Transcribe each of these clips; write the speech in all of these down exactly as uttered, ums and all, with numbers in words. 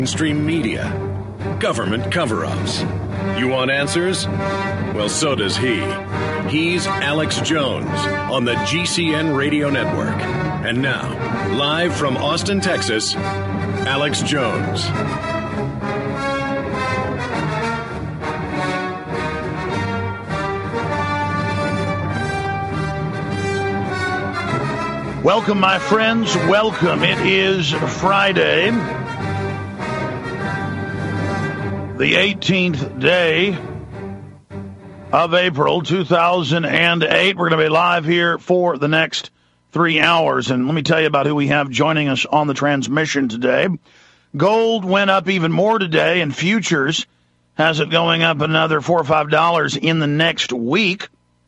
Mainstream media, government cover-ups. You want answers? Well, so does he. He's Alex Jones on the G C N Radio Network. And now, live from Austin, Texas, Alex Jones. Welcome, my friends. Welcome. It is Friday, the eighteenth day of April, two thousand eight. We're going to be live here for the next three hours. And let me tell you about who we have joining us on the transmission today. Gold went up even more today, and futures has it going up another four or five dollars in the next week.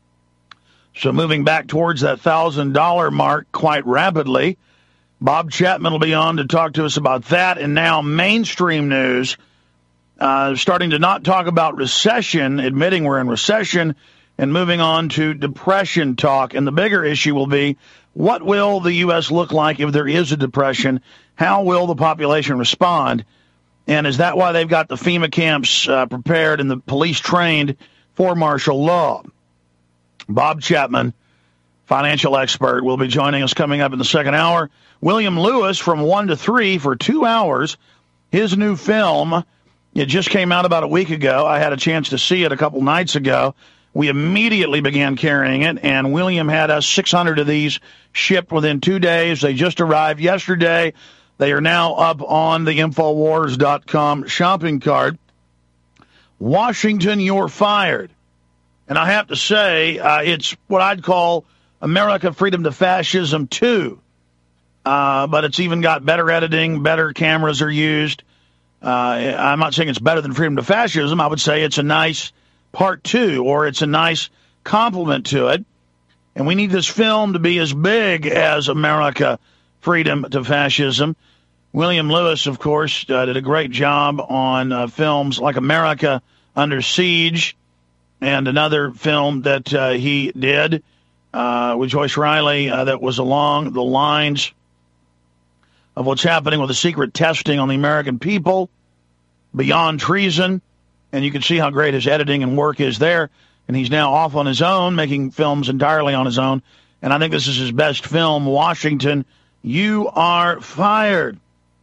So moving back towards that one thousand dollars mark quite rapidly. Bob Chapman will be on to talk to us about that. And now mainstream news, uh, starting to not talk about recession, admitting we're in recession, and moving on to depression talk. And the bigger issue will be, what will the U S look like if there is a depression? How will the population respond? And is that why they've got the FEMA camps uh, prepared and the police trained for martial law? Bob Chapman, financial expert, will be joining us coming up in the second hour. William Lewis from one to three for two hours. His new film, it just came out about a week ago. I had a chance to see it a couple nights ago. We immediately began carrying it, and William had us six hundred of these shipped within two days. They just arrived yesterday. They are now up on the Infowars dot com shopping cart. Washington, You're Fired. And I have to say, uh, it's what I'd call America Freedom to Fascism two. Uh, but it's even got better editing, better cameras are used. Uh, I'm not saying it's better than Freedom to Fascism. I would say it's a nice part two, or it's a nice complement to it. And we need this film to be as big as America Freedom to Fascism. William Lewis, of course, uh, did a great job on uh, films like America Under Siege, and another film that uh, he did uh, with Joyce Riley uh, that was along the lines of what's happening with the secret testing on the American people, Beyond Treason. And you can see how great his editing and work is there. And he's now off on his own, making films entirely on his own. And I think this is his best film, Washington, You Are Fired.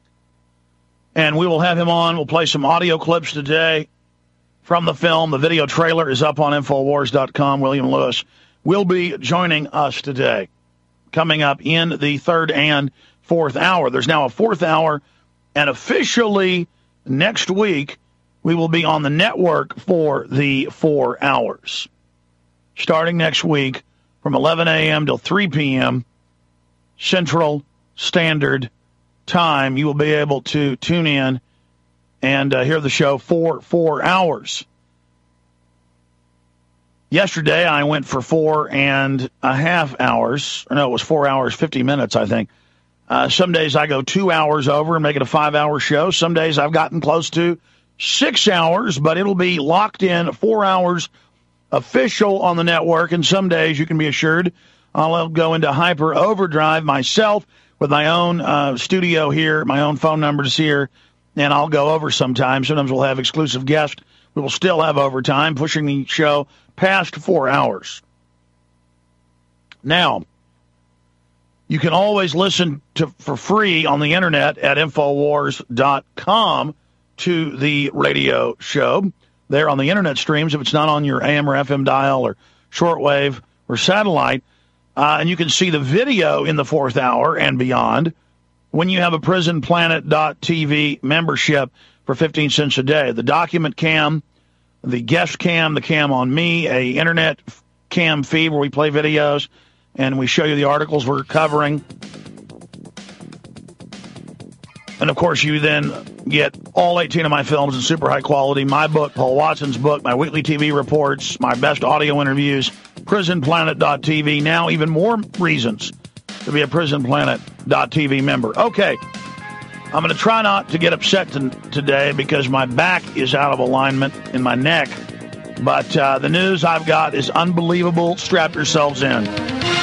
And we will have him on. We'll play some audio clips today from the film. The video trailer is up on Infowars dot com. William Lewis will be joining us today, coming up in the third and fourth hour. There's now a fourth hour, and officially next week, we will be on the network for the four hours. Starting next week from eleven a.m. till three p.m. Central Standard Time, you will be able to tune in and uh, hear the show for four hours. Yesterday, I went for four and a half hours. Or no, it was four hours, fifty minutes, I think. Uh, some days I go two hours over and make it a five-hour show. Some days I've gotten close to six hours, but it'll be locked in four hours official on the network. And some days, you can be assured, I'll go into hyper overdrive myself with my own uh, studio here, my own phone numbers here, and I'll go over sometimes. Sometimes we'll have exclusive guests. We will still have overtime, pushing the show past four hours. Now, you can always listen to for free on the internet at Infowars dot com to the radio show. There on the internet streams, if it's not on your A M or F M dial or shortwave or satellite. Uh, and you can see the video in the fourth hour and beyond when you have a prison planet dot t v membership for fifteen cents a day. The document cam, the guest cam, the cam on me, a internet cam feed where we play videos and we show you the articles we're covering. And, of course, you then get all eighteen of my films in super high quality, my book, Paul Watson's book, my weekly T V reports, my best audio interviews, prison planet dot t v. Now even more reasons to be a prison planet dot t v member. Okay, I'm going to try not to get upset to, today because my back is out of alignment in my neck. But uh, the news I've got is unbelievable. Strap yourselves in.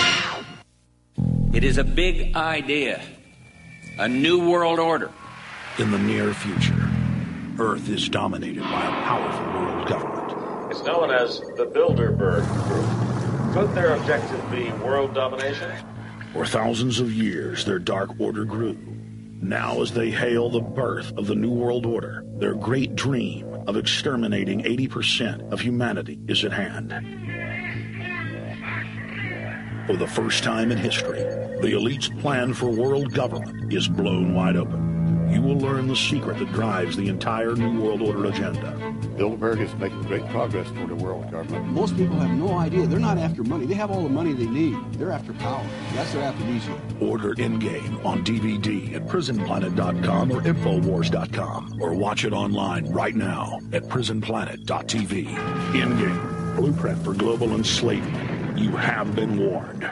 It is a big idea, a new world order, in the near future, Earth is dominated by a powerful world government. It's known as the Bilderberg Group. Could their objective be world domination? For thousands of years, their dark order grew. Now, as they hail the birth of the New World Order, their great dream of exterminating eighty percent of humanity is at hand. For the first time in history, the elite's plan for world government is blown wide open. You will learn the secret that drives the entire New World Order agenda. Bilderberg is making great progress toward a world government. Most people have no idea. They're not after money. They have all the money they need. They're after power. That's their aphrodisiac. Order Endgame on D V D at prison planet dot com or infowars dot com, or watch it online right now at prison planet dot t v. Endgame, blueprint for global enslavement. You have been warned.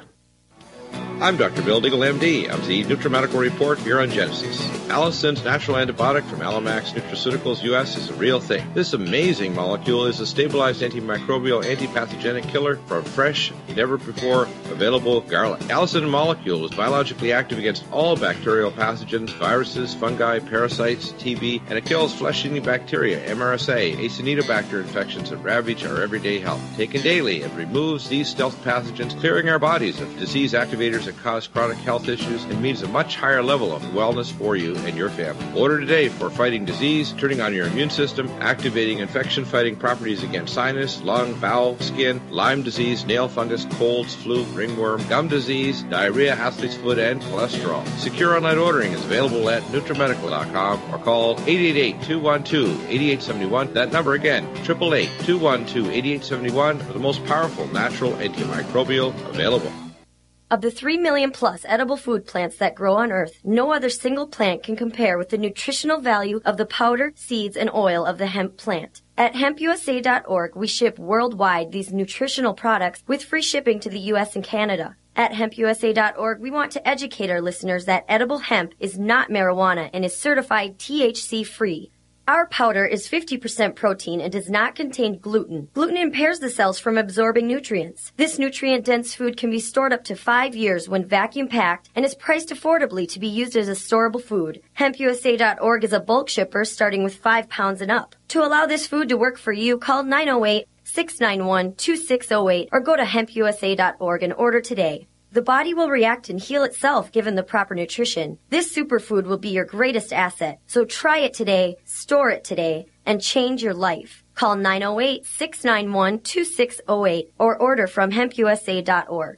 I'm Doctor Bill Deagle, M D, of the NutriMedical Report here on Genesis. Allison's natural antibiotic from Alamax Nutraceuticals U S is a real thing. This amazing molecule is a stabilized antimicrobial, antipathogenic killer from fresh, never-before available garlic. Allison molecule is biologically active against all bacterial pathogens, viruses, fungi, parasites, T B, and it kills flesh-eating bacteria, M R S A, Acinetobacter infections that ravage our everyday health. Taken daily, it removes these stealth pathogens, clearing our bodies of disease activators that cause chronic health issues, and means a much higher level of wellness for you and your family. Order today for fighting disease, turning on your immune system, activating infection-fighting properties against sinus, lung, bowel, skin, Lyme disease, nail fungus, colds, flu, ringworm, gum disease, diarrhea, athlete's foot, and cholesterol. Secure online ordering is available at NutriMedical dot com or call eight eight eight, two one two, eight eight seven one. That number again, eight eight eight, two one two, eight eight seven one, for the most powerful natural antimicrobial available. Of the three million plus edible food plants that grow on Earth, no other single plant can compare with the nutritional value of the powder, seeds, and oil of the hemp plant. At hemp U S A dot org, we ship worldwide these nutritional products with free shipping to the U S and Canada. At hemp U S A dot org, we want to educate our listeners that edible hemp is not marijuana and is certified T H C-free. Our powder is fifty percent protein and does not contain gluten. Gluten impairs the cells from absorbing nutrients. This nutrient-dense food can be stored up to five years when vacuum-packed and is priced affordably to be used as a storable food. hemp U S A dot org is a bulk shipper starting with five pounds and up. To allow this food to work for you, call nine oh eight, six nine one, two six oh eight or go to hemp U S A dot org and order today. The body will react and heal itself given the proper nutrition. This superfood will be your greatest asset. So try it today, store it today, and change your life. Call nine oh eight, six nine one, two six oh eight or order from hemp U S A dot org.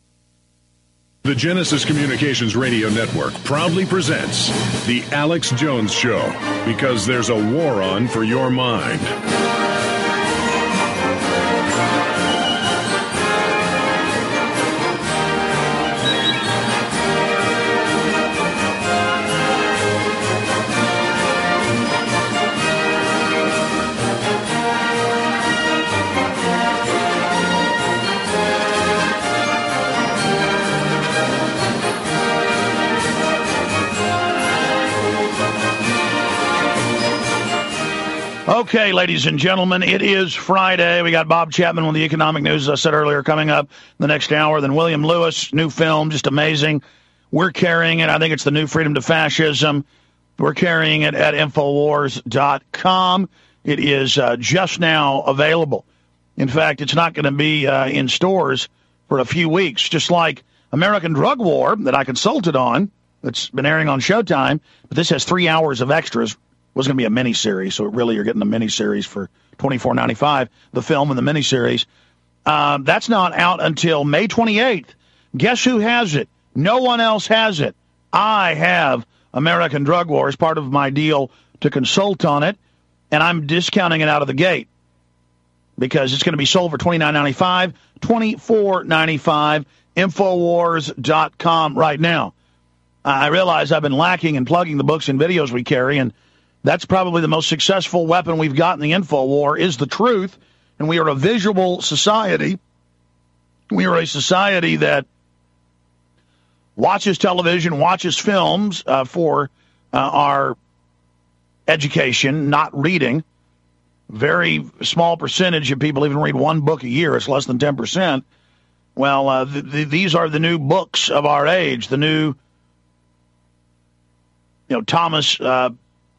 The Genesis Communications Radio Network proudly presents The Alex Jones Show, because there's a war on for your mind. Okay, ladies and gentlemen, it is Friday. We got Bob Chapman with the economic news, as I said earlier, coming up the next hour. Then William Lewis, new film, just amazing. We're carrying it. I think it's the new Freedom to Fascism. We're carrying it at infowars dot com. It is uh, just now available. In fact, it's not going to be uh, in stores for a few weeks, just like American Drug War that I consulted on. It's been airing on Showtime, but this has three hours of extras. Was going to be a mini-series, so really you're getting the mini-series for twenty-four ninety-five, the film and the mini-series. Uh, that's not out until May twenty-eighth. Guess who has it? No one else has it. I have American Drug War as part of my deal to consult on it, and I'm discounting it out of the gate because it's going to be sold for twenty-nine ninety-five, twenty-four ninety-five, infowars dot com right now. I realize I've been lacking in plugging the books and videos we carry, and that's probably the most successful weapon we've got in the info war is the truth. And we are a visual society. We are a society that watches television, watches films uh, for uh, our education, not reading. Very small percentage of people even read one book a year. It's less than ten percent. Well, uh, th- th- these are the new books of our age, the new, you know, Thomas uh,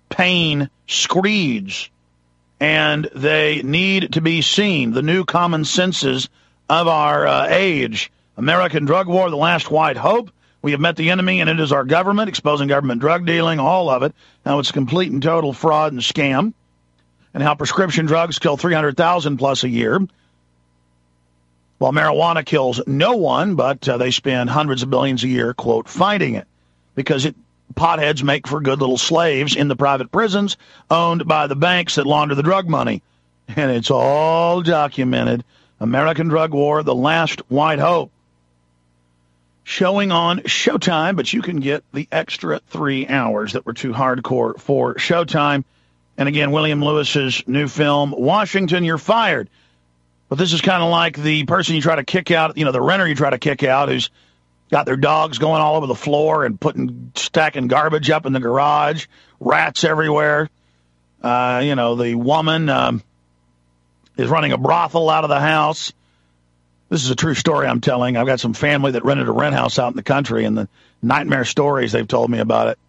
pain screeds, and they need to be seen. The new common senses of our uh, age. American drug war, the last white hope. We have met the enemy, and it is our government, exposing government drug dealing, all of it. Now it's a complete and total fraud and scam, and how prescription drugs kill three hundred thousand plus a year, while marijuana kills no one, but uh, they spend hundreds of billions a year, quote, fighting it, because it potheads make for good little slaves in the private prisons owned by the banks that launder the drug money. And it's all documented. American drug war, the last white hope. Showing on Showtime, but you can get the extra three hours that were too hardcore for Showtime. And again, William Lewis's new film, Washington, You're Fired. But this is kind of like the person you try to kick out, you know, the renter you try to kick out who's got their dogs going all over the floor and putting, stacking garbage up in the garage, rats everywhere. Uh, you know, the woman um, is running a brothel out of the house. This is a true story I'm telling. I've got some family that rented a rent house out in the country, and the nightmare stories they've told me about it.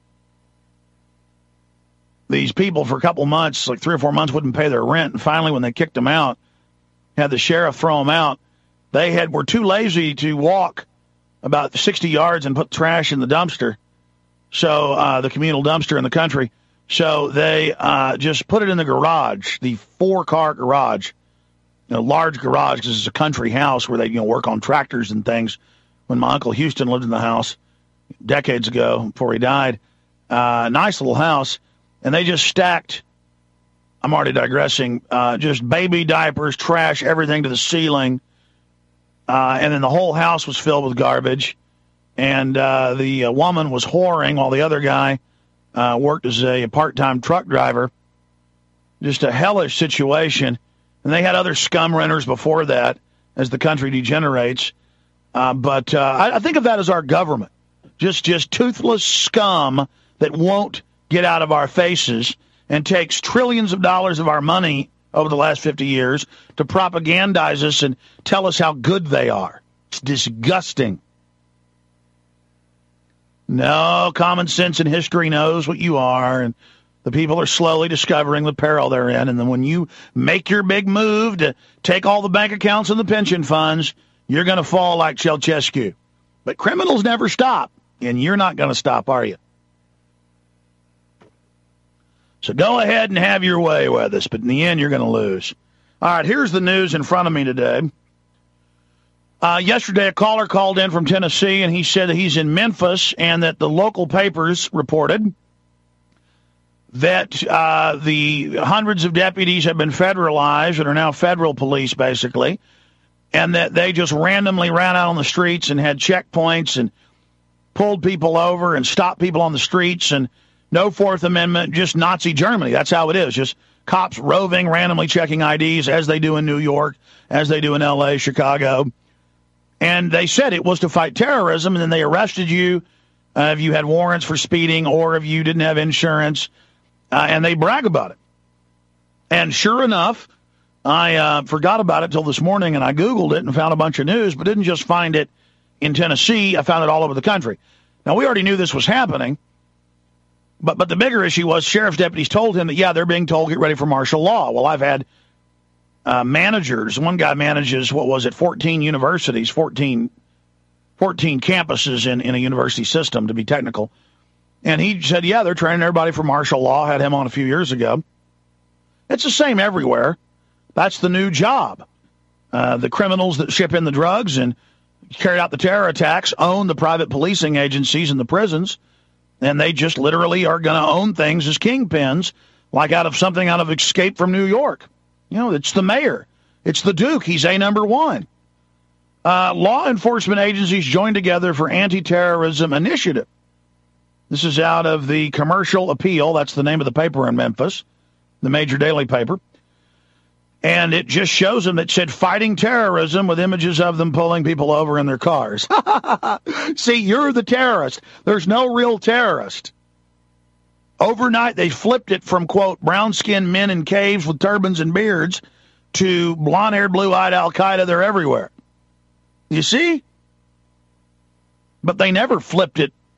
These people for a couple months, like three or four months, wouldn't pay their rent, and finally when they kicked them out, had the sheriff throw them out, they had were too lazy to walk about sixty yards and put trash in the dumpster, so uh, the communal dumpster in the country. So they uh, just put it in the garage, the four-car garage. A large garage, because it's a country house where they you know work on tractors and things. When my Uncle Houston lived in the house decades ago before he died, uh, nice little house, and they just stacked, I'm already digressing, uh, just baby diapers, trash, everything to the ceiling, uh, and then the whole house was filled with garbage, and uh, the uh, woman was whoring while the other guy uh, worked as a part-time truck driver. Just a hellish situation. And they had other scum renters before that as the country degenerates. Uh, but uh, I, I think of that as our government. Just just toothless scum that won't get out of our faces and takes trillions of dollars of our money over the last fifty years to propagandize us and tell us how good they are. It's disgusting. No, common sense and history knows what you are, and the people are slowly discovering the peril they're in, and then when you make your big move to take all the bank accounts and the pension funds, you're going to fall like Ceausescu. But criminals never stop, and you're not going to stop, are you? So go ahead and have your way with us, but in the end, you're going to lose. All right, here's the news in front of me today. Uh, yesterday, a caller called in from Tennessee, and he said that he's in Memphis and that the local papers reported that uh, the hundreds of deputies have been federalized and are now federal police, basically, and that they just randomly ran out on the streets and had checkpoints and pulled people over and stopped people on the streets, and no Fourth Amendment, just Nazi Germany. That's how it is, just cops roving, randomly checking I Ds, as they do in New York, as they do in L A, Chicago. And they said it was to fight terrorism, and then they arrested you uh, if you had warrants for speeding or if you didn't have insurance. Uh, and they brag about it. And sure enough, I uh, forgot about it till this morning, and I Googled it and found a bunch of news, but didn't just find it in Tennessee. I found it all over the country. Now, we already knew this was happening, but but the bigger issue was sheriff's deputies told him that, yeah, they're being told, get ready for martial law. Well, I've had uh, managers. One guy manages, what was it, fourteen universities, fourteen, fourteen campuses in, in a university system, to be technical. And he said, yeah, they're training everybody for martial law. Had him on a few years ago. It's the same everywhere. That's the new job. Uh, the criminals that ship in the drugs and carry out the terror attacks own the private policing agencies and the prisons, and they just literally are going to own things as kingpins, like out of something out of Escape from New York. You know, it's the mayor. It's the Duke. He's a number one. Uh, law enforcement agencies join together for anti-terrorism initiative. This is out of the Commercial Appeal. That's the name of the paper in Memphis, the major daily paper. And it just shows them that said fighting terrorism with images of them pulling people over in their cars. See, you're the terrorist. There's no real terrorist. Overnight, they flipped it from, quote, brown-skinned men in caves with turbans and beards to blonde-haired, blue-eyed Al-Qaeda. They're everywhere. You see? But they never flipped it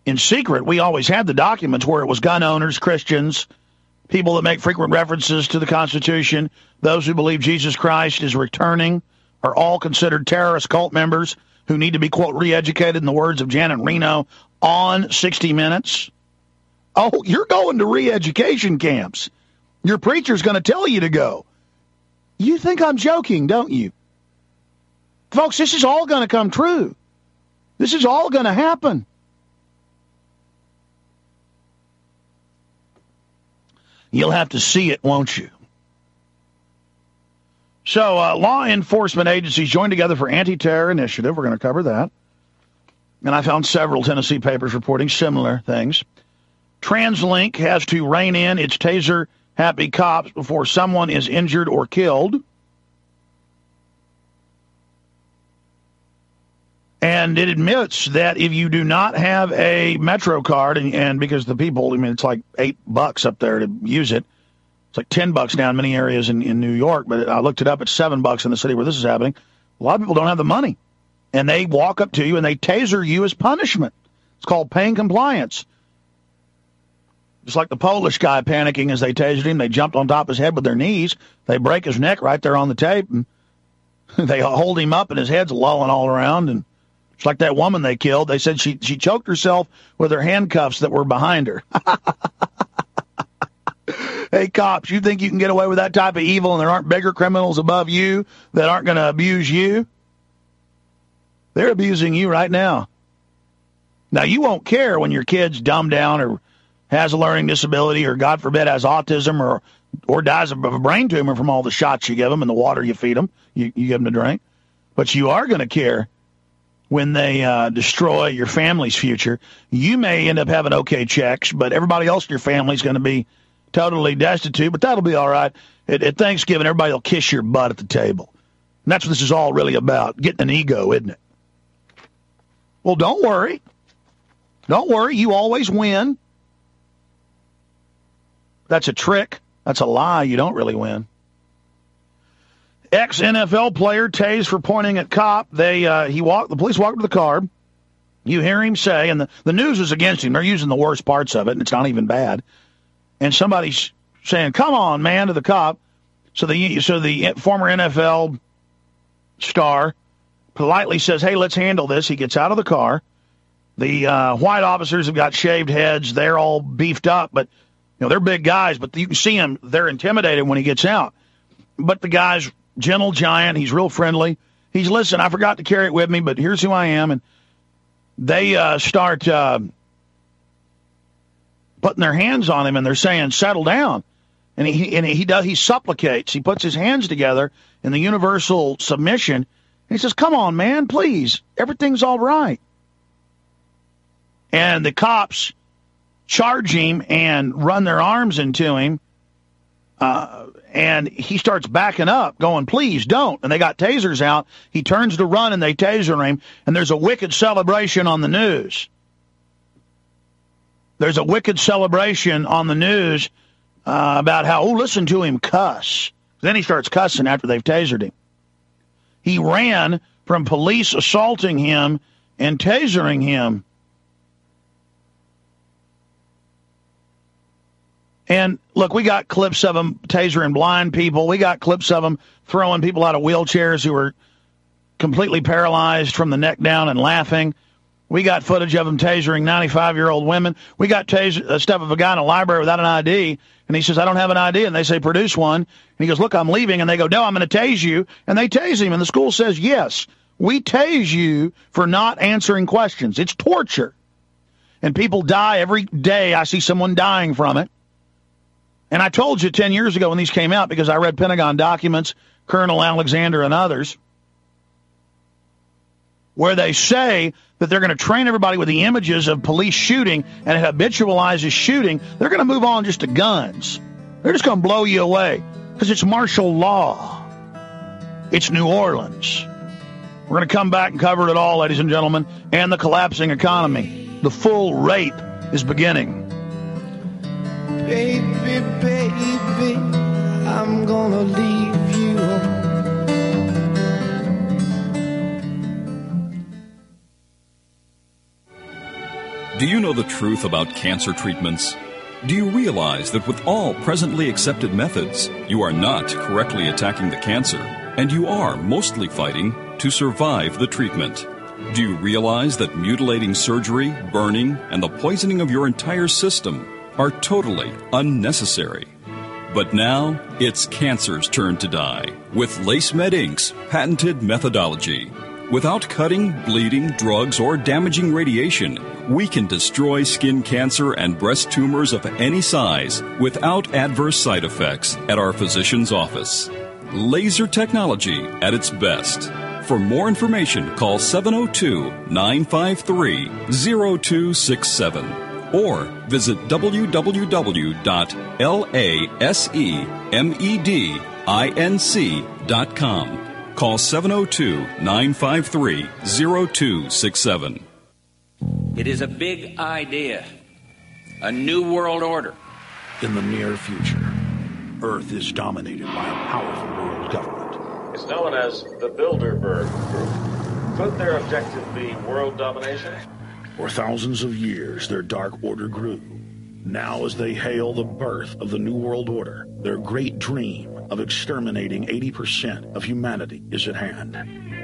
in secret. We always had the documents where it was gun owners, Christians, people that make frequent references to the Constitution, those who believe Jesus Christ is returning, are all considered terrorist cult members who need to be, quote, re-educated, in the words of Janet Reno on sixty minutes. Oh, you're going to re-education camps. Your preacher's going to tell you to go. You think I'm joking, don't you? Folks, this is all going to come true. This is all going to happen. You'll have to see it, won't you? So, uh, law enforcement agencies joined together for anti-terror initiative. We're going to cover that. And I found several Tennessee papers reporting similar things. TransLink has to rein in its taser-happy cops before someone is injured or killed. And it admits that if you do not have a Metro card, and, and because the people, I mean, it's like eight bucks up there to use it. It's like ten bucks down in many areas in, in New York, but I looked it up. It's seven bucks in the city where this is happening. A lot of people don't have the money, and they walk up to you and they taser you as punishment. It's called paying compliance. Just like the Polish guy panicking as they tasered him. They jumped on top of his head with their knees. They break his neck right there on the tape, and they hold him up, and his head's lolling all around. And it's like that woman they killed. They said she she choked herself with her handcuffs that were behind her. Hey, cops, you think you can get away with that type of evil and there aren't bigger criminals above you that aren't going to abuse you? They're abusing you right now. Now, you won't care when your kid's dumbed down or has a learning disability or, God forbid, has autism or or dies of a brain tumor from all the shots you give them and the water you feed them, you, you give them to drink. But you are going to care when they uh, destroy your family's future. You may end up having okay checks, but everybody else in your family is going to be totally destitute, but that'll be all right. At, at Thanksgiving, everybody will kiss your butt at the table. And that's what this is all really about, getting an ego, isn't it? Well, don't worry. Don't worry. You always win. That's a trick. That's a lie. You don't really win. Ex-N F L player tased for pointing at cop. They uh, he walked. The police walked up to the car. You hear him say, and the, the news is against him. They're using the worst parts of it, and it's not even bad. And somebody's saying, "Come on, man," to the cop. So the so the former N F L star politely says, "Hey, let's handle this." He gets out of the car. The uh, white officers have got shaved heads. They're all beefed up, but you know they're big guys. But you can see them; they're intimidated when he gets out. But the guy's gentle giant. He's real friendly. He's, "Listen, I forgot to carry it with me, but here's who I am." And they uh, start uh, putting their hands on him, and they're saying, "Settle down." And he and he does. He supplicates. He puts his hands together in the universal submission. And he says, "Come on, man, please. Everything's all right." And the cops charge him and run their arms into him. Uh, and he starts backing up, going, "Please don't." And they got tasers out. He turns to run, and they taser him. And there's a wicked celebration on the news. There's a wicked celebration on the news uh, about how, oh, listen to him cuss. Then he starts cussing after they've tasered him. He ran from police assaulting him and tasering him. And, look, we got clips of him tasering blind people. We got clips of him throwing people out of wheelchairs who are completely paralyzed from the neck down and laughing. We got footage of him tasering ninety-five-year-old women. We got tas- uh, stuff of a guy in a library without an I D, and he says, "I don't have an I D." And they say, "Produce one." And he goes, "Look, I'm leaving." And they go, "No, I'm going to tase you." And they tase him. And the school says, "Yes, we tase you for not answering questions." It's torture. And people die every day. I see someone dying from it. And I told you ten years ago when these came out, because I read Pentagon documents, Colonel Alexander and others, where they say that they're going to train everybody with the images of police shooting, and it habitualizes shooting. They're going to move on just to guns. They're just going to blow you away because it's martial law. It's New Orleans. We're going to come back and cover it all, ladies and gentlemen, and the collapsing economy. The full rape is beginning. Baby, baby, I'm gonna leave you. Do you know know the truth about cancer treatments? Do you realize that with all presently accepted methods, you are not correctly attacking the cancer, and you are mostly fighting to survive the treatment? Do you realize that mutilating surgery, burning, and the poisoning of your entire system are totally unnecessary? But now, it's cancer's turn to die with LaceMed Incorporated's patented methodology. Without cutting, bleeding, drugs, or damaging radiation, we can destroy skin cancer and breast tumors of any size without adverse side effects at our physician's office. Laser technology at its best. For more information, call seven oh two, nine five three, oh two six seven or visit w w w dot lasemedinc dot com. Call seven oh two, nine five three, oh two six seven. It is a big idea, a new world order. In the near future, Earth is dominated by a powerful world government. It's known as the Bilderberg Group. Could their objective be world domination? For thousands of years, their dark order grew. Now, as they hail the birth of the New World Order, their great dream of exterminating eighty percent of humanity is at hand.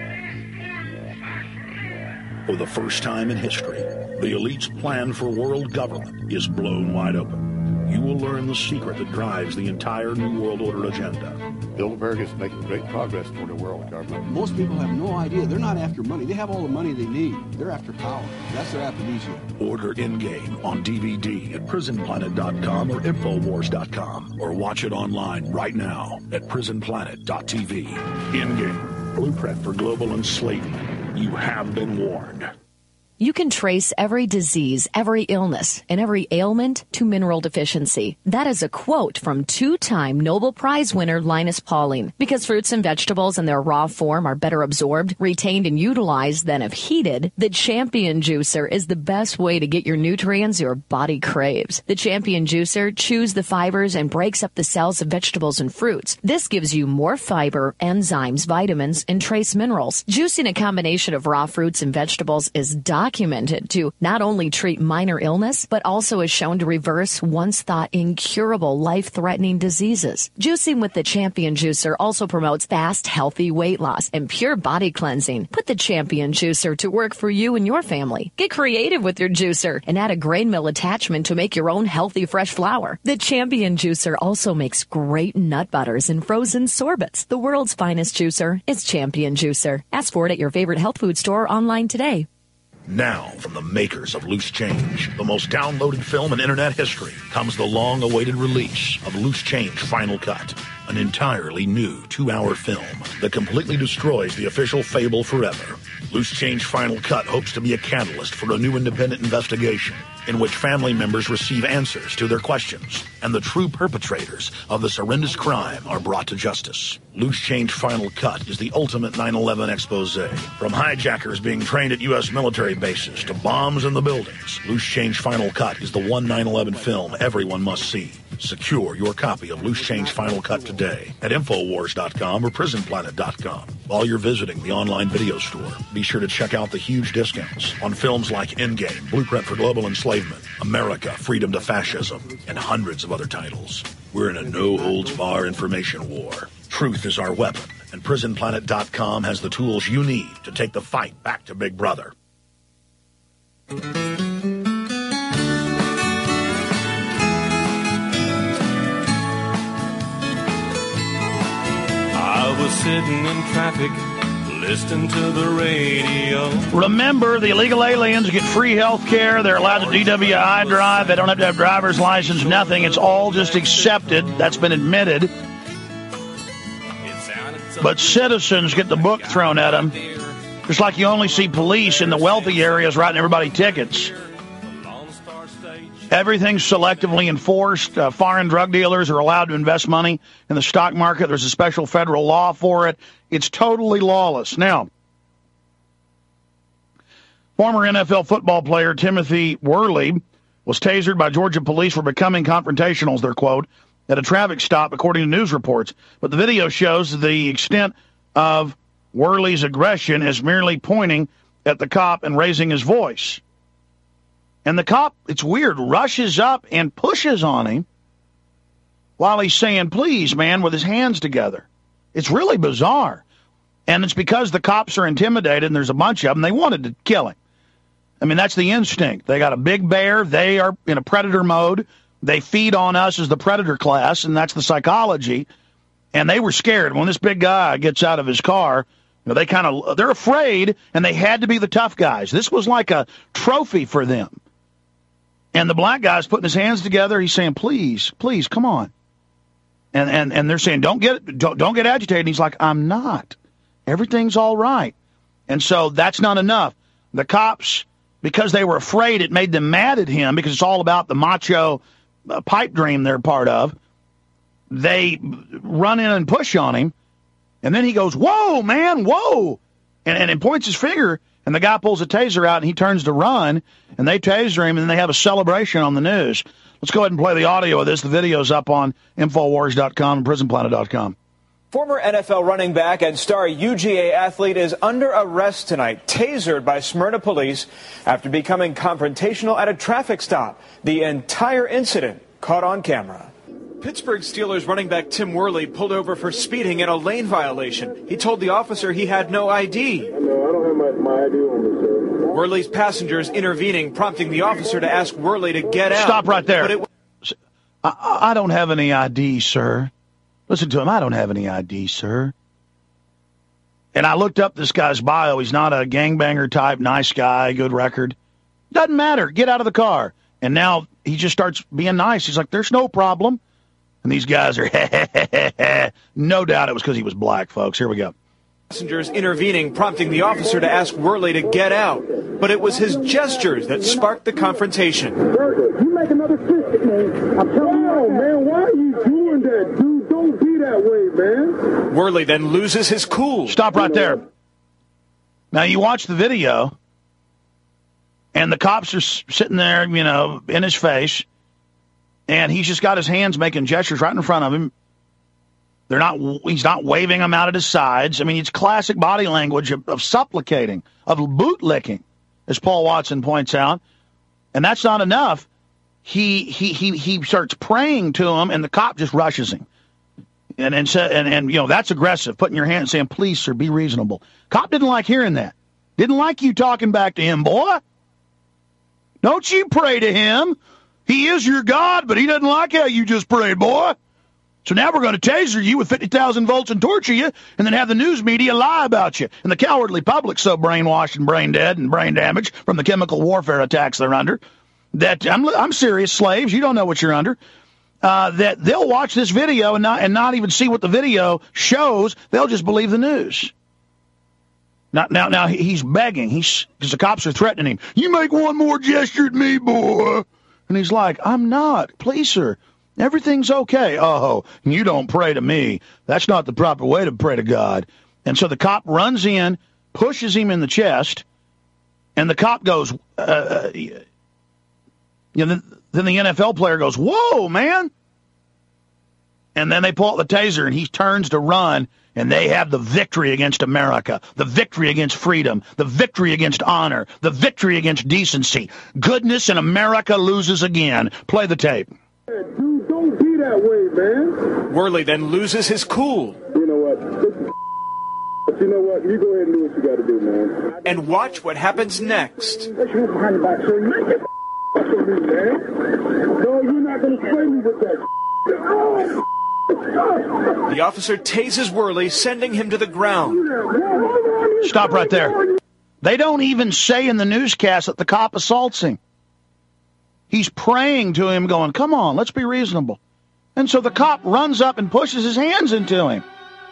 For the first time in history, the elite's plan for world government is blown wide open. You will learn the secret that drives the entire New World Order agenda. Bilderberg is making great progress toward a world government. Most people have no idea. They're not after money. They have all the money they need. They're after power. That's their aphrodisiac. Order Endgame on D V D at prison planet dot com or infowars dot com, or watch it online right now at prison planet dot t v. Endgame, blueprint for global enslavement. You have been warned. You can trace every disease, every illness, and every ailment to mineral deficiency. That is a quote from two-time Nobel Prize winner Linus Pauling. Because fruits and vegetables in their raw form are better absorbed, retained, and utilized than if heated, the Champion Juicer is the best way to get your nutrients your body craves. The Champion Juicer chews the fibers and breaks up the cells of vegetables and fruits. This gives you more fiber, enzymes, vitamins, and trace minerals. Juicing a combination of raw fruits and vegetables is documented documented to not only treat minor illness, but also is shown to reverse once thought incurable life-threatening diseases. Juicing with the Champion Juicer also promotes fast, healthy weight loss and pure body cleansing. Put the Champion Juicer to work for you and your family. Get creative with your juicer and add a grain mill attachment to make your own healthy, fresh flour. The Champion Juicer also makes great nut butters and frozen sorbets. The world's finest juicer is Champion Juicer. Ask for it at your favorite health food store or online today. Now, from the makers of Loose Change, the most downloaded film in internet history, comes the long-awaited release of Loose Change Final Cut, an entirely new two-hour film that completely destroys the official fable forever. Loose Change Final Cut hopes to be a catalyst for a new independent investigation in which family members receive answers to their questions and the true perpetrators of this horrendous crime are brought to justice. Loose Change Final Cut is the ultimate nine eleven expose. From hijackers being trained at U S military bases to bombs in the buildings, Loose Change Final Cut is the one nine eleven film everyone must see. Secure your copy of Loose Change Final Cut today at infowars dot com or prison planet dot com. While you're visiting the online video store, be sure to check out the huge discounts on films like Endgame, Blueprint for Global Enslavement, America, Freedom to Fascism, and hundreds of other titles. We're in a no-holds-barred information war. Truth is our weapon, and prison planet dot com has the tools you need to take the fight back to Big Brother. I was sitting in traffic, listening to the radio. Remember, the illegal aliens get free health care. They're allowed to D W I drive. They don't have to have driver's license, nothing. It's all just accepted. That's been admitted. But citizens get the book thrown at them. Just like you only see police in the wealthy areas writing everybody tickets. Everything's selectively enforced. Uh, foreign drug dealers are allowed to invest money in the stock market. There's a special federal law for it. It's totally lawless. Now, former N F L football player Timothy Worley was tasered by Georgia police for becoming confrontational, is their quote, at a traffic stop, according to news reports. But the video shows the extent of Worley's aggression as merely pointing at the cop and raising his voice. And the cop, it's weird, rushes up and pushes on him while he's saying, please, man, with his hands together. It's really bizarre. And it's because the cops are intimidated, and there's a bunch of them. They wanted to kill him. I mean, that's the instinct. They got a big bear. They are in a predator mode. They feed on us as the predator class, and that's the psychology. And they were scared. When this big guy gets out of his car, you know, they kind of, they're afraid, and they had to be the tough guys. This was like a trophy for them. And the black guy's putting his hands together. He's saying, please, please, come on. And and and they're saying, don't get don't, don't get agitated. And he's like, I'm not. Everything's all right. And so that's not enough. The cops, because they were afraid, it made them mad at him because it's all about the macho uh, pipe dream they're part of. They run in and push on him. And then he goes, whoa, man, whoa. And, and it points his finger. And the guy pulls a taser out, and he turns to run. And they taser him, and then they have a celebration on the news. Let's go ahead and play the audio of this. The video's up on Infowars dot com and Prison Planet dot com. Former N F L running back and star U G A athlete is under arrest tonight, tasered by Smyrna police after becoming confrontational at a traffic stop. The entire incident caught on camera. Pittsburgh Steelers running back Tim Worley pulled over for speeding in a lane violation. He told the officer he had no I D. No, I don't have my, my I D on me, sir. Worley's passengers intervening, prompting the officer to ask Worley to get out. Stop right there. But it... I, I don't have any I D, sir. Listen to him. I don't have any I D, sir. And I looked up this guy's bio. He's not a gangbanger type, nice guy, good record. Doesn't matter. Get out of the car. And now he just starts being nice. He's like, there's no problem. And these guys are, no doubt it was because he was black, folks. Here we go. Passengers intervening, prompting the officer to ask Worley to get out. But it was his gestures that sparked the confrontation. You make another fist at me. I'm telling you, man, why are you doing that, dude? Don't be that way, man. Worley then loses his cool. Stop right there. Now, you watch the video, and the cops are sitting there, you know, in his face. And he's just got his hands making gestures right in front of him. They're not. He's not waving them out at his sides. I mean, it's classic body language of, of supplicating, of boot licking, as Paul Watson points out. And that's not enough. He he he he starts praying to him, and the cop just rushes him. And and and, and you know that's aggressive, putting your hand and saying, "Please, sir, be reasonable." Cop didn't like hearing that. Didn't like you talking back to him, boy. Don't you pray to him. He is your God, but he doesn't like how you just prayed, boy. So now we're going to taser you with fifty thousand volts and torture you, and then have the news media lie about you. And the cowardly public so brainwashed and brain dead and brain damaged from the chemical warfare attacks they're under, that I'm, I'm serious, slaves, you don't know what you're under, uh, that they'll watch this video and not, and not even see what the video shows. They'll just believe the news. Now, now, now he's begging. He's because the cops are threatening him. You make one more gesture at me, boy. And he's like, I'm not. Please, sir. Everything's okay. Oh, you don't pray to me. That's not the proper way to pray to God. And so the cop runs in, pushes him in the chest, and the cop goes, uh, you know, then, then the N F L player goes, whoa, man. And then they pull out the taser, and he turns to run, and they have the victory against America, the victory against freedom, the victory against honor, the victory against decency. Goodness, and America loses again. Play the tape. Dude, don't be that way, man. Worley then loses his cool. You know what? But you know what? You go ahead and do what you got to do, man. And watch what happens next. Let's move behind the back, so you make it for me, man. No, you're not going to spray me with that. Oh. The officer tases Worley, sending him to the ground. Stop right there. They don't even say in the newscast that the cop assaults him. He's praying to him, going, come on, let's be reasonable. And so the cop runs up and pushes his hands into him.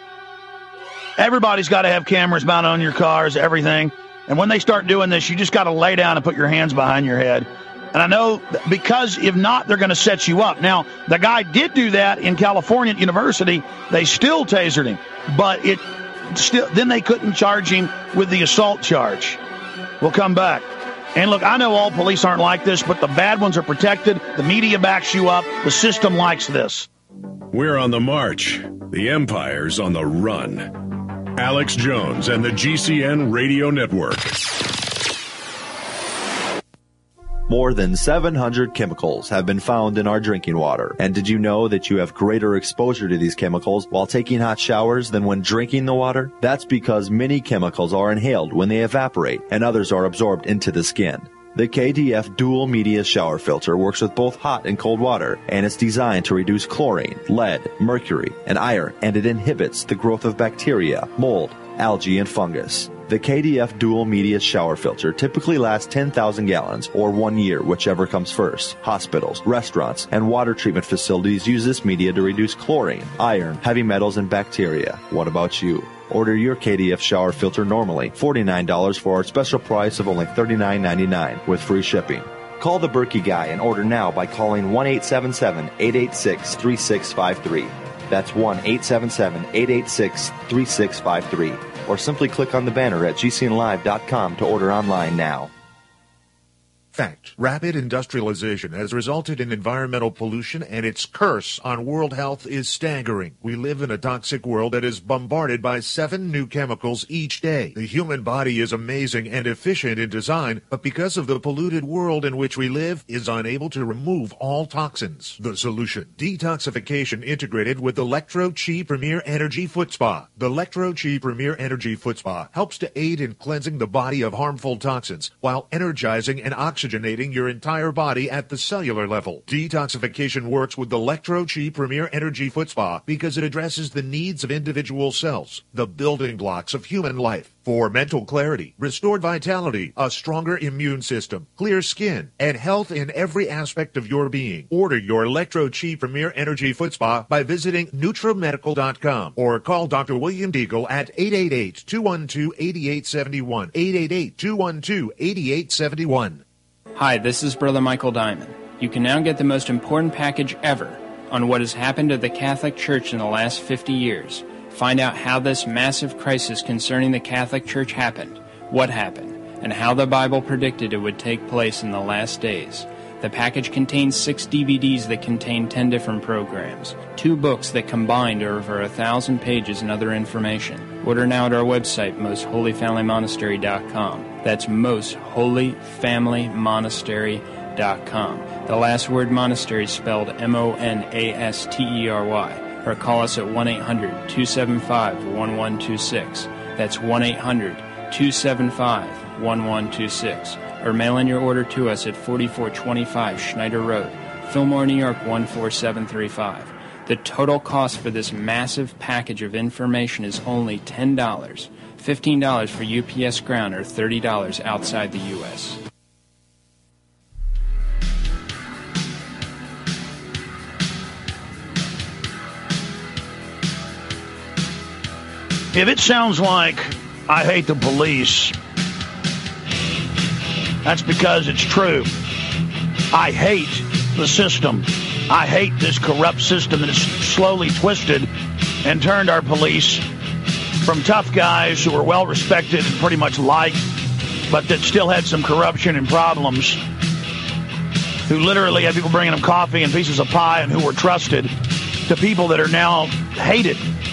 Everybody's got to have cameras mounted on your cars, everything. And when they start doing this, you just got to lay down and put your hands behind your head. And I know because if not, they're going to set you up. Now, the guy did do that in California at University. They still tasered him. But it still then they couldn't charge him with the assault charge. We'll come back. And look, I know all police aren't like this, but the bad ones are protected. The media backs you up. The system likes this. We're on the march. The empire's on the run. Alex Jones and the G C N Radio Network. More than seven hundred chemicals have been found in our drinking water. And did you know that you have greater exposure to these chemicals while taking hot showers than when drinking the water? That's because many chemicals are inhaled when they evaporate and others are absorbed into the skin. The K D F Dual Media Shower Filter works with both hot and cold water, and it's designed to reduce chlorine, lead, mercury, and iron, and it inhibits the growth of bacteria, mold, algae, and fungus. The K D F Dual Media Shower Filter typically lasts ten thousand gallons, or one year, whichever comes first. Hospitals, restaurants, and water treatment facilities use this media to reduce chlorine, iron, heavy metals, and bacteria. What about you? Order your K D F shower filter normally, forty-nine dollars for our special price of only thirty-nine ninety-nine with free shipping. Call the Berkey Guy and order now by calling one eight seven seven, eight eight six, three six five three. That's one eight seven seven, eight eight six, three six five three. Or simply click on the banner at G C N live dot com to order online now. Fact. Rapid industrialization has resulted in environmental pollution, and its curse on world health is staggering. We live in a toxic world that is bombarded by seven new chemicals each day. The human body is amazing and efficient in design, but because of the polluted world in which we live, is unable to remove all toxins. The solution: detoxification integrated with Electro-Chi Premier Energy Foot Spa. The Electro-Chi Premier Energy Foot Spa helps to aid in cleansing the body of harmful toxins while energizing and oxygenating your entire body at the cellular level. Detoxification works with the Electro-Chi Premier Energy Foot Spa because it addresses the needs of individual cells, the building blocks of human life. For mental clarity, restored vitality, a stronger immune system, clear skin, and health in every aspect of your being. Order your Electro-Chi Premier Energy Foot Spa by visiting Nutramedical dot com or call Doctor William Deagle at eight eight eight, two one two, eight eight seven one, eight eight eight, two one two, eight eight seven one. Hi, this is Brother Michael Diamond. You can now get the most important package ever on what has happened to the Catholic Church in the last fifty years. Find out how this massive crisis concerning the Catholic Church happened, what happened, and how the Bible predicted it would take place in the last days. The package contains six D V Ds that contain ten different programs, two books that combined are over a thousand pages and other information. Order now at our website, most holy family monastery dot com. That's most holy family monastery dot com. The last word monastery is spelled M O N A S T E R Y. Or call us at one eight hundred, two seven five, one one two six. That's one eight hundred, two seven five, one one two six. Or mail in your order to us at forty-four twenty-five Schneider Road, Fillmore, New York one four seven three five. The total cost for this massive package of information is only ten dollars, fifteen dollars for U P S ground, or thirty dollars outside the U S If it sounds like I hate the police, that's because it's true. I hate the system. I hate this corrupt system that has slowly twisted and turned our police from tough guys who were well respected and pretty much liked, but that still had some corruption and problems, who literally had people bringing them coffee and pieces of pie and who were trusted, to people that are now hated.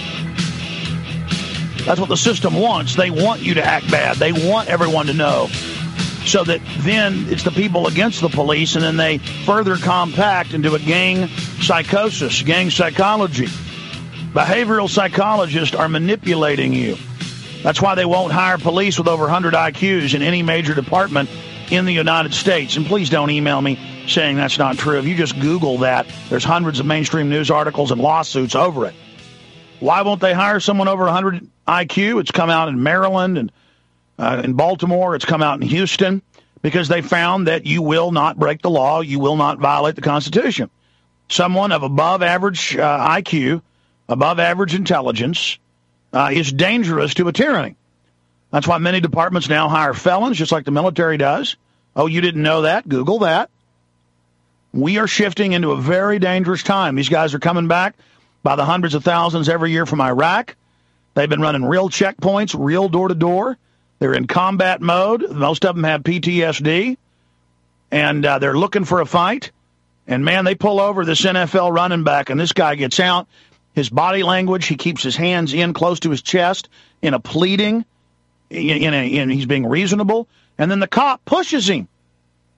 That's what the system wants. They want you to act bad. They want everyone to know. So that then it's the people against the police, and then they further compact into a gang psychosis, gang psychology. Behavioral psychologists are manipulating you. That's why they won't hire police with over one hundred I Qs in any major department in the United States. And please don't email me saying that's not true. If you just Google that, there's hundreds of mainstream news articles and lawsuits over it. Why won't they hire someone over one hundred I Q? It's come out in Maryland and uh, in Baltimore. It's come out in Houston, because they found that you will not break the law. You will not violate the Constitution. Someone of above average uh, I Q, above average intelligence, uh, is dangerous to a tyranny. That's why many departments now hire felons, just like the military does. Oh, you didn't know that? Google that. We are shifting into a very dangerous time. These guys are coming back by the hundreds of thousands every year from Iraq. They've been running real checkpoints, real door-to-door. They're in combat mode. Most of them have P T S D. And uh, they're looking for a fight. And, man, they pull over this N F L running back, and this guy gets out. His body language, he keeps his hands in close to his chest in a pleading. In, in, a, in He's being reasonable. And then the cop pushes him.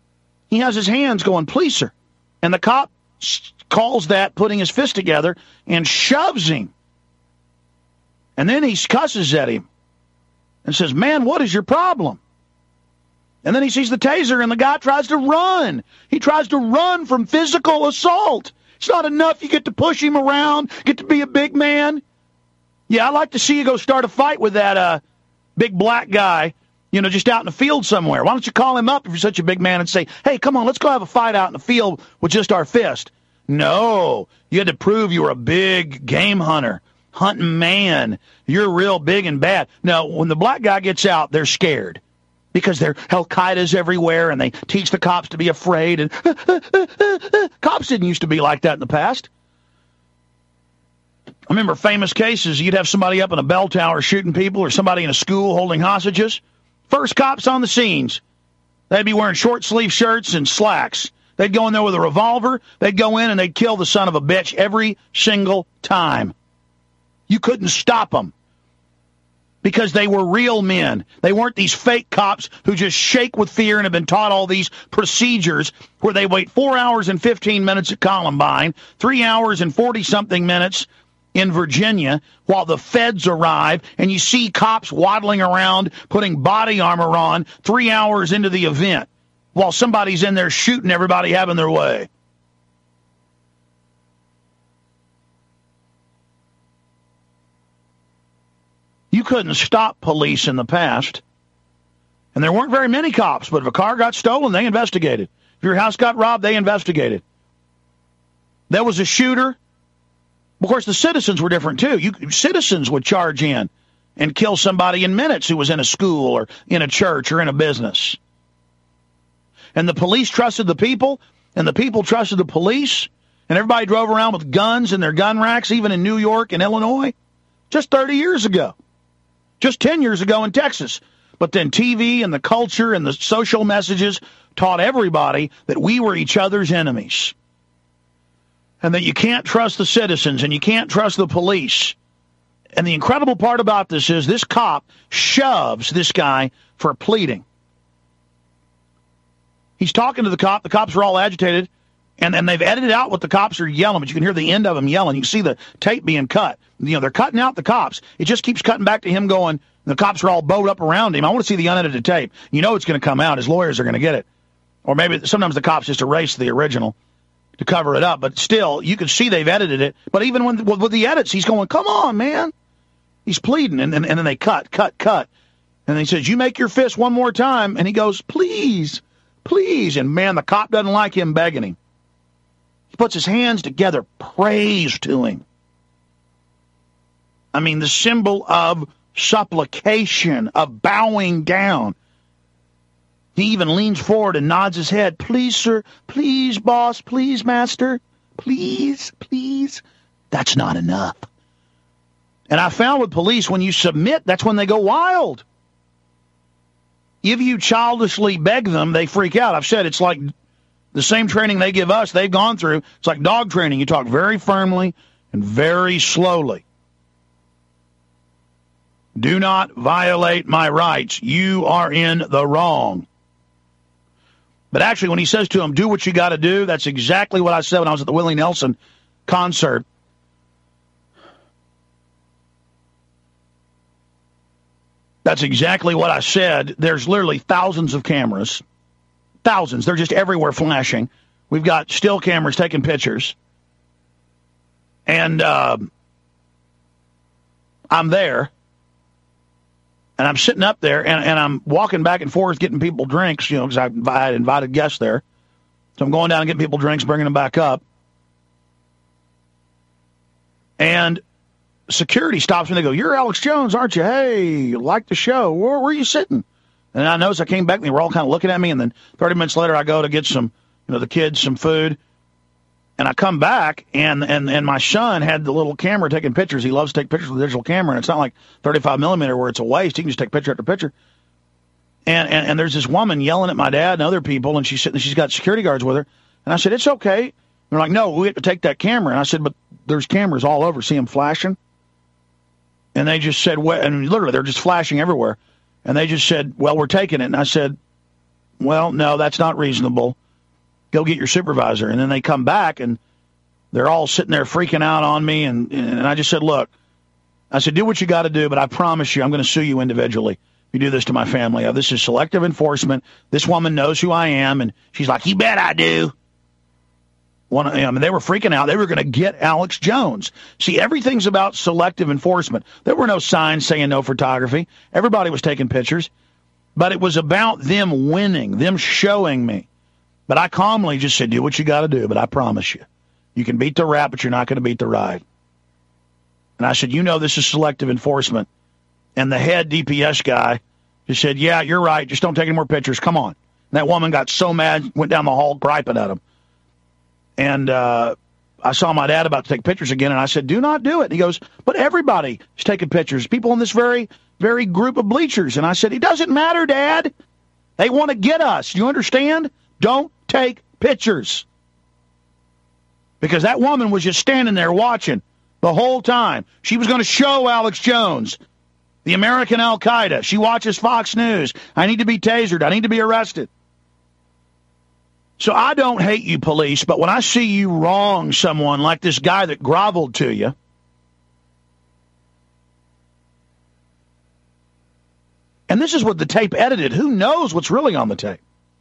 he has his hands going, please, sir. And the cop calls that putting his fist together and shoves him. And then he cusses at him and says, man, what is your problem? And then he sees the taser, and the guy tries to run. He tries to run from physical assault. It's not enough you get to push him around, get to be a big man. Yeah, I'd like to see you go start a fight with that uh, big black guy, you know, just out in the field somewhere. Why don't you call him up if you're such a big man and say, hey, come on, let's go have a fight out in the field with just our fist. No, you had to prove you were a big game hunter, hunting man. You're real big and bad. No, when the black guy gets out, they're scared because they're Al-Qaeda's everywhere and they teach the cops to be afraid. And cops didn't used to be like that in the past. I remember famous cases. You'd have somebody up in a bell tower shooting people or somebody in a school holding hostages. First cops on the scenes. They'd be wearing short sleeve shirts and slacks. They'd go in there with a revolver. They'd go in and they'd kill the son of a bitch every single time. You couldn't stop them because they were real men. They weren't these fake cops who just shake with fear and have been taught all these procedures where they wait four hours and fifteen minutes at Columbine, three hours and forty-something minutes in Virginia while the feds arrive, and you see cops waddling around putting body armor on three hours into the event while somebody's in there shooting everybody having their way. You couldn't stop police in the past, and there weren't very many cops, but if a car got stolen, they investigated. If your house got robbed, they investigated. There was a shooter. Of course, the citizens were different, too. You, citizens would charge in and kill somebody in minutes who was in a school or in a church or in a business. And the police trusted the people, and the people trusted the police, and everybody drove around with guns in their gun racks, even in New York and Illinois, just thirty years ago. Just ten years ago in Texas. But then T V and the culture and the social messages taught everybody that we were each other's enemies. And that you can't trust the citizens and you can't trust the police. And the incredible part about this is this cop shoves this guy for pleading. He's talking to the cop. The cops are all agitated. And, and they've edited out what the cops are yelling, but you can hear the end of them yelling. You can see the tape being cut. You know, they're cutting out the cops. It just keeps cutting back to him going, the cops are all bowed up around him. I want to see the unedited tape. You know it's going to come out. His lawyers are going to get it. Or maybe sometimes the cops just erase the original to cover it up. But still, you can see they've edited it. But even when, with the edits, he's going, come on, man. He's pleading. And, and, and then they cut, cut, cut. And he says, you make your fist one more time. And he goes, please, please. And, man, the cop doesn't like him begging him. He puts his hands together, prays to him. I mean, the symbol of supplication, of bowing down. He even leans forward and nods his head. Please, sir. Please, boss. Please, master. Please, please. That's not enough. And I found with police, when you submit, that's when they go wild. If you childishly beg them, they freak out. I've said it's like the same training they give us, they've gone through. It's like dog training. You talk very firmly and very slowly. Do not violate my rights. You are in the wrong. But actually, when he says to him, do what you got to do, that's exactly what I said when I was at the Willie Nelson concert. That's exactly what I said. There's literally thousands of cameras. Thousands. They're just everywhere flashing. We've got still cameras taking pictures. And uh, I'm there. And I'm sitting up there, and, and I'm walking back and forth getting people drinks, you know, because I, I had invited guests there. So I'm going down and getting people drinks, bringing them back up. And security stops me. They go, you're Alex Jones, aren't you? Hey, you like the show. Where, where are you sitting? And I noticed I came back, and they were all kind of looking at me. And then thirty minutes later, I go to get some, you know, the kids some food. And I come back, and, and, and my son had the little camera taking pictures. He loves to take pictures with the digital camera, and it's not like thirty-five millimeter where it's a waste. He can just take picture after picture. And, and and there's this woman yelling at my dad and other people, and she's sitting, she's got security guards with her. And I said, it's okay. And they're like, no, we have to take that camera. And I said, but there's cameras all over. See them flashing? And they just said, well, and literally they're just flashing everywhere. And they just said, well, we're taking it. And I said, well, no, that's not reasonable. go get your supervisor. And then they come back, and they're all sitting there freaking out on me. And, and I just said, look, I said, do what you got to do, but I promise you I'm going to sue you individually if you do this to my family. Uh, this is selective enforcement. This woman knows who I am, and she's like, you bet I do. One, I mean, they were freaking out. They were going to get Alex Jones. See, everything's about selective enforcement. There were no signs saying no photography. Everybody was taking pictures. But it was about them winning, them showing me. But I calmly just said, do what you got to do, but I promise you, you can beat the rap, but you're not going to beat the ride. And I said, you know this is selective enforcement. And the head D P S guy just said, yeah, you're right. Just don't take any more pictures. Come on. And that woman got so mad, went down the hall griping at him. And uh, I saw my dad about to take pictures again, and I said, do not do it. And he goes, but everybody is taking pictures, people in this very, very group of bleachers. And I said, it doesn't matter, Dad. They want to get us. You understand? Don't take pictures. Because that woman was just standing there watching the whole time. She was going to show Alex Jones, the American Al-Qaeda. She watches Fox News. I need to be tasered. I need to be arrested. So I don't hate you, police, but when I see you wrong someone like this guy that groveled to you, and this is what the tape edited. Who knows what's really on the tape?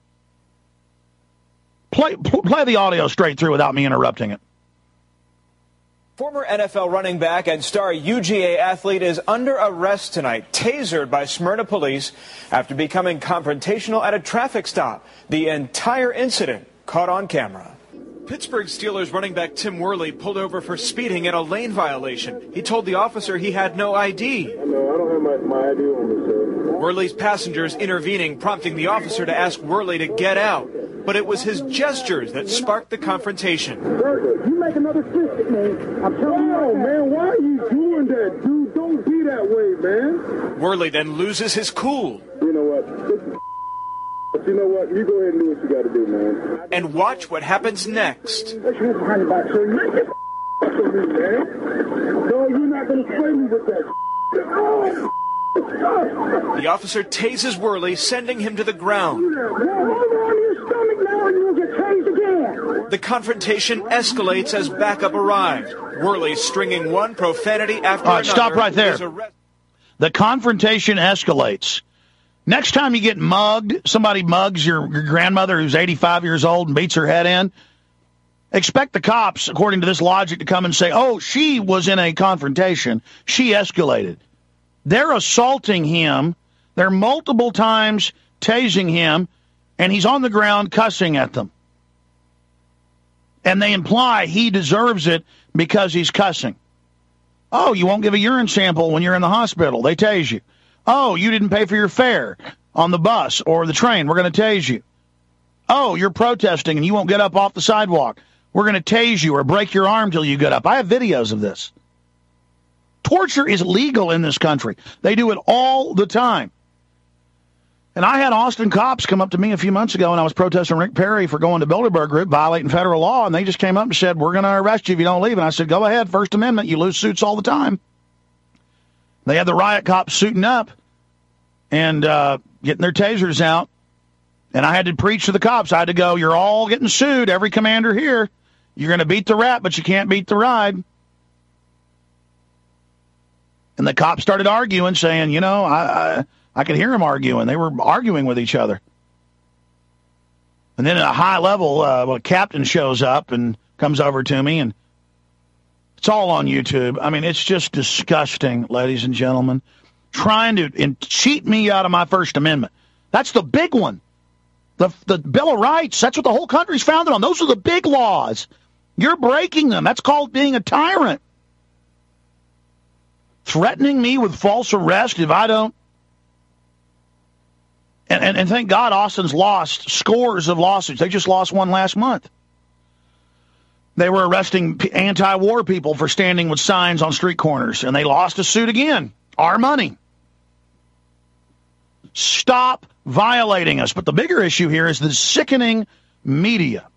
Play, play the audio straight through without me interrupting it. Former N F L running back and star U G A athlete is under arrest tonight, tasered by Smyrna police after becoming confrontational at a traffic stop. The entire incident caught on camera. Pittsburgh Steelers running back Tim Worley pulled over for speeding in a lane violation. He told the officer he had no I D. No, I don't have my, my I D on me, sir. Worley's passengers intervening, prompting the officer to ask Worley to get out. But it was his gestures that sparked the confrontation. Sir, you make another fist at me. I'm telling you, man, why are you doing that, dude? Don't be that way, man. Worley then loses his cool. You know what? This is But you know what? You go ahead and do what you got to do, man. And watch what happens next. Let's move behind your back, sir. You make this for me, man. No, you're not going to spray me with that. Oh, the officer tases Worley, sending him to the ground. The confrontation escalates as backup arrives. Worley stringing one profanity after All right, another. Stop right there. The confrontation escalates. Next time you get mugged, somebody mugs your, your grandmother who's eighty-five years old and beats her head in, expect the cops, according to this logic, to come and say, oh, she was in a confrontation. She escalated. They're assaulting him. They're multiple times tasing him, and he's on the ground cussing at them. And they imply he deserves it because he's cussing. Oh, you won't give a urine sample when you're in the hospital. They tase you. Oh, you didn't pay for your fare on the bus or the train. We're going to tase you. Oh, you're protesting and you won't get up off the sidewalk. We're going to tase you or break your arm till you get up. I have videos of this. Torture is legal in this country. They do it all the time. And I had Austin cops come up to me a few months ago when I was protesting Rick Perry for going to Bilderberg Group, violating federal law, and they just came up and said, we're going to arrest you if you don't leave. And I said, go ahead, First Amendment, you lose suits all the time. They had the riot cops suiting up and uh, getting their tasers out. And I had to preach to the cops. I had to go, you're all getting sued, every commander here. You're going to beat the rap, but you can't beat the ride. And the cops started arguing, saying, you know, I, I, I could hear them arguing. They were arguing with each other. And then at a high level, uh, well, a captain shows up and comes over to me, and it's all on YouTube. I mean, it's just disgusting, ladies and gentlemen, trying to and cheat me out of my First Amendment. That's the big one. The, the Bill of Rights, that's what the whole country's founded on. Those are the big laws. You're breaking them. That's called being a tyrant. Threatening me with false arrest if I don't. And, and, and thank God Austin's lost scores of lawsuits. They just lost one last month. They were arresting anti-war people for standing with signs on street corners, and they lost a suit again. Our money. Stop violating us. But the bigger issue here is the sickening media.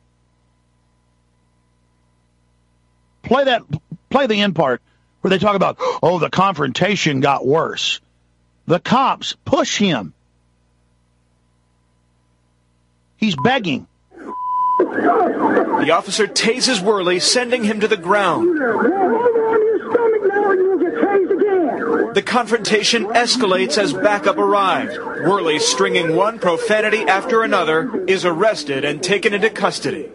Play that. Play the end part where they talk about, oh, the confrontation got worse. The cops push him. He's begging. The officer tases Worley, sending him to the ground. The confrontation escalates as backup arrives. Worley, stringing one profanity after another, is arrested and taken into custody.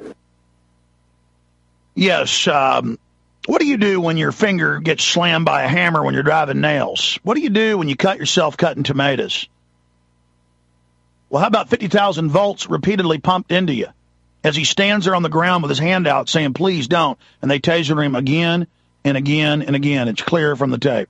Yes, um, what do you do when your finger gets slammed by a hammer when you're driving nails? What do you do when you cut yourself cutting tomatoes? Well, how about fifty thousand volts repeatedly pumped into you as he stands there on the ground with his hand out saying, please don't, and they taser him again and again and again. It's clear from the tape.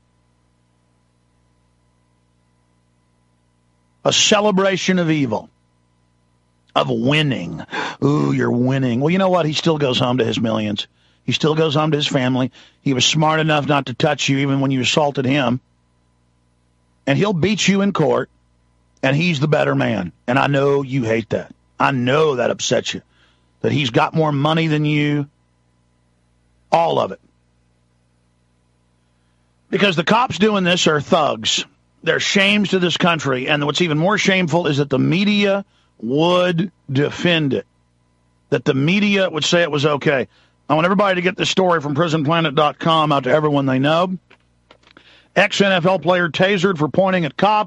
A celebration of evil, of winning. Ooh, you're winning. Well, you know what? He still goes home to his millions. He still goes home to his family. He was smart enough not to touch you even when you assaulted him. And he'll beat you in court, and he's the better man. And I know you hate that. I know that upsets you, that he's got more money than you. All of it. Because the cops doing this are thugs. They're shames to this country. And what's even more shameful is that the media would defend it. That the media would say it was okay. I want everybody to get this story from prison planet dot com out to everyone they know. Ex-N F L player tasered for pointing at cop.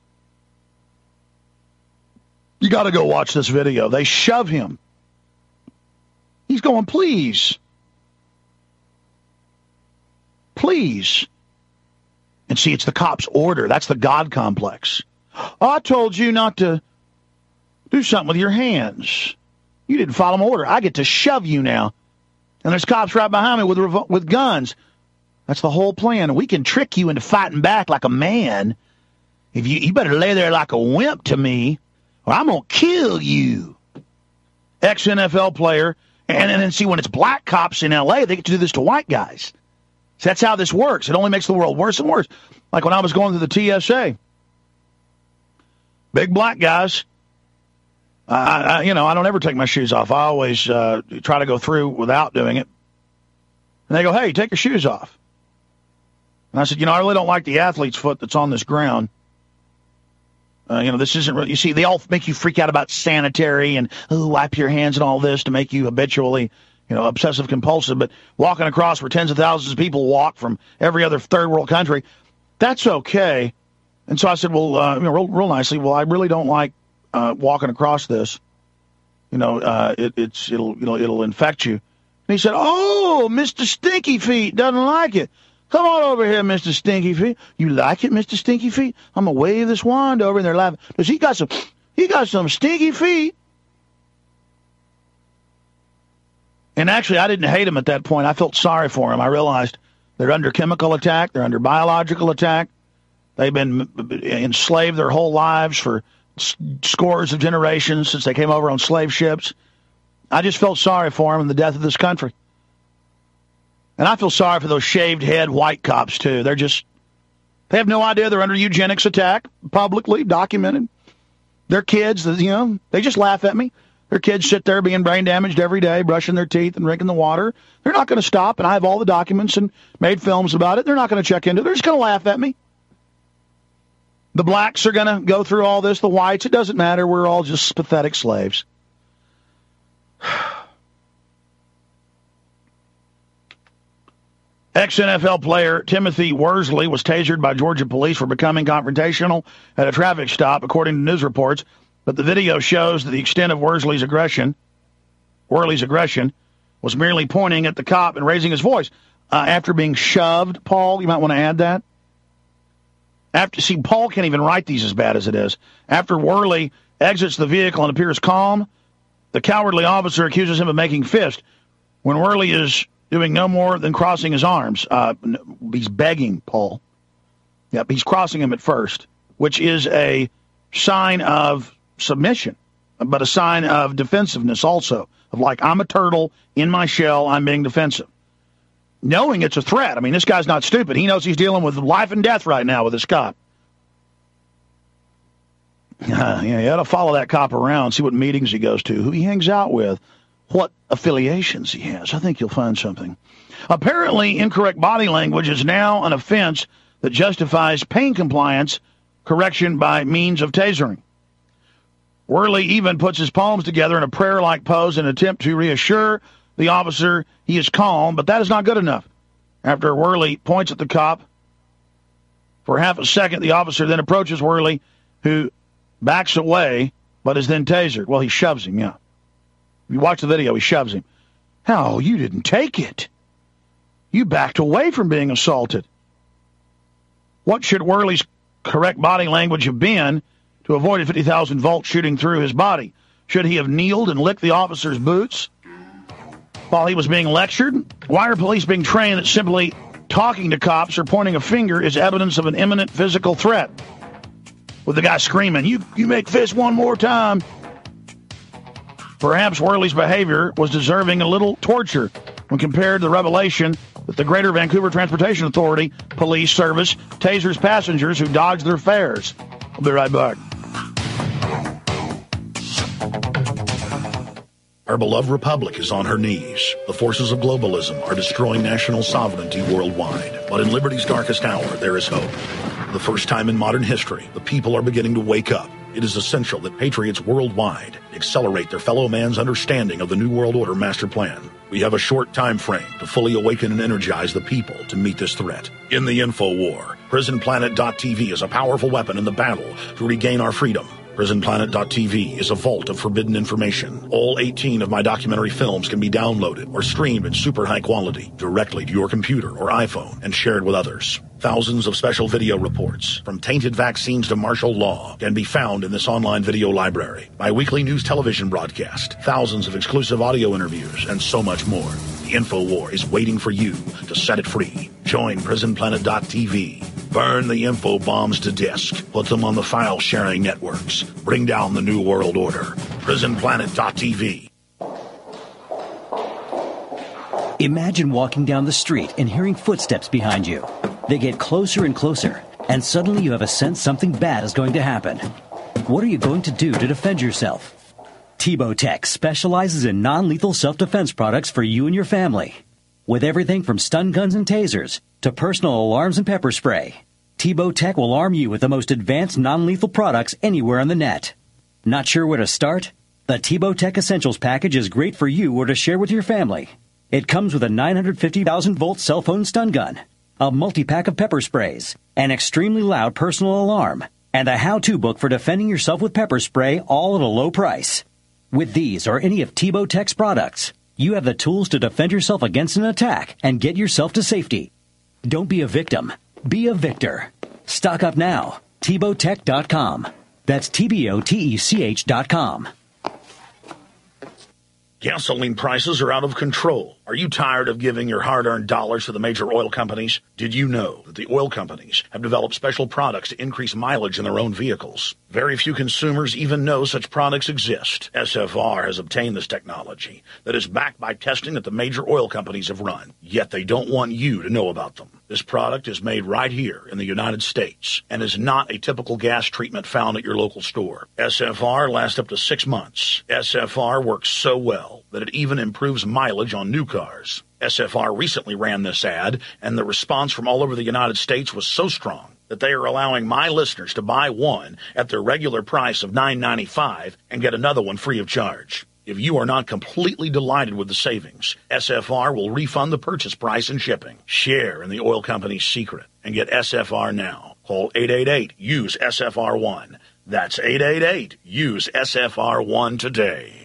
You got to go watch this video. They shove him. He's going, please. Please. And see, it's the cop's order. That's the God complex. Oh, I told you not to do something with your hands. You didn't follow my order. I get to shove you now. And there's cops right behind me with revo- with guns. That's the whole plan. We can trick you into fighting back like a man. If you, you better lay there like a wimp to me, or I'm going to kill you. Ex-N F L player. And, and then see, when it's black cops in L A, they get to do this to white guys. So that's how this works. It only makes the world worse and worse. Like when I was going through the T S A. Big black guys. I, I, you know, I don't ever take my shoes off. I always uh, try to go through without doing it. And they go, hey, take your shoes off. And I said, you know, I really don't like the athlete's foot that's on this ground. Uh, you know, this isn't really, you see, they all make you freak out about sanitary and, oh, wipe your hands and all this to make you habitually, you know, obsessive compulsive. But walking across where tens of thousands of people walk from every other third world country, that's okay. And so I said, well, uh, you know, real, real nicely, well, I really don't like uh, walking across this. You know, uh, it, it's it'll you know it'll infect you. And he said, oh, Mister Stinky Feet doesn't like it. Come on over here, Mister Stinky Feet. You like it, Mister Stinky Feet? I'm gonna wave this wand over, and they're laughing because he got some he got some stinky feet. And actually, I didn't hate him at that point. I felt sorry for him. I realized they're under chemical attack. They're under biological attack. They've been enslaved their whole lives for scores of generations since they came over on slave ships. I just felt sorry for them and the death of this country. And I feel sorry for those shaved head white cops, too. They're just, they have no idea they're under eugenics attack, publicly documented. Their kids, you know, they just laugh at me. Their kids sit there being brain damaged every day, brushing their teeth and drinking the water. They're not going to stop, and I have all the documents and made films about it. They're not going to check into it. They're just going to laugh at me. The blacks are going to go through all this, the whites. It doesn't matter. We're all just pathetic slaves. Ex-N F L player Timothy Worsley was tasered by Georgia police for becoming confrontational at a traffic stop, according to news reports. But the video shows that the extent of Worsley's aggression, Worley's aggression, was merely pointing at the cop and raising his voice. Uh, after being shoved, Paul, you might want to add that. After, see, Paul can't even write these as bad as it is. After Worley exits the vehicle and appears calm, the cowardly officer accuses him of making fist when Worley is doing no more than crossing his arms. Uh, he's begging Paul. Yep, he's crossing him at first, which is a sign of submission, but a sign of defensiveness also, of like, I'm a turtle in my shell, I'm being defensive. Knowing it's a threat. I mean, this guy's not stupid. He knows he's dealing with life and death right now with this cop. Uh, yeah, you ought to follow that cop around, see what meetings he goes to, who he hangs out with, what affiliations he has. I think you'll find something. Apparently, incorrect body language is now an offense that justifies pain compliance correction by means of tasering. Worley even puts his palms together in a prayer-like pose in an attempt to reassure the officer he is calm, but that is not good enough. After Worley points at the cop for half a second, the officer then approaches Worley, who backs away, but is then tasered. Well, he shoves him, yeah. If you watch the video, he shoves him. Hell, you didn't take it. You backed away from being assaulted. What should Worley's correct body language have been to avoid a fifty thousand volt shooting through his body? Should he have kneeled and licked the officer's boots while he was being lectured? Why are police being trained that simply talking to cops or pointing a finger is evidence of an imminent physical threat? With the guy screaming, you, you make fists one more time. Perhaps Worley's behavior was deserving a little torture when compared to the revelation that the Greater Vancouver Transportation Authority Police Service tasers passengers who dodged their fares. I'll be right back. Our beloved republic is on her knees. The forces of globalism are destroying national sovereignty worldwide. But in liberty's darkest hour, there is hope. For the first time in modern history, the people are beginning to wake up. It is essential that patriots worldwide accelerate their fellow man's understanding of the New World Order master plan. We have a short time frame to fully awaken and energize the people to meet this threat. In the info war, prison planet dot t v is a powerful weapon in the battle to regain our freedom. prison planet dot t v is a vault of forbidden information. All eighteen of my documentary films can be downloaded or streamed in super high quality directly to your computer or iPhone and shared with others. Thousands of special video reports, from tainted vaccines to martial law, can be found in this online video library. My weekly news television broadcast, thousands of exclusive audio interviews, and so much more. The InfoWar is waiting for you to set it free. Join prison planet dot t v. Burn the info bombs to disk. Put them on the file-sharing networks. Bring down the New World Order. prison planet dot t v. Imagine walking down the street and hearing footsteps behind you. They get closer and closer, and suddenly you have a sense something bad is going to happen. What are you going to do to defend yourself? Tebow Tech specializes in non-lethal self-defense products for you and your family. With everything from stun guns and tasers to personal alarms and pepper spray, Tebow Tech will arm you with the most advanced non-lethal products anywhere on the net. Not sure where to start? The Tebow Tech Essentials package is great for you or to share with your family. It comes with a nine hundred fifty thousand volt cell phone stun gun, a multi-pack of pepper sprays, an extremely loud personal alarm, and a how-to book for defending yourself with pepper spray, all at a low price. With these or any of Tebow Tech's products, you have the tools to defend yourself against an attack and get yourself to safety. Don't be a victim. Be a victor. Stock up now. Tebow Tech dot com. That's T B O T E C H dot com. Gasoline prices are out of control. Are you tired of giving your hard-earned dollars to the major oil companies? Did you know that the oil companies have developed special products to increase mileage in their own vehicles? Very few consumers even know such products exist. S F R has obtained this technology that is backed by testing that the major oil companies have run, yet they don't want you to know about them. This product is made right here in the United States and is not a typical gas treatment found at your local store. S F R lasts up to six months. S F R works so well that it even improves mileage on new cars. S F R recently ran this ad, and the response from all over the United States was so strong that they are allowing my listeners to buy one at their regular price of nine ninety-five and get another one free of charge. If you are not completely delighted with the savings, S F R will refund the purchase price and shipping. Share in the oil company's secret and get S F R now. Call eight eight eight, use S F R one. That's eight eight eight, use S F R one today.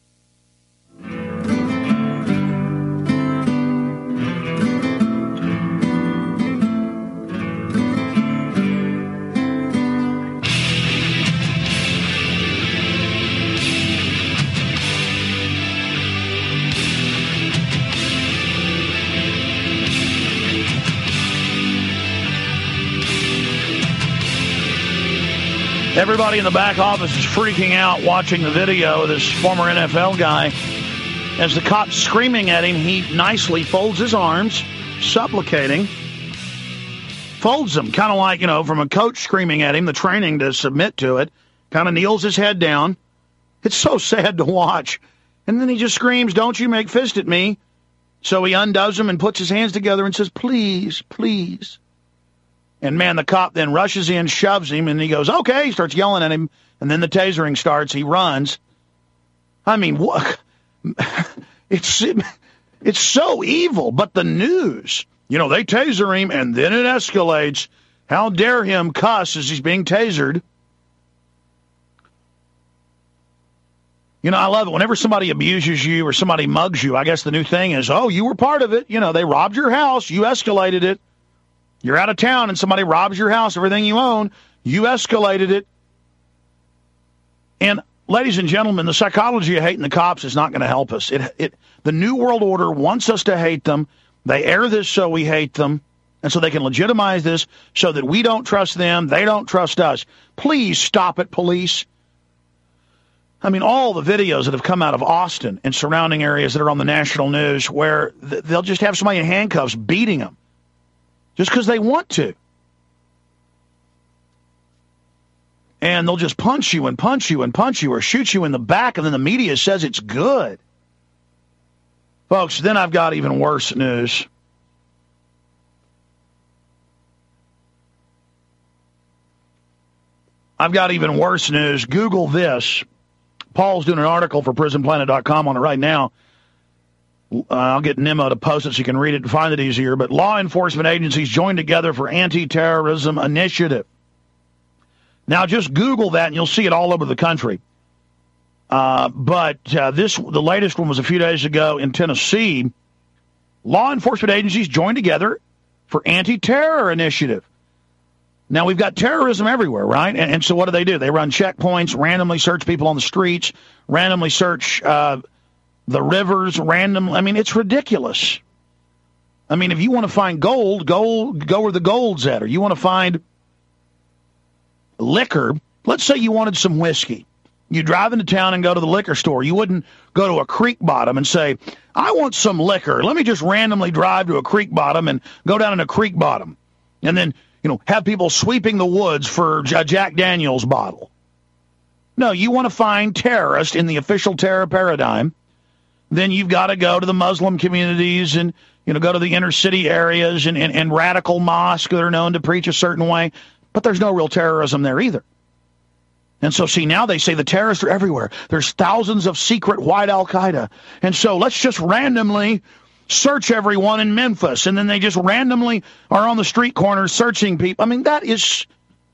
Everybody in the back office is freaking out watching the video of this former N F L guy. As the cop's screaming at him, he nicely folds his arms, supplicating, folds them, kind of like, you know, from a coach screaming at him, the training to submit to it, kind of kneels his head down. It's so sad to watch. And then he just screams, "Don't you make fist at me." So he undoes them and puts his hands together and says, "Please, please." And, man, the cop then rushes in, shoves him, and he goes, okay, he starts yelling at him, and then the tasering starts. He runs. I mean, what? It's, it's so evil, but the news, you know, they taser him, and then it escalates. How dare him cuss as he's being tasered? You know, I love it. Whenever somebody abuses you or somebody mugs you, I guess the new thing is, oh, you were part of it. You know, they robbed your house. You escalated it. You're out of town and somebody robs your house, everything you own. You escalated it. And, ladies and gentlemen, the psychology of hating the cops is not going to help us. It, it, the New World Order wants us to hate them. They air this so we hate them, and so they can legitimize this so that we don't trust them, they don't trust us. Please stop it, police. I mean, all the videos that have come out of Austin and surrounding areas that are on the national news where th- they'll just have somebody in handcuffs beating them just because they want to. And they'll just punch you and punch you and punch you or shoot you in the back, and then the media says it's good. Folks, then I've got even worse news. I've got even worse news. Google this. Paul's doing an article for prison planet dot com on it right now. Uh, I'll get Nemo to post it so you can read it and find it easier. But law enforcement agencies joined together for anti-terrorism initiative. Now, just Google that, and you'll see it all over the country. Uh, but uh, this, the latest one was a few days ago in Tennessee. Law enforcement agencies joined together for anti-terror initiative. Now, we've got terrorism everywhere, right? And, and so what do they do? They run checkpoints, randomly search people on the streets, randomly search uh, the rivers, random. I mean, it's ridiculous. I mean, if you want to find gold, gold, go where the gold's at. Or you want to find liquor. Let's say you wanted some whiskey. You drive into town and go to the liquor store. You wouldn't go to a creek bottom and say, I want some liquor. Let me just randomly drive to a creek bottom and go down in a creek bottom. And then, you know, have people sweeping the woods for a Jack Daniels bottle. No, you want to find terrorists in the official terror paradigm, then you've got to go to the Muslim communities and, you know, go to the inner city areas and, and, and radical mosques that are known to preach a certain way. But there's no real terrorism there either. And so, see, now they say the terrorists are everywhere. There's thousands of secret white Al-Qaeda. And so let's just randomly search everyone in Memphis. And then they just randomly are on the street corners searching people. I mean, that is...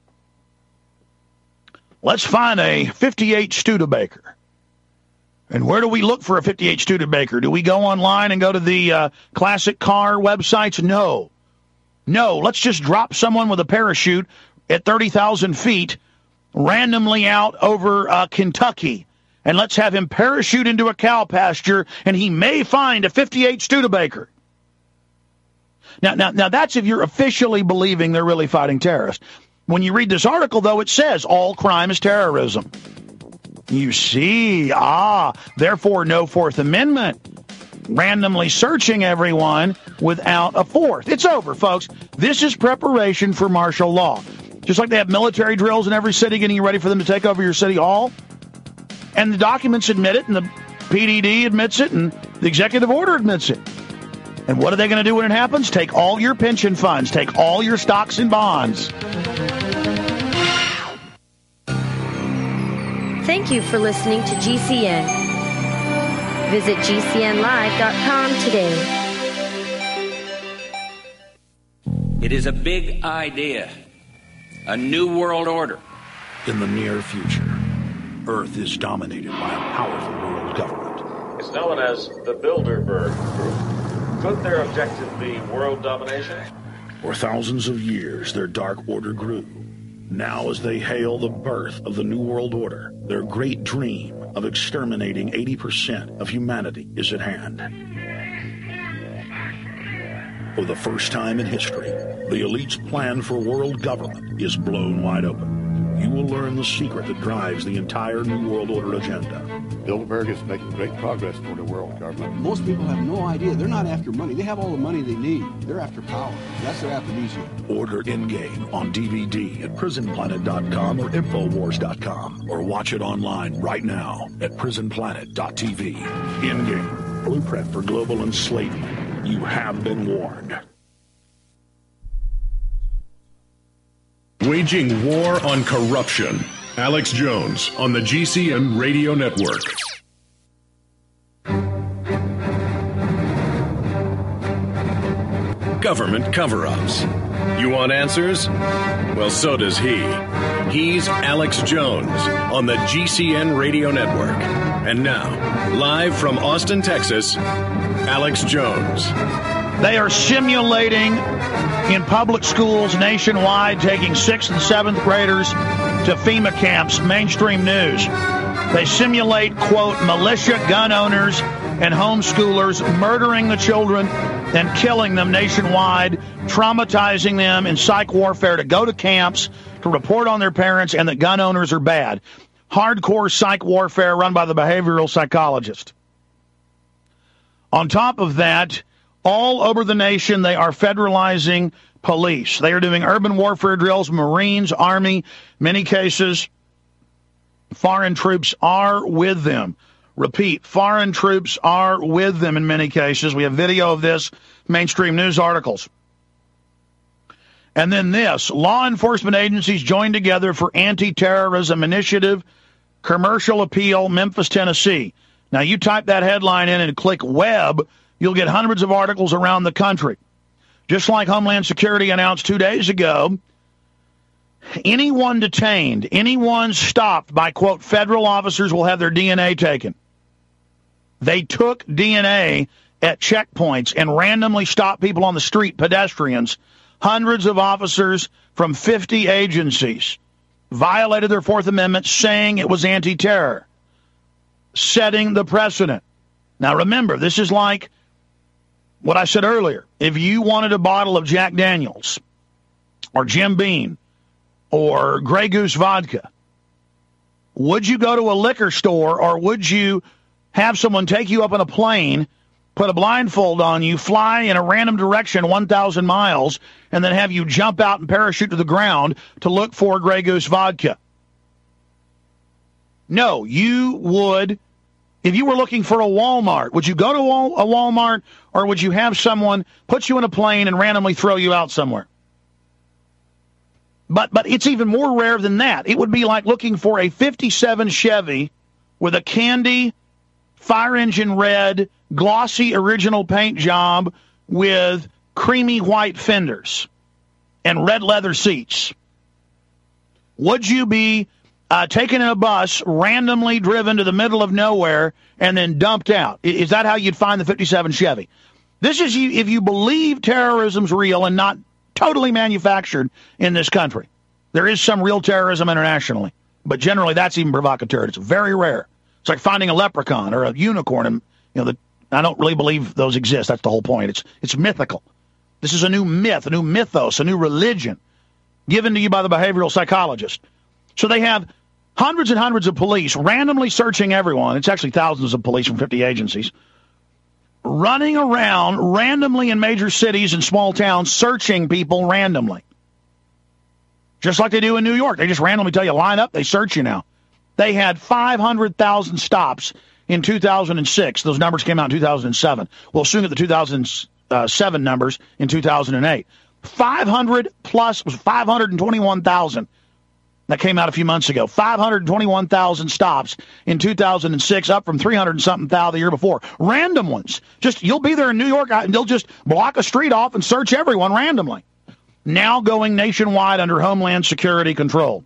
Let's find a fifty-eight Studebaker. And where do we look for a fifty-eight Studebaker? Do we go online and go to the uh, classic car websites? No. No, let's just drop someone with a parachute at thirty thousand feet randomly out over uh, Kentucky, and let's have him parachute into a cow pasture, and he may find a fifty-eight Studebaker. Now, now, now that's if you're officially believing they're really fighting terrorists. When you read this article, though, it says all crime is terrorism. You see, ah, therefore no Fourth Amendment. Randomly searching everyone without a fourth. It's over, folks. This is preparation for martial law. Just like they have military drills in every city getting you ready for them to take over your city hall. And the documents admit it, and the P D D admits it, and the executive order admits it. And what are they going to do when it happens? Take all your pension funds. Take all your stocks and bonds. Thank you for listening to G C N. Visit G C N live dot com today. It is a big idea. A new world order. In the near future, Earth is dominated by a powerful world government. It's known as the Bilderberg Group. Could their objective be world domination? For thousands of years, their dark order grew. Now, as they hail the birth of the New World Order, their great dream of exterminating eighty percent of humanity is at hand. For the first time in history, the elite's plan for world government is blown wide open. You will learn the secret that drives the entire New World Order agenda. Bilderberg is making great progress toward a world government. Most people have no idea. They're not after money. They have all the money they need. They're after power. That's their aphrodisiac. Order Endgame on D V D at prison planet dot com or infowars dot com, or watch it online right now at prison planet dot t v. Endgame, blueprint for global enslavement. You have been warned. Waging war on corruption. Alex Jones on the G C N Radio Network. Government cover-ups. You want answers? Well, so does he. He's Alex Jones on the G C N Radio Network. And now, live from Austin, Texas, Alex Jones. They are simulating in public schools nationwide, taking sixth and seventh graders to FEMA camps, mainstream news. They simulate, quote, militia gun owners and homeschoolers murdering the children and killing them nationwide, traumatizing them in psych warfare to go to camps, to report on their parents, and that gun owners are bad. Hardcore psych warfare run by the behavioral psychologist. On top of that, all over the nation, they are federalizing police. They are doing urban warfare drills, Marines, Army, many cases. Foreign troops are with them. Repeat, foreign troops are with them in many cases. We have video of this, mainstream news articles. And then this, law enforcement agencies join together for anti-terrorism initiative, commercial appeal, Memphis, Tennessee. Now, you type that headline in and click web, you'll get hundreds of articles around the country. Just like Homeland Security announced two days ago, anyone detained, anyone stopped by, quote, federal officers will have their D N A taken. They took D N A at checkpoints and randomly stopped people on the street, pedestrians. Hundreds of officers from fifty agencies violated their Fourth Amendment, saying it was anti-terror, setting the precedent. Now, remember, this is like what I said earlier. If you wanted a bottle of Jack Daniels or Jim Beam or Grey Goose vodka, would you go to a liquor store or would you have someone take you up on a plane, put a blindfold on you, fly in a random direction one thousand miles, and then have you jump out and parachute to the ground to look for Grey Goose vodka? No, you would. If you were looking for a Walmart, would you go to a Walmart or would you have someone put you in a plane and randomly throw you out somewhere? But but it's even more rare than that. It would be like looking for a fifty-seven Chevy with a candy, fire engine red, glossy original paint job with creamy white fenders and red leather seats. Would you be uh, taken in a bus, randomly driven to the middle of nowhere, and then dumped out? Is that how you'd find the fifty-seven Chevy? This is you if you believe terrorism's real and not totally manufactured in this country. There is some real terrorism internationally, but generally that's even provocateur. It's very rare. It's like finding a leprechaun or a unicorn, and you know the, I don't really believe those exist. That's the whole point. It's it's mythical. This is a new myth, a new mythos, a new religion given to you by the behavioral psychologist. So they have hundreds and hundreds of police randomly searching everyone. It's actually thousands of police from fifty agencies running around randomly in major cities and small towns, searching people randomly. Just like they do in New York. They just randomly tell you, line up, they search you now. They had five hundred thousand stops in two thousand six. Those numbers came out in two thousand seven. We'll soon get the two thousand seven numbers in two thousand eight. five hundred plus was five hundred twenty-one thousand. That came out a few months ago. five hundred twenty-one thousand stops in two thousand six, up from three hundred and something thousand the year before. Random ones. Just, you'll be there in New York, and they'll just block a street off and search everyone randomly. Now going nationwide under Homeland Security control.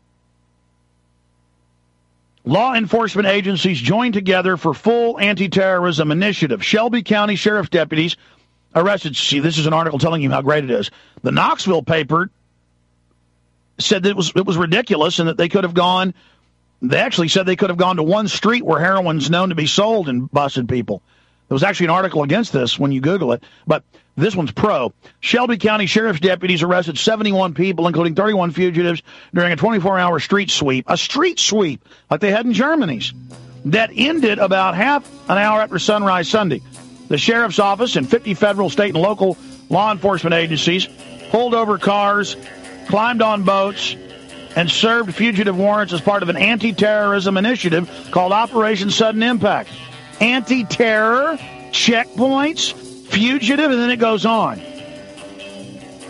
Law enforcement agencies join together for full anti-terrorism initiative. Shelby County Sheriff's deputies arrested. See, this is an article telling you how great it is. The Knoxville paper said that it was it was ridiculous and that they could have gone, they actually said they could have gone to one street where heroin's known to be sold and busted people. There was actually an article against this when you Google it, but this one's pro. Shelby County Sheriff's deputies arrested seventy-one people, including thirty-one fugitives, during a twenty-four hour street sweep. A street sweep, like they had in Germany's, that ended about half an hour after sunrise Sunday. The sheriff's office and fifty federal, state, and local law enforcement agencies pulled over cars, climbed on boats, and served fugitive warrants as part of an anti-terrorism initiative called Operation Sudden Impact. Anti-terror, checkpoints, fugitive, and then it goes on.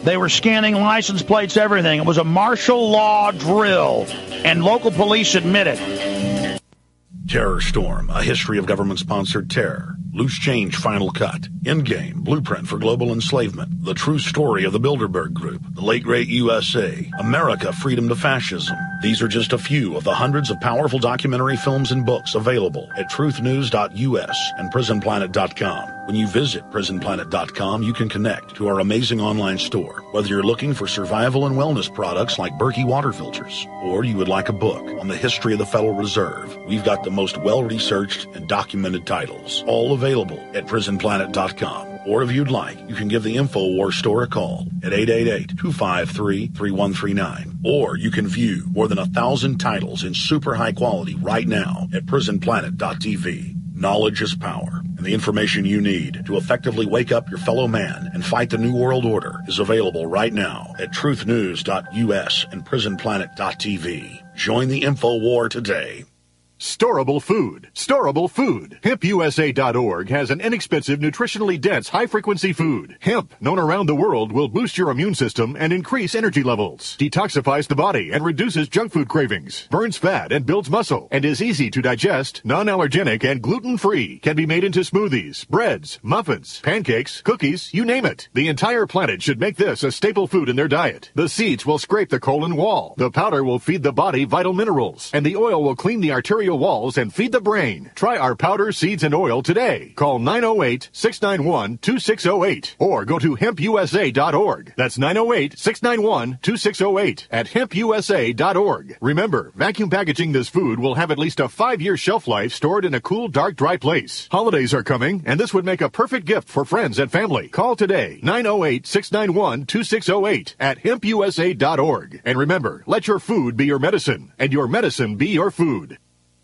They were scanning license plates, everything. It was a martial law drill, and local police admit it. Terror Storm, a history of government-sponsored terror. Loose Change Final Cut. Endgame, Blueprint for Global Enslavement. The True Story of the Bilderberg Group. The Late Great U S A. America, Freedom to Fascism. These are just a few of the hundreds of powerful documentary films and books available at truth news dot U S and prison planet dot com. When you visit prison planet dot com, you can connect to our amazing online store. Whether you're looking for survival and wellness products like Berkey water filters, or you would like a book on the history of the Federal Reserve, we've got the most well-researched and documented titles, all available at prison planet dot com. Or if you'd like, you can give the InfoWars store a call at eight eight eight, two five three, three one three nine. Or you can view more than a thousand titles in super high quality right now at prison planet dot T V. Knowledge is power, and the information you need to effectively wake up your fellow man and fight the New World Order is available right now at truth news dot U S and prison planet dot T V. Join the info war today. Storable food. Storable food. hemp U S A dot org has an inexpensive, nutritionally dense, high-frequency food. Hemp, known around the world, will boost your immune system and increase energy levels, detoxifies the body and reduces junk food cravings, burns fat and builds muscle, and is easy to digest, non-allergenic, and gluten-free. Can be made into smoothies, breads, muffins, pancakes, cookies, you name it. The entire planet should make this a staple food in their diet. The seeds will scrape the colon wall. The powder will feed the body vital minerals, and the oil will clean the arterial walls and feed the brain. Try our powder, seeds, and oil today. Call nine oh eight, six nine one, two six oh eight or go to hemp U S A dot org. That's nine oh eight, six nine one, two six oh eight at hemp U S A dot org. Remember, vacuum packaging this food will have at least a five-year shelf life stored in a cool, dark, dry place. Holidays are coming, and this would make a perfect gift for friends and family. Call today, nine oh eight, six nine one, two six oh eight at hemp U S A dot org. And remember, let your food be your medicine, and your medicine be your food.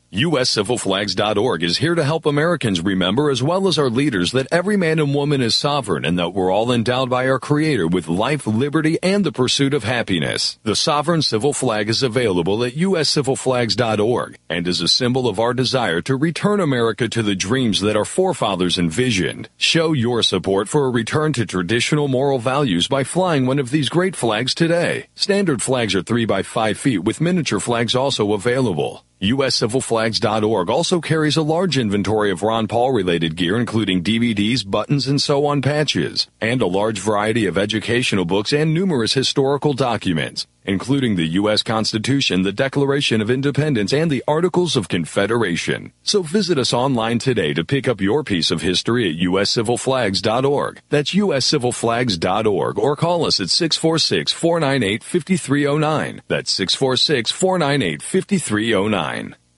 U S civil flags dot org is here to help Americans remember, as well as our leaders, that every man and woman is sovereign and that we're all endowed by our Creator with life, liberty, and the pursuit of happiness. The Sovereign Civil Flag is available at U S civil flags dot org and is a symbol of our desire to return America to the dreams that our forefathers envisioned. Show your support for a return to traditional moral values by flying one of these great flags today. Standard flags are three by five feet with miniature flags also available. U S civil flags dot org also carries a large inventory of Ron Paul-related gear, including D V Ds, buttons, and so-on patches, and a large variety of educational books and numerous historical documents, including the U S Constitution, the Declaration of Independence, and the Articles of Confederation. So visit us online today to pick up your piece of history at U S civil flags dot org. That's U S civil flags dot org, or call us at six four six, four nine eight, five three zero nine. That's six four six, four nine eight, five three zero nine.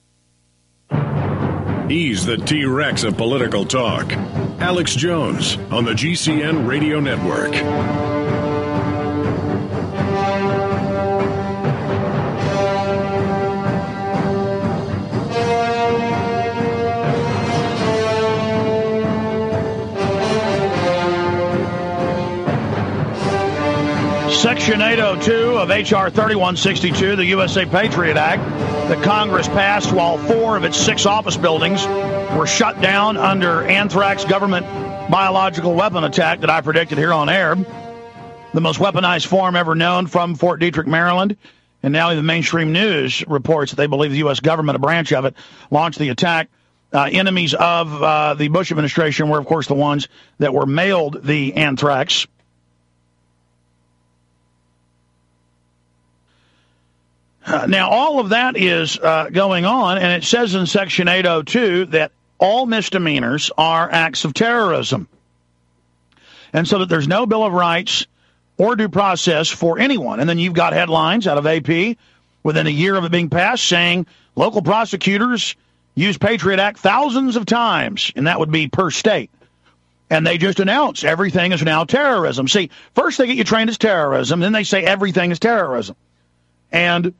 He's the T-Rex of political talk. Alex Jones on the G C N Radio Network. Section eight oh two of H R thirty-one sixty-two, the U S A Patriot Act, that Congress passed while four of its six office buildings were shut down under anthrax government biological weapon attack that I predicted here on air. The most weaponized form ever known from Fort Detrick, Maryland. And now the mainstream news reports that they believe the U S government, a branch of it, launched the attack. Uh, enemies of uh, the Bush administration were, of course, the ones that were mailed the anthrax. Uh, now, all of that is uh, going on, and it says in Section eight oh two that all misdemeanors are acts of terrorism. And so that there's no Bill of Rights or due process for anyone. And then you've got headlines out of A P within a year of it being passed saying local prosecutors use Patriot Act thousands of times, and that would be per state. And they just announce everything is now terrorism. See, first they get you trained as terrorism, then they say everything is terrorism. And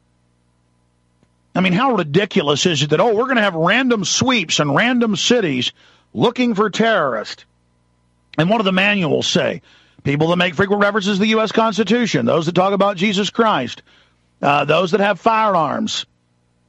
I mean, how ridiculous is it that, oh, we're going to have random sweeps in random cities looking for terrorists? And what do the manuals say? People that make frequent references to the U S Constitution, those that talk about Jesus Christ, uh, those that have firearms.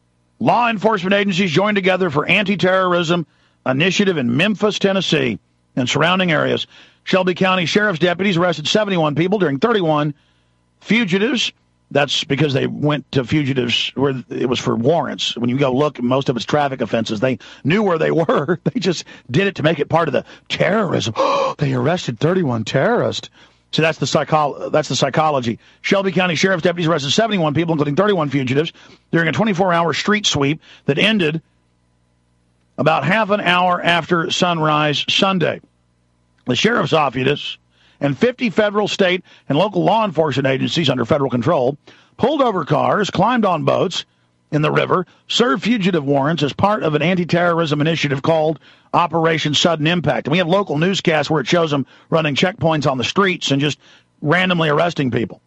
Law enforcement agencies joined together for anti-terrorism initiative in Memphis, Tennessee. and surrounding areas. Shelby County Sheriff's deputies arrested seventy-one people during thirty-one fugitives. That's because they went to fugitives where it was for warrants. When you go look, most of it's traffic offenses. They knew where they were. They just did it to make it part of the terrorism. They arrested thirty-one terrorists. So that's the psycho- that's the psychology. Shelby County Sheriff's deputies arrested seventy-one people, including thirty-one fugitives, during a twenty-four hour street sweep that ended about half an hour after sunrise Sunday. The sheriff's office and fifty federal, state, and local law enforcement agencies under federal control pulled over cars, climbed on boats in the river, served fugitive warrants as part of an anti-terrorism initiative called Operation Sudden Impact. And we have local newscasts where it shows them running checkpoints on the streets and just randomly arresting people.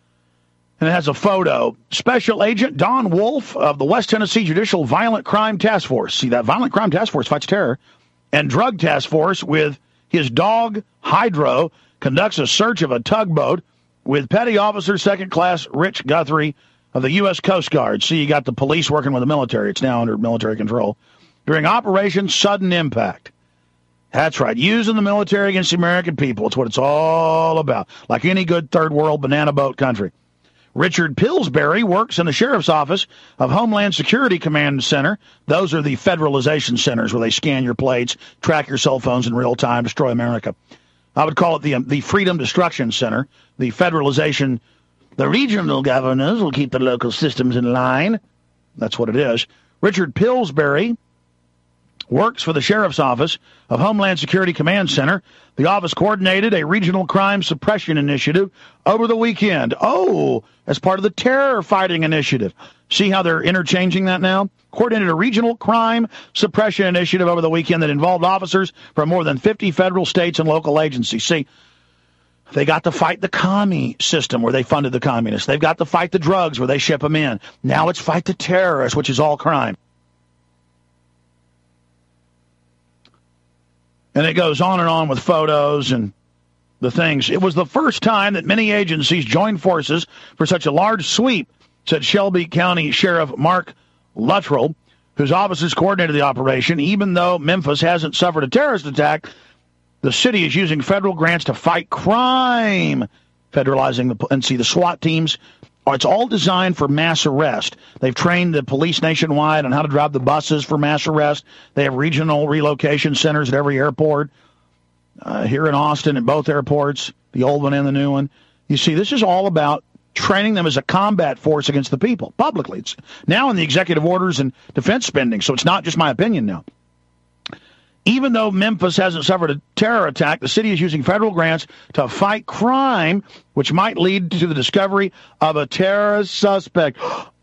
And it has a photo. Special Agent Don Wolf of the West Tennessee Judicial Violent Crime Task Force. See, that Violent Crime Task Force fights terror. And Drug Task Force with his dog, Hydro, conducts a search of a tugboat with Petty Officer Second Class Rich Guthrie of the U S Coast Guard. See, you got the police working with the military. It's now under military control. During Operation Sudden Impact. That's right. Using the military against the American people. It's what it's all about. Like any good third world banana boat country. Richard Pillsbury works in the Sheriff's Office of Homeland Security Command Center. Those are the federalization centers where they scan your plates, track your cell phones in real time, destroy America. I would call it the, um, the Freedom Destruction Center. The federalization, the regional governors will keep the local systems in line. That's what it is. Richard Pillsbury works for the Sheriff's Office of Homeland Security Command Center. The office coordinated a regional crime suppression initiative over the weekend. Oh, as part of the terror fighting initiative. See how they're interchanging that now? Coordinated a regional crime suppression initiative over the weekend that involved officers from more than fifty federal, states, and local agencies. See, they got to fight the commie system where they funded the communists. They've got to fight the drugs where they ship them in. Now let's fight the terrorists, which is all crime. And it goes on and on with photos and the things. It was the first time that many agencies joined forces for such a large sweep, said Shelby County Sheriff Mark Luttrell, whose offices coordinated the operation. Even though Memphis hasn't suffered a terrorist attack, the city is using federal grants to fight crime, federalizing the, and see the SWAT teams. It's all designed for mass arrest. They've trained the police nationwide on how to drive the buses for mass arrest. They have regional relocation centers at every airport. Uh, here in Austin at both airports, the old one and the new one. You see, this is all about training them as a combat force against the people, publicly. It's now in the executive orders and defense spending, so it's not just my opinion now. Even though Memphis hasn't suffered a terror attack, the city is using federal grants to fight crime, which might lead to the discovery of a terrorist suspect.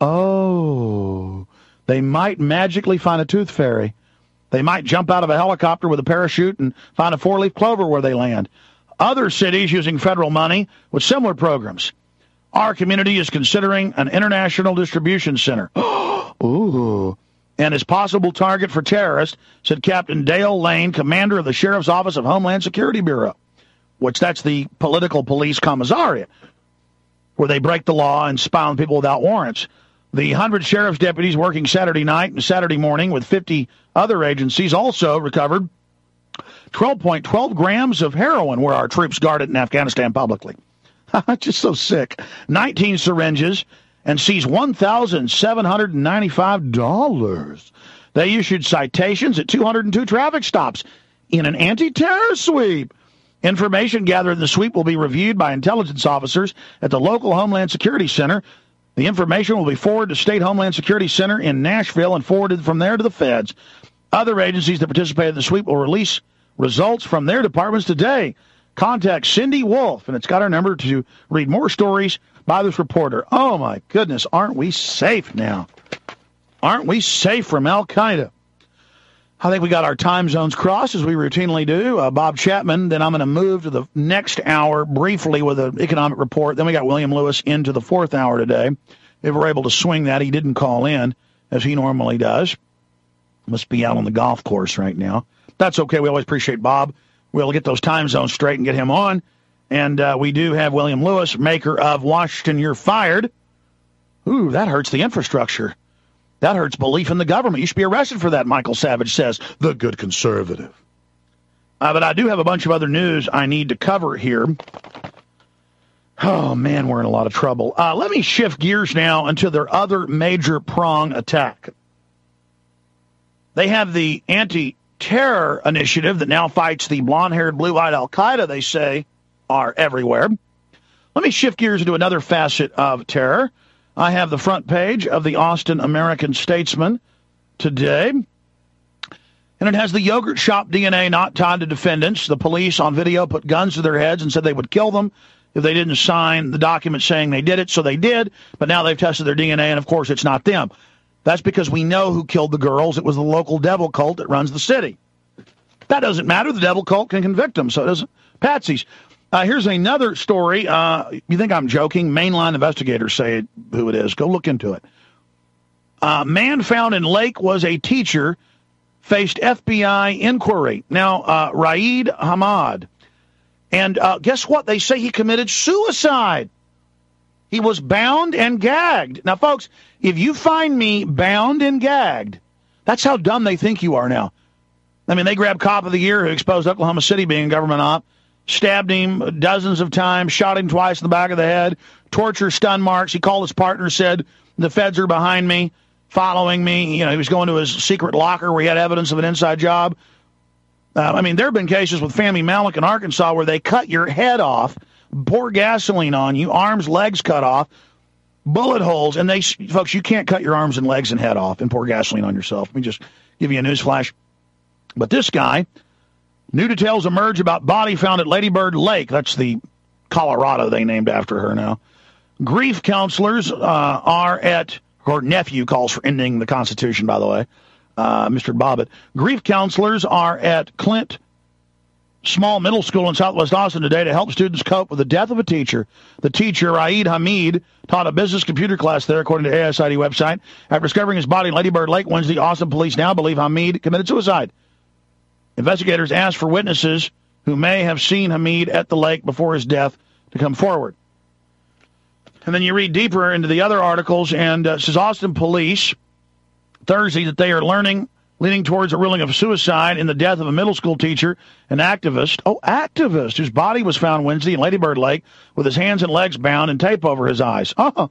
Oh, they might magically find a tooth fairy. They might jump out of a helicopter with a parachute and find a four-leaf clover where they land. Other cities using federal money with similar programs. Our community is considering an international distribution center. Ooh. And as possible target for terrorists, said Captain Dale Lane, commander of the Sheriff's Office of Homeland Security Bureau, which that's the political police commissariat, where they break the law and spy on people without warrants. The one hundred sheriff's deputies working Saturday night and Saturday morning with fifty other agencies also recovered twelve point one two grams of heroin, where our troops guard it in Afghanistan publicly. Just so sick. nineteen syringes, and seized one thousand seven hundred ninety-five dollars. They issued citations at two hundred two traffic stops in an anti-terror sweep. Information gathered in the sweep will be reviewed by intelligence officers at the local Homeland Security Center. The information will be forwarded to State Homeland Security Center in Nashville and forwarded from there to the feds. Other agencies that participated in the sweep will release results from their departments today. Contact Cindy Wolf, and it's got our number to read more stories by this reporter. Oh, my goodness, aren't we safe now? Aren't we safe from Al-Qaeda? I think we got our time zones crossed, as we routinely do. Uh, Bob Chapman, then I'm going to move to the next hour briefly with an economic report. Then we got William Lewis into the fourth hour today. If we're able to swing that, he didn't call in, as he normally does. Must be out on the golf course right now. That's okay. We always appreciate Bob. We'll get those time zones straight and get him on. And uh, we do have William Lewis, maker of Washington, You're Fired. Ooh, that hurts the infrastructure. That hurts belief in the government. You should be arrested for that, Michael Savage says. The good conservative. Uh, but I do have a bunch of other news I need to cover here. Oh, man, we're in a lot of trouble. Uh, let me shift gears now into their other major prong attack. They have the anti-terror initiative that now fights the blonde-haired, blue-eyed al-Qaeda they say are everywhere. Let me shift gears into another facet of terror. I have the front page of the Austin American-Statesman today. And it has the yogurt shop D N A not tied to defendants. The police on video put guns to their heads and said they would kill them if they didn't sign the document saying they did it. So they did, but now they've tested their D N A, and of course it's not them. That's because we know who killed the girls. It was the local devil cult that runs the city. That doesn't matter. The devil cult can convict them, so it doesn't. Patsies. Uh, here's another story. Uh, you think I'm joking? Mainline investigators say who it is. Go look into it. Uh, man found in lake was a teacher, faced F B I inquiry. Now, uh, Raid Hamad. And uh, guess what? They say he committed suicide. He was bound and gagged. Now, folks, if you find me bound and gagged, that's how dumb they think you are now. I mean, they grabbed Cop of the Year who exposed Oklahoma City being a government op, stabbed him dozens of times, shot him twice in the back of the head, torture, stun marks. He called his partner, said, the feds are behind me, following me. You know, he was going to his secret locker where he had evidence of an inside job. Uh, I mean, there have been cases with Fahmy Malak in Arkansas where they cut your head off, pour gasoline on you, arms, legs cut off, bullet holes. And they, folks, you can't cut your arms and legs and head off and pour gasoline on yourself. Let me just give you a news flash. But this guy, new details emerge about body found at Lady Bird Lake. That's the Colorado they named after her now. Grief counselors uh, are at, her nephew calls for ending the Constitution, by the way, uh, Mister Bobbitt. Grief counselors are at Clint Small Middle School in Southwest Austin today to help students cope with the death of a teacher. The teacher, Raid Hamid, taught a business computer class there, according to A S I D website. After discovering his body in Lady Bird Lake Wednesday, Austin police now believe Hamid committed suicide. Investigators asked for witnesses who may have seen Hamid at the lake before his death to come forward. And then you read deeper into the other articles, and uh, it says Austin police Thursday that they are learning, leaning towards a ruling of suicide in the death of a middle school teacher, an activist, oh, activist, whose body was found Wednesday in Lady Bird Lake with his hands and legs bound and tape over his eyes. Uh-huh.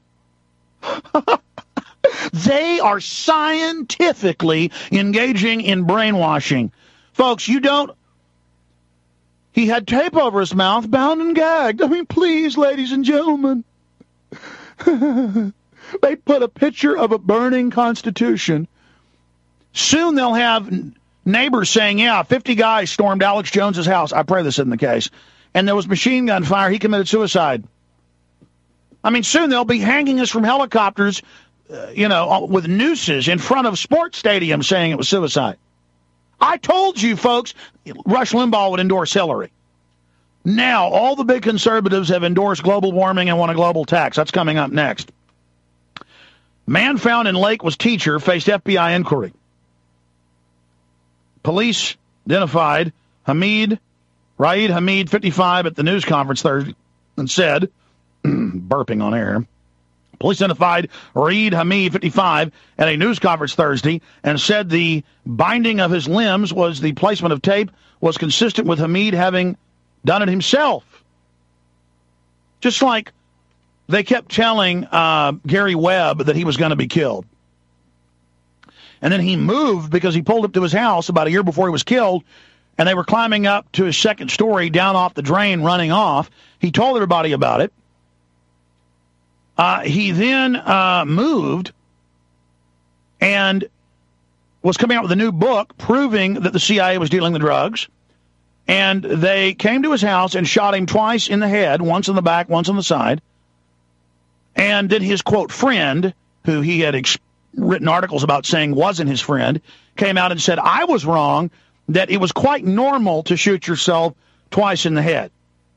They are scientifically engaging in brainwashing. Folks, you don't... He had tape over his mouth, bound and gagged. I mean, please, ladies and gentlemen. They put a picture of a burning Constitution. Soon they'll have neighbors saying, yeah, fifty guys stormed Alex Jones's house. I pray this isn't the case. And there was machine gun fire. He committed suicide. I mean, soon they'll be hanging us from helicopters, uh, you know, with nooses in front of sports stadiums saying it was suicide. I told you, folks, Rush Limbaugh would endorse Hillary. Now, all the big conservatives have endorsed global warming and want a global tax. That's coming up next. Man found in lake was teacher, faced F B I inquiry. Police identified Hamid, Raid Hamid, fifty-five, at the news conference Thursday and said, burping on air, police identified Raid Hamid, fifty-five, at a news conference Thursday and said the binding of his limbs was the placement of tape was consistent with Hamid having done it himself. Just like they kept telling uh, Gary Webb that he was going to be killed. And then he moved because he pulled up to his house about a year before he was killed, and they were climbing up to his second story down off the drain, running off. He told everybody about it. Uh, he then uh, moved and was coming out with a new book proving that the C I A was dealing the drugs. And they came to his house and shot him twice in the head, once in the back, once on the side. And then his, quote, friend, who he had ex- written articles about saying wasn't his friend, came out and said, I was wrong, that it was quite normal to shoot yourself twice in the head.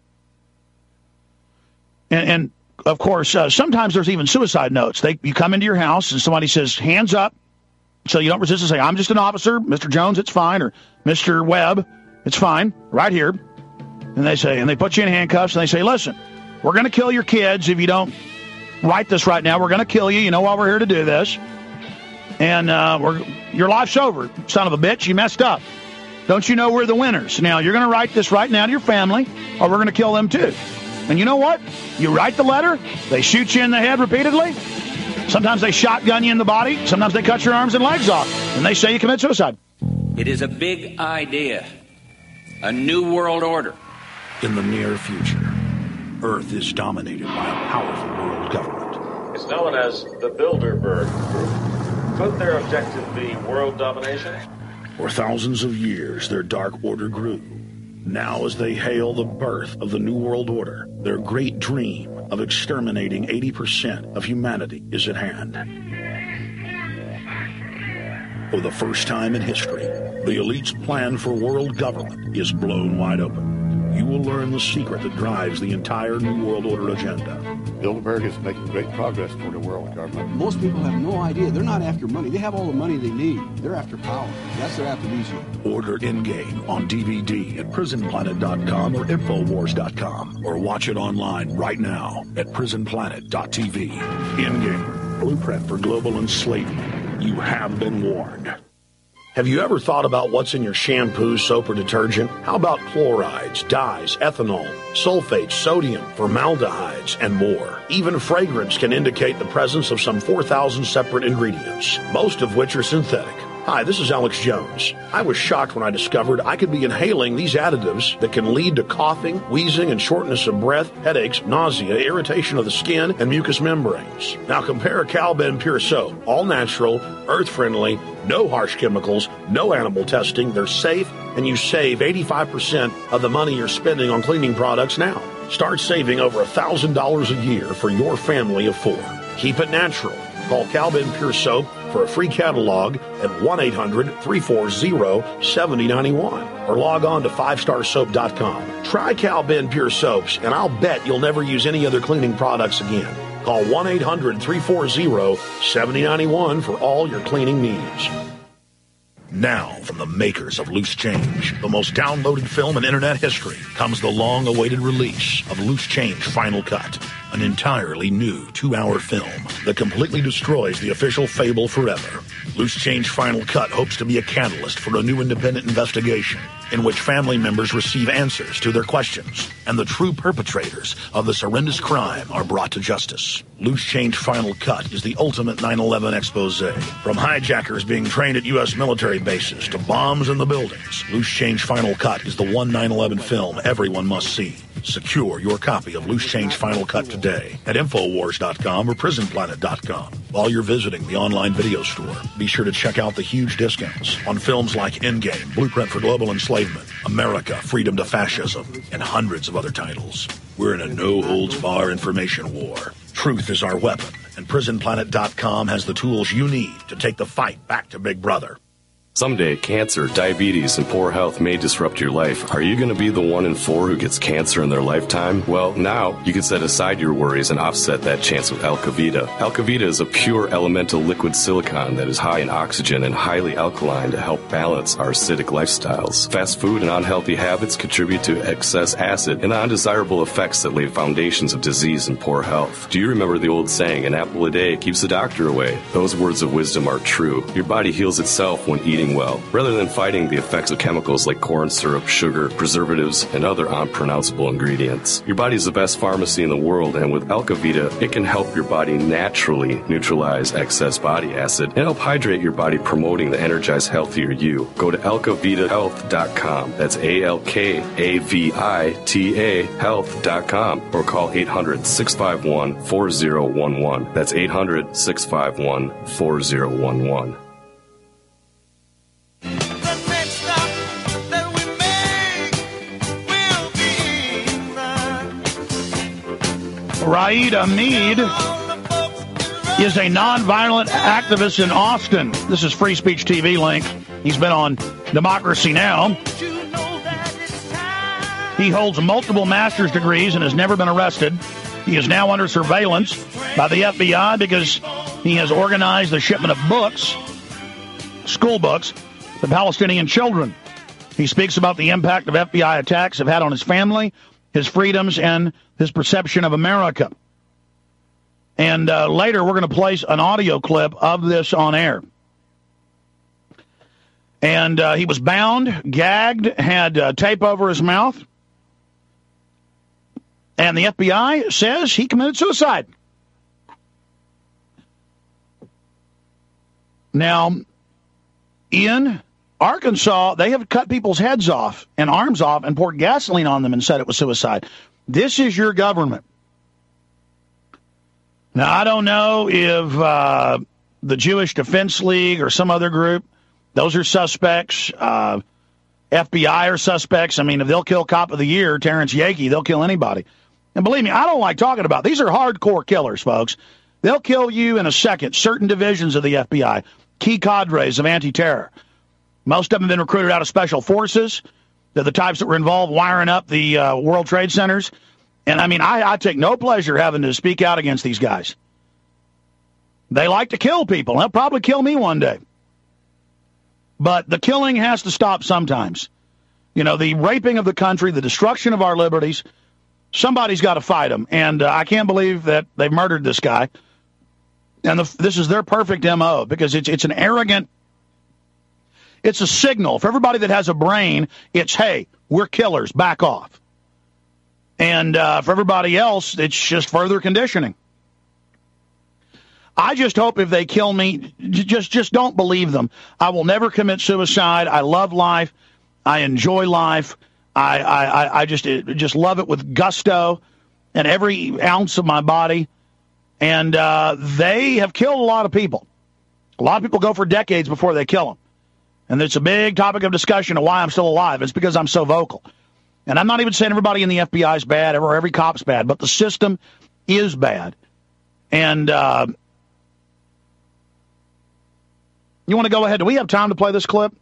And, and of course, uh, sometimes there's even suicide notes. They, you come into your house and somebody says, hands up, so you don't resist and say, I'm just an officer, Mister Jones, it's fine, or Mister Webb, it's fine, right here. And they say, and they put you in handcuffs, and they say, listen, we're going to kill your kids if you don't write this right now. We're going to kill you. You know why we're here to do this. And uh, we're, your life's over, son of a bitch. You messed up. Don't you know we're the winners? Now, you're going to write this right now to your family, or we're going to kill them too. And you know what? You write the letter, they shoot you in the head repeatedly. Sometimes they shotgun you in the body. Sometimes they cut your arms and legs off. And they say you commit suicide. It is a big idea. A new world order. In the near future, Earth is dominated by a powerful world government. It's known as the Bilderberg Group. Could their objective be world domination? For thousands of years, their dark order grew. Now, as they hail the birth of the New World Order, their great dream of exterminating eighty percent of humanity is at hand. For the first time in history, the elite's plan for world government is blown wide open. You will learn the secret that drives the entire New World Order agenda. Bilderberg is making great progress toward a world government. Most people have no idea. They're not after money. They have all the money they need. They're after power. That's their aphrodisiac. Order Endgame on D V D at prison planet dot com or infowars dot com, or watch it online right now at prison planet dot t v. Endgame, blueprint for global enslavement. You have been warned. Have you ever thought about what's in your shampoo, soap, or detergent? How about chlorides, dyes, ethanol, sulfates, sodium, formaldehydes, and more? Even fragrance can indicate the presence of some four thousand separate ingredients, most of which are synthetic. Hi, this is Alex Jones. I was shocked when I discovered I could be inhaling these additives that can lead to coughing, wheezing, and shortness of breath, headaches, nausea, irritation of the skin, and mucous membranes. Now compare Cal-Ben Pure Soap. All natural, earth-friendly, no harsh chemicals, no animal testing. They're safe, and you save eighty-five percent of the money you're spending on cleaning products now. Start saving over one thousand dollars a year for your family of four. Keep it natural. Call Cal-Ben Pure Soap for a free catalog at one eight hundred, three four zero, seven zero nine one or log on to five star soap dot com. Try Cal-Ben Pure Soaps, and I'll bet you'll never use any other cleaning products again. Call one eight hundred, three four zero, seven zero nine one for all your cleaning needs. Now, from the makers of Loose Change, the most downloaded film in internet history, comes the long-awaited release of Loose Change Final Cut, an entirely new two-hour film that completely destroys the official fable forever. Loose Change Final Cut hopes to be a catalyst for a new independent investigation in which family members receive answers to their questions and the true perpetrators of this horrendous crime are brought to justice. Loose Change Final Cut is the ultimate nine eleven expose. From hijackers being trained at U S military bases to bombs in the buildings, Loose Change Final Cut is the one nine eleven film everyone must see. Secure your copy of Loose Change Final Cut today at infowars dot com or prison planet dot com. While you're visiting the online video store, be sure to check out the huge discounts on films like Endgame, Blueprint for Global Enslavement, America, Freedom to Fascism, and hundreds of other titles. We're in a no-holds-bar information war. Truth is our weapon, and prison planet dot com has the tools you need to take the fight back to Big Brother. Someday, cancer, diabetes, and poor health may disrupt your life. Are you going to be the one in four who gets cancer in their lifetime? Well, now you can set aside your worries and offset that chance with Alkavita. Alkavita is a pure elemental liquid silicone that is high in oxygen and highly alkaline to help balance our acidic lifestyles. Fast food and unhealthy habits contribute to excess acid and the undesirable effects that lay foundations of disease and poor health. Do you remember the old saying, an apple a day keeps the doctor away? Those words of wisdom are true. Your body heals itself when eating well, rather than fighting the effects of chemicals like corn syrup, sugar, preservatives, and other unpronounceable ingredients. Your body is the best pharmacy in the world, and with Alkavita, it can help your body naturally neutralize excess body acid and help hydrate your body, promoting the energized, healthier you. Go to alkavita health dot com. That's A L K A V I T A health dot com, or call eight hundred, six five one, four zero one one. That's eight hundred, six five one, four zero one one. Raed Ameed is a nonviolent activist in Austin. This is Free Speech T V link. He's been on Democracy Now! He holds multiple master's degrees and has never been arrested. He is now under surveillance by the F B I because he has organized the shipment of books, school books, to Palestinian children. He speaks about the impact of F B I attacks have had on his family, his freedoms, and his perception of America. And uh, later, we're going to place an audio clip of this on air. And uh, he was bound, gagged, had uh, tape over his mouth. And the F B I says he committed suicide. Now, in Arkansas, they have cut people's heads off and arms off and poured gasoline on them and said it was suicide. This is your government. Now, I don't know if uh, the Jewish Defense League or some other group, those are suspects. Uh, F B I are suspects. I mean, if they'll kill Cop of the Year, Terrence Yakey, they'll kill anybody. And believe me, I don't like talking about it. These are hardcore killers, folks. They'll kill you in a second. Certain divisions of the F B I, key cadres of anti-terror. Most of them have been recruited out of special forces. They're the types that were involved wiring up the uh, World Trade Centers. And, I mean, I, I take no pleasure having to speak out against these guys. They like to kill people. They'll probably kill me one day. But the killing has to stop sometimes. You know, the raping of the country, the destruction of our liberties, somebody's got to fight them. And uh, I can't believe that they murdered this guy. And the, this is their perfect M O because it's it's an arrogant, it's a signal. For everybody that has a brain, it's, hey, we're killers, back off. And uh, for everybody else, it's just further conditioning. I just hope if they kill me, just just don't believe them. I will never commit suicide. I love life. I enjoy life. I I, I just just love it with gusto and every ounce of my body. And uh, they have killed a lot of people. A lot of people go for decades before they kill them. And it's a big topic of discussion of why I'm still alive. It's because I'm so vocal. And I'm not even saying everybody in the F B I is bad or every cop's bad, but the system is bad. And uh, you want to go ahead? Do we have time to play this clip?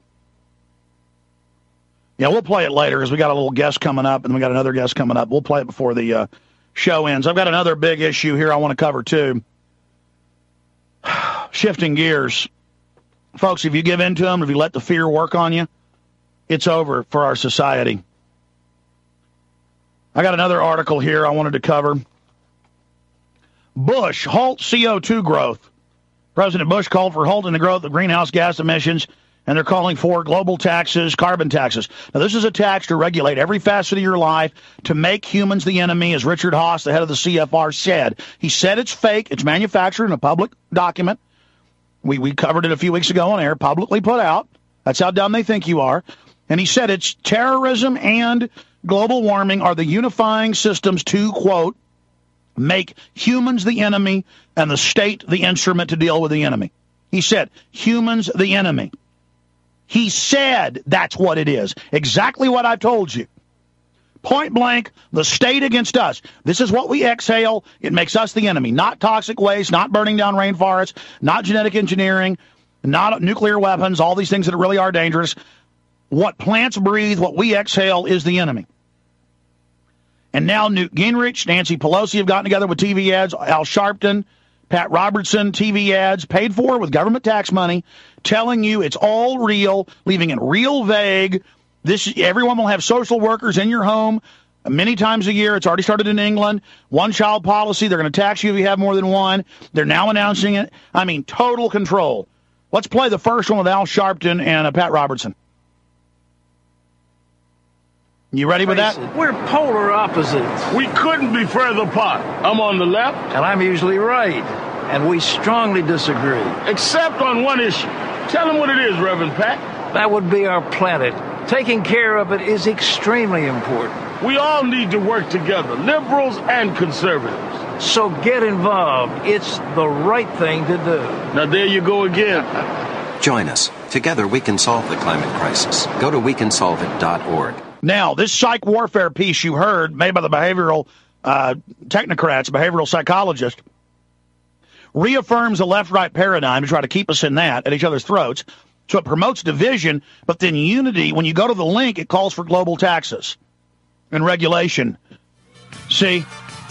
Yeah, we'll play it later because we got a little guest coming up and we got another guest coming up. We'll play it before the uh, show ends. I've got another big issue here I want to cover too. Shifting gears. Folks, if you give in to them, if you let the fear work on you, it's over for our society. I got another article here I wanted to cover. Bush halts C O two growth. President Bush called for halting the growth of greenhouse gas emissions, and they're calling for global taxes, carbon taxes. Now, this is a tax to regulate every facet of your life, to make humans the enemy, as Richard Haas, the head of the C F R, said. He said it's fake. It's manufactured in a public document. We, we covered it a few weeks ago on air, publicly put out. That's how dumb they think you are. And he said it's terrorism and global warming are the unifying systems to, quote, make humans the enemy and the state the instrument to deal with the enemy. He said, humans the enemy. He said that's what it is. Exactly what I've told you. Point blank, the state against us. This is what we exhale. It makes us the enemy. Not toxic waste, not burning down rainforests, not genetic engineering, not nuclear weapons, all these things that really are dangerous. What plants breathe, what we exhale is the enemy. And now Newt Gingrich, Nancy Pelosi have gotten together with T V ads, Al Sharpton, Pat Robertson, T V ads, paid for with government tax money, telling you it's all real, leaving it real vague. This everyone will have social workers in your home many times a year. It's already started in England. One-child policy. They're going to tax you if you have more than one. They're now announcing it. I mean, total control. Let's play the first one with Al Sharpton and uh, Pat Robertson. You ready with that? We're polar opposites. We couldn't be further apart. I'm on the left. And I'm usually right. And we strongly disagree. Except on one issue. Tell them what it is, Reverend Pat. That would be our planet. Taking care of it is extremely important. We all need to work together, liberals and conservatives. So get involved. It's the right thing to do. Now there you go again. Join us. Together we can solve the climate crisis. Go to we can solve it dot org. Now, this psych warfare piece you heard, made by the behavioral uh, technocrats, behavioral psychologists, reaffirms a left-right paradigm to try to keep us in that, at each other's throats. So it promotes division, but then unity. When you go to the link, it calls for global taxes and regulation. See?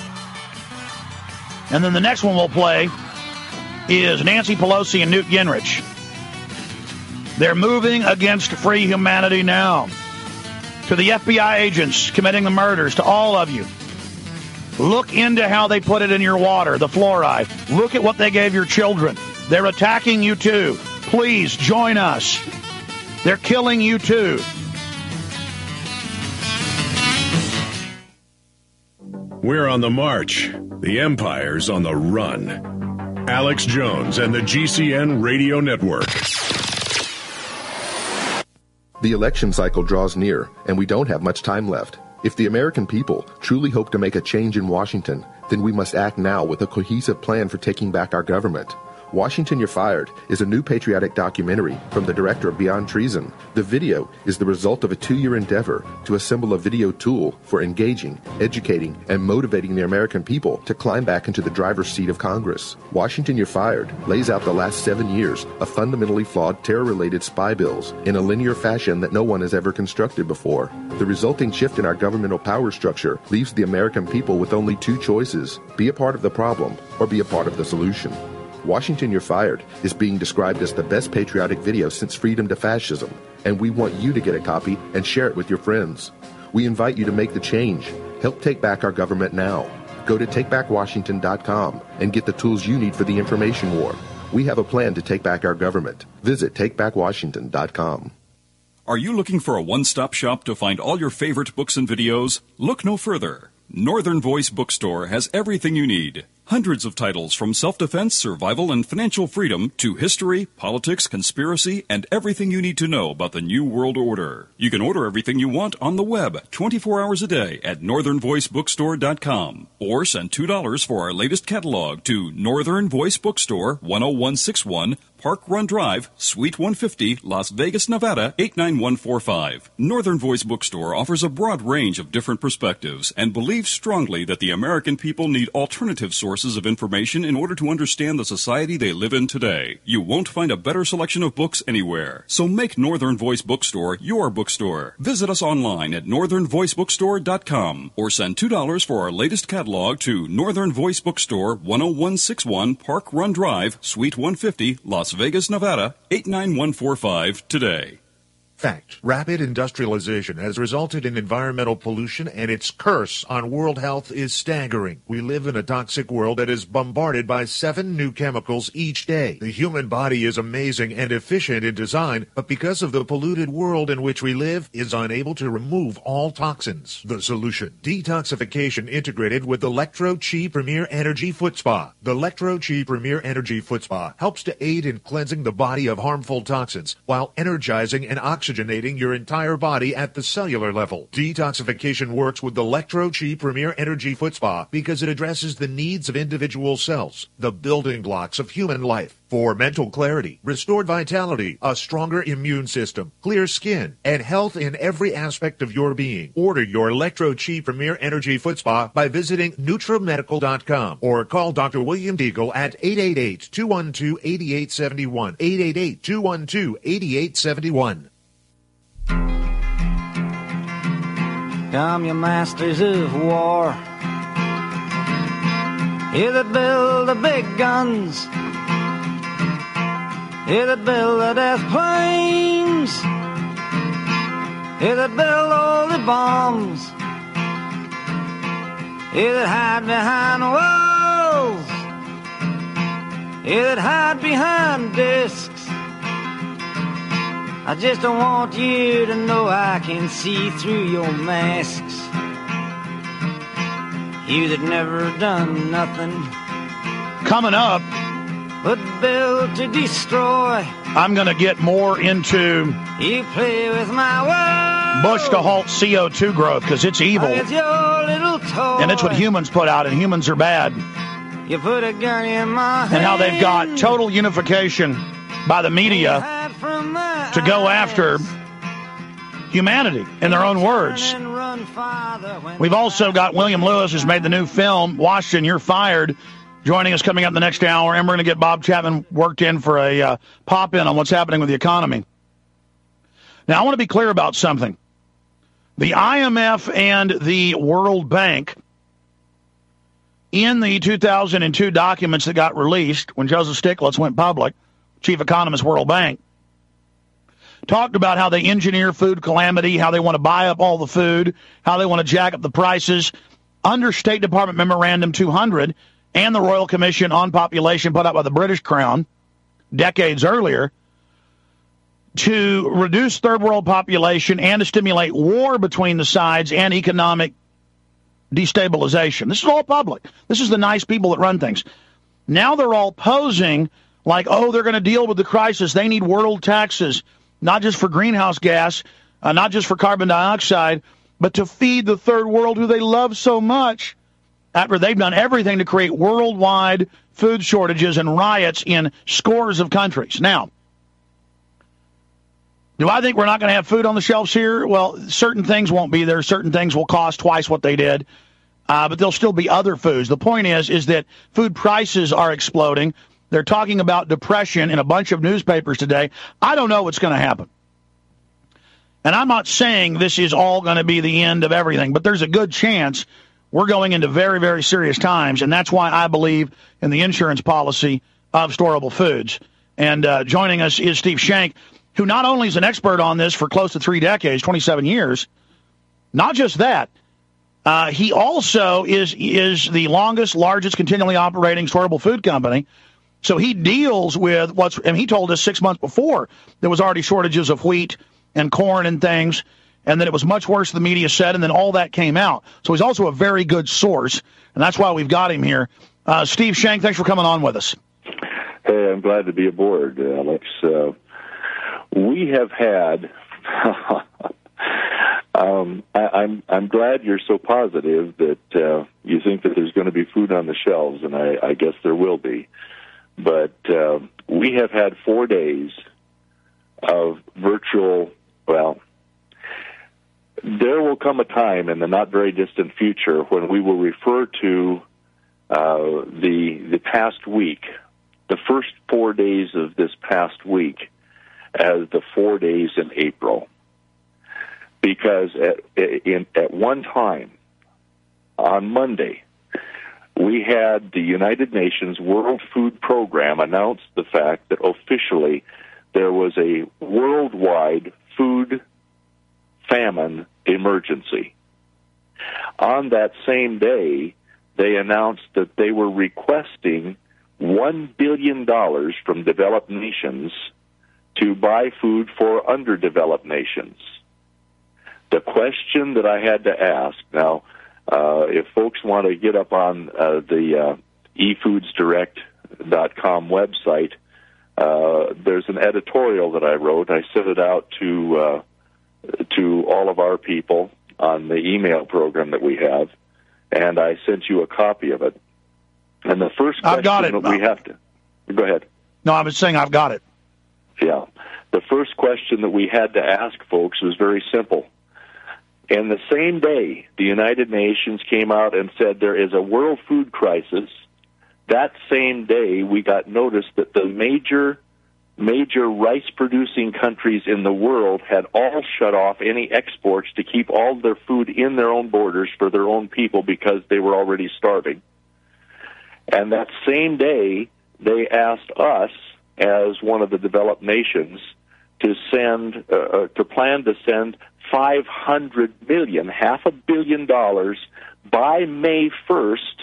And then the next one we'll play is Nancy Pelosi and Newt Gingrich. They're moving against free humanity now. To the F B I agents committing the murders, to all of you, look into how they put it in your water, the fluoride. Look at what they gave your children. They're attacking you too. Please join us. They're killing you too. We're on the march. The Empire's on the run. Alex Jones and the G C N Radio Network. The election cycle draws near, and we don't have much time left. If the American people truly hope to make a change in Washington, then we must act now with a cohesive plan for taking back our government. Washington, You're Fired is a new patriotic documentary from the director of Beyond Treason. The video is the result of a two-year endeavor to assemble a video tool for engaging, educating, and motivating the American people to climb back into the driver's seat of Congress. Washington, You're Fired lays out the last seven years of fundamentally flawed terror-related spy bills in a linear fashion that no one has ever constructed before. The resulting shift in our governmental power structure leaves the American people with only two choices: be a part of the problem or be a part of the solution. Washington, You're Fired is being described as the best patriotic video since Freedom to Fascism, and we want you to get a copy and share it with your friends. We invite you to make the change. Help take back our government now. Go to take back washington dot com and get the tools you need for the information war. We have a plan to take back our government. Visit take back washington dot com. Are you looking for a one-stop shop to find all your favorite books and videos? Look no further. Northern Voice Bookstore has everything you need. Hundreds of titles from self-defense, survival, and financial freedom to history, politics, conspiracy, and everything you need to know about the New World Order. You can order everything you want on the web twenty-four hours a day at northern voice bookstore dot com or send two dollars for our latest catalog to Northern Voice Bookstore, one oh one six one Park Run Drive, Suite one fifty, Las Vegas, Nevada, eight nine one four five. Northern Voice Bookstore offers a broad range of different perspectives and believes strongly that the American people need alternative sources of information in order to understand the society they live in today. You won't find a better selection of books anywhere. So make Northern Voice Bookstore your bookstore. Visit us online at northern voice bookstore dot com or send two dollars for our latest catalog to Northern Voice Bookstore, one oh one six one Park Run Drive, Suite one fifty, Las Vegas, Nevada, eight nine one four five today. Fact. Rapid industrialization has resulted in environmental pollution, and its curse on world health is staggering. We live in a toxic world that is bombarded by seven new chemicals each day. The human body is amazing and efficient in design, but because of the polluted world in which we live, is unable to remove all toxins. The solution: detoxification integrated with Electro-Chi Premier Energy Foot Spa. The Electro-Chi Premier Energy Foot Spa helps to aid in cleansing the body of harmful toxins while energizing and oxygenating oxygenating your entire body at the cellular level. Detoxification works with the Electro-Chi Premier Energy Foot Spa because it addresses the needs of individual cells, the building blocks of human life. For mental clarity, restored vitality, a stronger immune system, clear skin, and health in every aspect of your being. Order your Electro-Chi Premier Energy Foot Spa by visiting Nutra Medical dot com or call Doctor William Deagle at eight eight eight, two one two, eight eight seven one, eight eight eight, two one two, eight eight seven one. Come, you masters of war, you that build the big guns, you that build the death planes, you that build all the bombs, you that hide behind walls, you that hide behind discs. I just don't want you to know I can see through your masks. You that never done nothing. Coming up, but build to destroy. I'm going to get more into you play with my world. Bush to halt C O two growth because it's evil. It's your little toy. And it's what humans put out, and humans are bad. You put a gun in my hand. And how they've got total unification by the media to go after humanity in their own words. We've also got William Lewis, who's made the new film, Washington, You're Fired, joining us coming up in the next hour, and we're going to get Bob Chapman worked in for a uh, pop-in on what's happening with the economy. Now, I want to be clear about something. The I M F and the World Bank, in the two thousand two documents that got released when Joseph Stiglitz went public, chief economist, World Bank, talked about how they engineer food calamity, how they want to buy up all the food, how they want to jack up the prices. Under State Department Memorandum two hundred and the Royal Commission on Population put out by the British Crown decades earlier, to reduce third world population and to stimulate war between the sides and economic destabilization. This is all public. This is the nice people that run things. Now they're all posing like, oh, they're going to deal with the crisis. They need world taxes, not just for greenhouse gas, uh, not just for carbon dioxide, but to feed the third world who they love so much after they've done everything to create worldwide food shortages and riots in scores of countries. Now, do I think we're not going to have food on the shelves here? Well, certain things won't be there. Certain things will cost twice what they did. Uh, but there'll still be other foods. The point is, is that food prices are exploding. They're talking about depression in a bunch of newspapers today. I don't know what's going to happen. And I'm not saying this is all going to be the end of everything, but there's a good chance we're going into very, very serious times. And that's why I believe in the insurance policy of storable foods. And uh, joining us is Steve Shank, who not only is an expert on this for close to three decades, twenty-seven years, not just that, uh, he also is is the longest, largest, continually operating storable food company. So he deals with what's, and he told us six months before there was already shortages of wheat and corn and things, and that it was much worse than the media said, and then all that came out. So he's also a very good source, and that's why we've got him here. Uh, Steve Shank, thanks for coming on with us. Hey, I'm glad to be aboard, Alex. Uh, we have had... um, I, I'm I'm glad you're so positive that uh, you think that there's going to be food on the shelves, and I, I guess there will be. But uh, we have had four days of virtual, well, there will come a time in the not very distant future when we will refer to uh, the the past week, the first four days of this past week, as the four days in April. Because at, in, at one time, on Monday, we had the United Nations World Food Program announce the fact that officially there was a worldwide food famine emergency. On that same day, they announced that they were requesting one billion dollars from developed nations to buy food for underdeveloped nations. The question that I had to ask, now, uh, if folks want to get up on uh, the uh, e foods direct dot com website, uh, there's an editorial that I wrote. I sent it out to uh, to all of our people on the email program that we have, and I sent you a copy of it. And the first question I've got it. that we have to... Go ahead. No, I was saying I've got it. Yeah. The first question that we had to ask folks was very simple. And the same day, the United Nations came out and said there is a world food crisis. That same day, we got notice that the major, major rice-producing countries in the world had all shut off any exports to keep all their food in their own borders for their own people because they were already starving. And that same day, they asked us, as one of the developed nations, to send, uh, to plan to send five hundred million, half a billion dollars by May first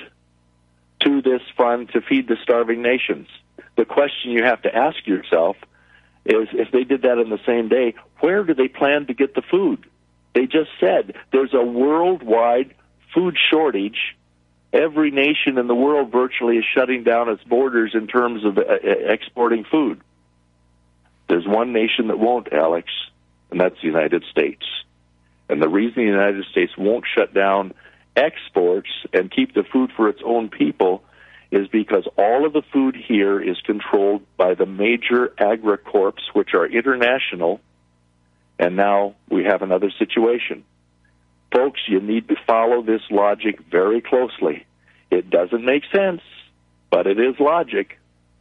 to this fund to feed the starving nations. The question you have to ask yourself is, if they did that in the same day, where do they plan to get the food? They just said there's a worldwide food shortage. Every nation in the world virtually is shutting down its borders in terms of uh, exporting food. There's one nation that won't, Alex, and that's the United States. And the reason the United States won't shut down exports and keep the food for its own people is because all of the food here is controlled by the major agricorps, which are international, and now we have another situation. Folks, you need to follow this logic very closely. It doesn't make sense, but it is logic.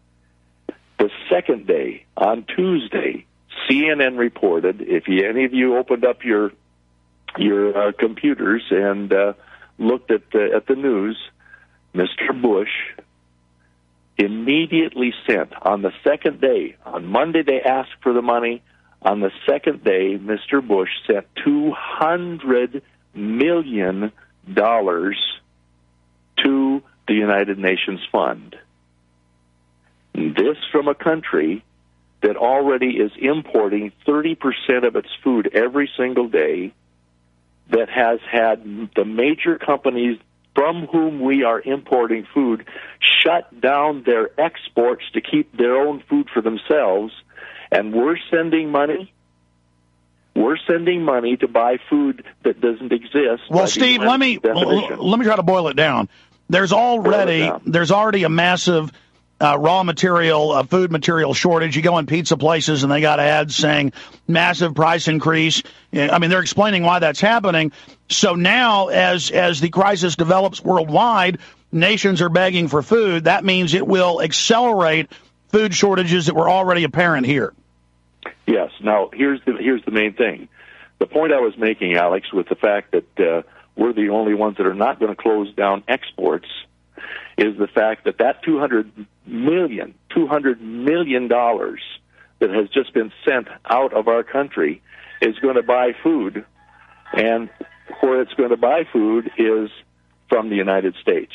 The second day, on Tuesday, C N N reported, if you, any of you opened up your your uh, computers and uh, looked at the, at the news, Mister Bush immediately sent, on the second day, on Monday they asked for the money, on the second day, Mister Bush sent two hundred million dollars to the United Nations Fund. This from a country that already is importing thirty percent of its food every single day, that has had the major companies from whom we are importing food shut down their exports to keep their own food for themselves, and we're sending money. We're sending money to buy food that doesn't exist. Well, Steve, let me definition. let me try to boil it down. There's already down. there's already a massive uh, raw material, uh, food material shortage. You go in pizza places and they got ads saying massive price increase. I mean, they're explaining why that's happening. So now, as as the crisis develops worldwide, nations are begging for food. That means it will accelerate food shortages that were already apparent here. Yes. Now, here's the here's the main thing. The point I was making, Alex, with the fact that uh, we're the only ones that are not going to close down exports, is the fact that that two hundred million, two hundred million dollars that has just been sent out of our country is going to buy food, and where it's going to buy food is from the United States.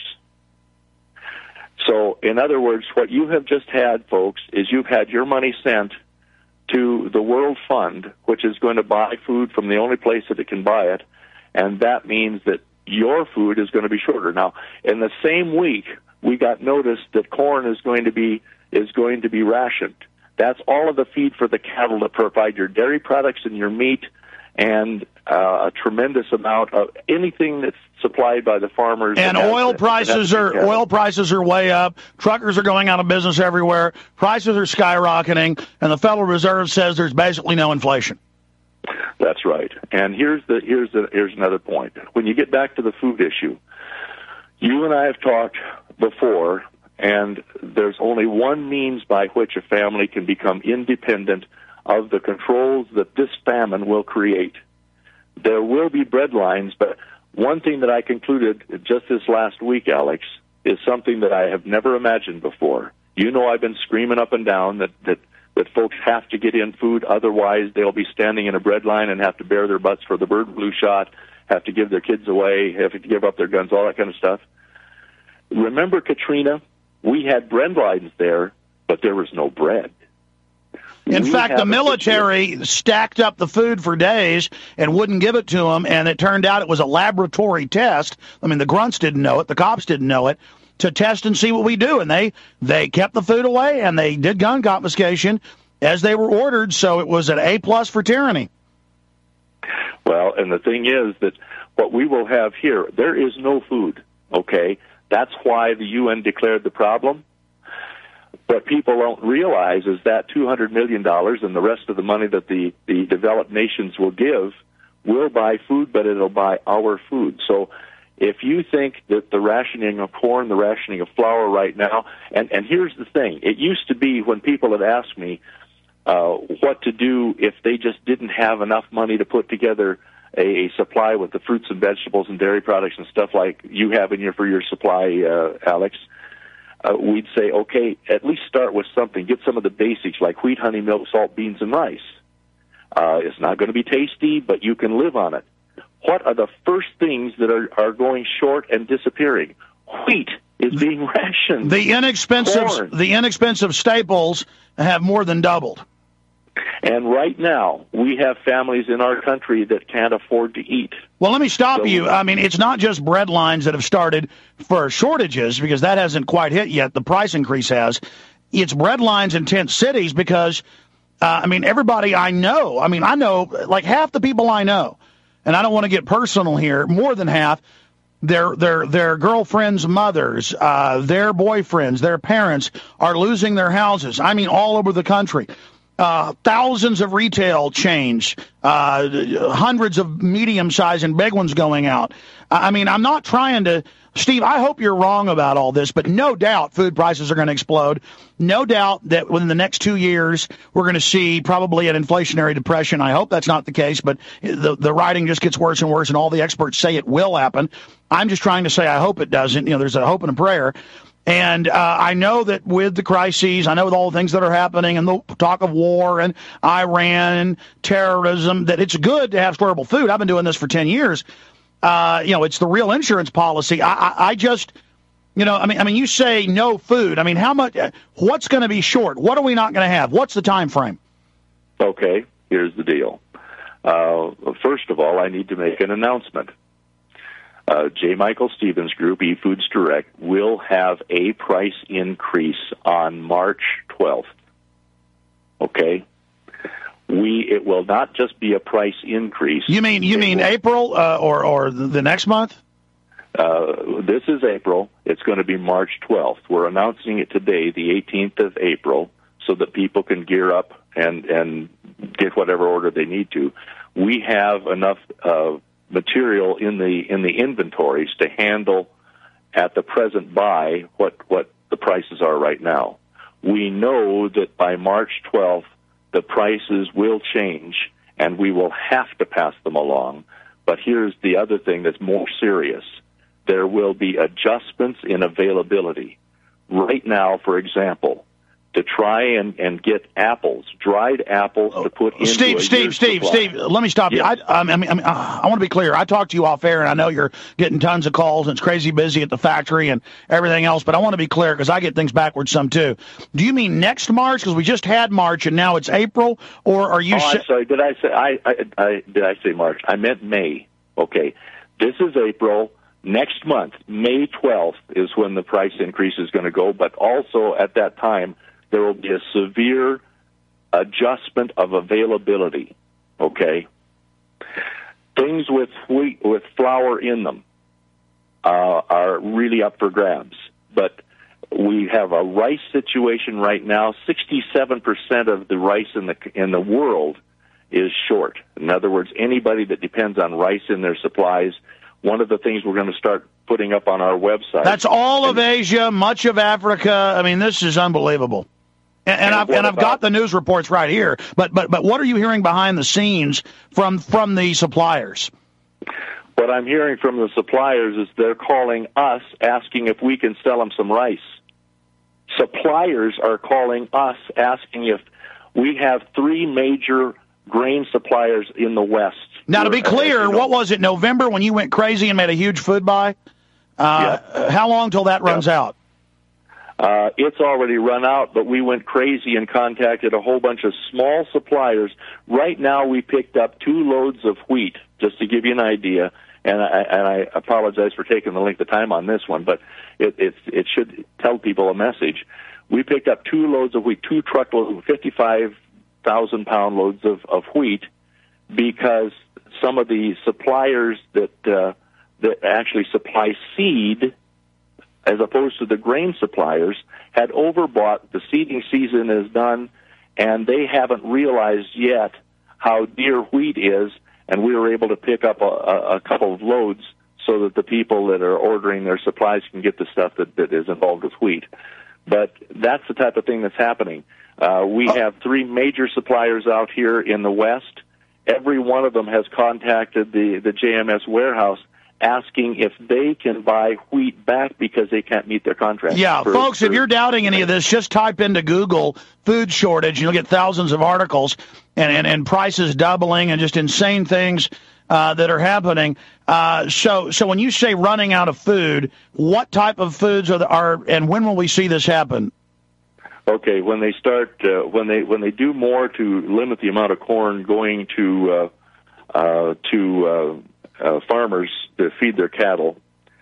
So, in other words, what you have just had, folks, is you've had your money sent to the World Fund, which is going to buy food from the only place that it can buy it, and that means that your food is going to be shorter. Now, in the same week, we got notice that corn is going to be is going to be rationed. That's all of the feed for the cattle that provide your dairy products and your meat, and uh, a tremendous amount of anything that's supplied by the farmers. And oil prices are cattle. oil prices are way up. Truckers are going out of business everywhere. Prices are skyrocketing, and the Federal Reserve says there's basically no inflation. That's right. And here's the here's the here's another point. When you get back to the food issue, you and I have talked before, and there's only one means by which a family can become independent of the controls that this famine will create. There will be bread lines, but one thing that I concluded just this last week, Alex, is something that I have never imagined before. You know, I've been screaming up and down that, that, that folks have to get in food, otherwise they'll be standing in a bread line and have to bear their butts for the bird flu shot, have to give their kids away, have to give up their guns, all that kind of stuff. Remember Katrina? We had bread lines there, but there was no bread. In we fact, the military stacked up the food for days and wouldn't give it to them, and it turned out it was a laboratory test. I mean, the grunts didn't know it, the cops didn't know it, to test and see what we do. And they, they kept the food away, and they did gun confiscation as they were ordered, so it was an A-plus for tyranny. Well, and the thing is that what we will have here, there is no food, okay? That's why the U N declared the problem. What people don't realize is that two hundred million dollars and the rest of the money that the, the developed nations will give will buy food, but it'll buy our food. So if you think that the rationing of corn, the rationing of flour right now, and, and here's the thing, it used to be when people had asked me uh, what to do if they just didn't have enough money to put together a, a supply with the fruits and vegetables and dairy products and stuff like you have in here for your supply, uh, Alex, Uh, we'd say, okay, at least start with something. Get some of the basics like wheat, honey, milk, salt, beans, and rice. Uh, it's not going to be tasty, but you can live on it. What are the first things that are, are going short and disappearing? Wheat is being rationed. The inexpensive, Corn. the inexpensive staples have more than doubled. And right now, we have families in our country that can't afford to eat. Well, let me stop so, you. I mean, it's not just bread lines that have started for shortages, because that hasn't quite hit yet. The price increase has. It's bread lines in tent cities because, uh, I mean, everybody I know, I mean, I know, like half the people I know, and I don't want to get personal here, more than half, their their their girlfriends' mothers, uh, their boyfriends, their parents are losing their houses. I mean, all over the country. Uh, thousands of retail chains, uh, hundreds of medium-sized and big ones going out. I mean, I'm not trying to, Steve, I hope you're wrong about all this, but no doubt food prices are going to explode. No doubt that within the next two years, we're going to see probably an inflationary depression. I hope that's not the case, but the, the writing just gets worse and worse, and all the experts say it will happen. I'm just trying to say I hope it doesn't. You know, there's a hope and a prayer. And uh, I know that with the crises, I know with all the things that are happening and the talk of war and Iran and terrorism, that it's good to have storable food. I've been doing this for ten years. Uh, you know, it's the real insurance policy. I, I, I just, You know, I mean, I mean, you say no food. I mean, how much? What's going to be short? What are we not going to have? What's the time frame? Okay, here's the deal. Uh, first of all, I need to make an announcement. Uh, J. Michael Stevens Group, eFoods Direct, will have a price increase on March twelfth. Okay? We it will not just be a price increase. You mean you mean will, April uh, or or the next month? Uh, this is April. It's going to be March twelfth. We're announcing it today, the eighteenth of April, so that people can gear up and and get whatever order they need to. We have enough uh, material in the in the inventories to handle at the present buy what what the prices are right now. We know that by March twelfth the prices will change and we will have to pass them along. But here's the other thing that's more serious. There will be adjustments in availability. Right now, for example, to try and, and get apples, dried apples to put into Steve, a Steve, Steve, supply. Steve, let me stop yes. you. I, I mean, I, mean, I want to be clear. I talked to you off air, and I know you're getting tons of calls, and it's crazy busy at the factory and everything else, but I want to be clear because I get things backwards some, too. Do you mean next March? Because we just had March, and now it's April, or are you... Oh, sa- I'm sorry. Did I say, I, I, I, did I say March? I meant May. Okay. This is April. Next month, May twelfth, is when the price increase is going to go, but also at that time, there will be a severe adjustment of availability, okay? Things with wheat, with flour in them uh, are really up for grabs, but we have a rice situation right now. sixty-seven percent of the rice in the in the world is short. In other words, anybody that depends on rice in their supplies, one of the things we're going to start putting up on our website. That's all of Asia, much of Africa. I mean, this is unbelievable. And, and, and I've and I've got the news reports right here. But but but what are you hearing behind the scenes from from the suppliers? What I'm hearing from the suppliers is they're calling us, asking if we can sell them some rice. Suppliers are calling us, asking if we have three major grain suppliers in the West. Now, to be clear, what was it, November, when you went crazy and made a huge food buy? Uh, yeah. How long till that runs yeah. out? Uh, it's already run out, but we went crazy and contacted a whole bunch of small suppliers. Right now, we picked up two loads of wheat, just to give you an idea, and I, and I apologize for taking the length of time on this one, but it, it, it should tell people a message. We picked up two loads of wheat, two truckloads, fifty-five thousand pound loads of, of wheat, because some of the suppliers that uh, that actually supply seed, as opposed to the grain suppliers, had overbought. The seeding season is done, and they haven't realized yet how dear wheat is, and we were able to pick up a, a couple of loads so that the people that are ordering their supplies can get the stuff that, that is involved with wheat. But that's the type of thing that's happening. Uh, we have three major suppliers out here in the West. Every one of them has contacted the, the J M S warehouse asking if they can buy wheat back because they can't meet their contract. Yeah, for, folks, for, if you're doubting any of this, just type into Google food shortage, and you'll get thousands of articles and, and, and prices doubling and just insane things uh, that are happening. Uh, so so when you say running out of food, what type of foods are, the, are and when will we see this happen? Okay, when they start, uh, when they when they do more to limit the amount of corn going to uh, uh, to uh, uh, farmers to feed their cattle,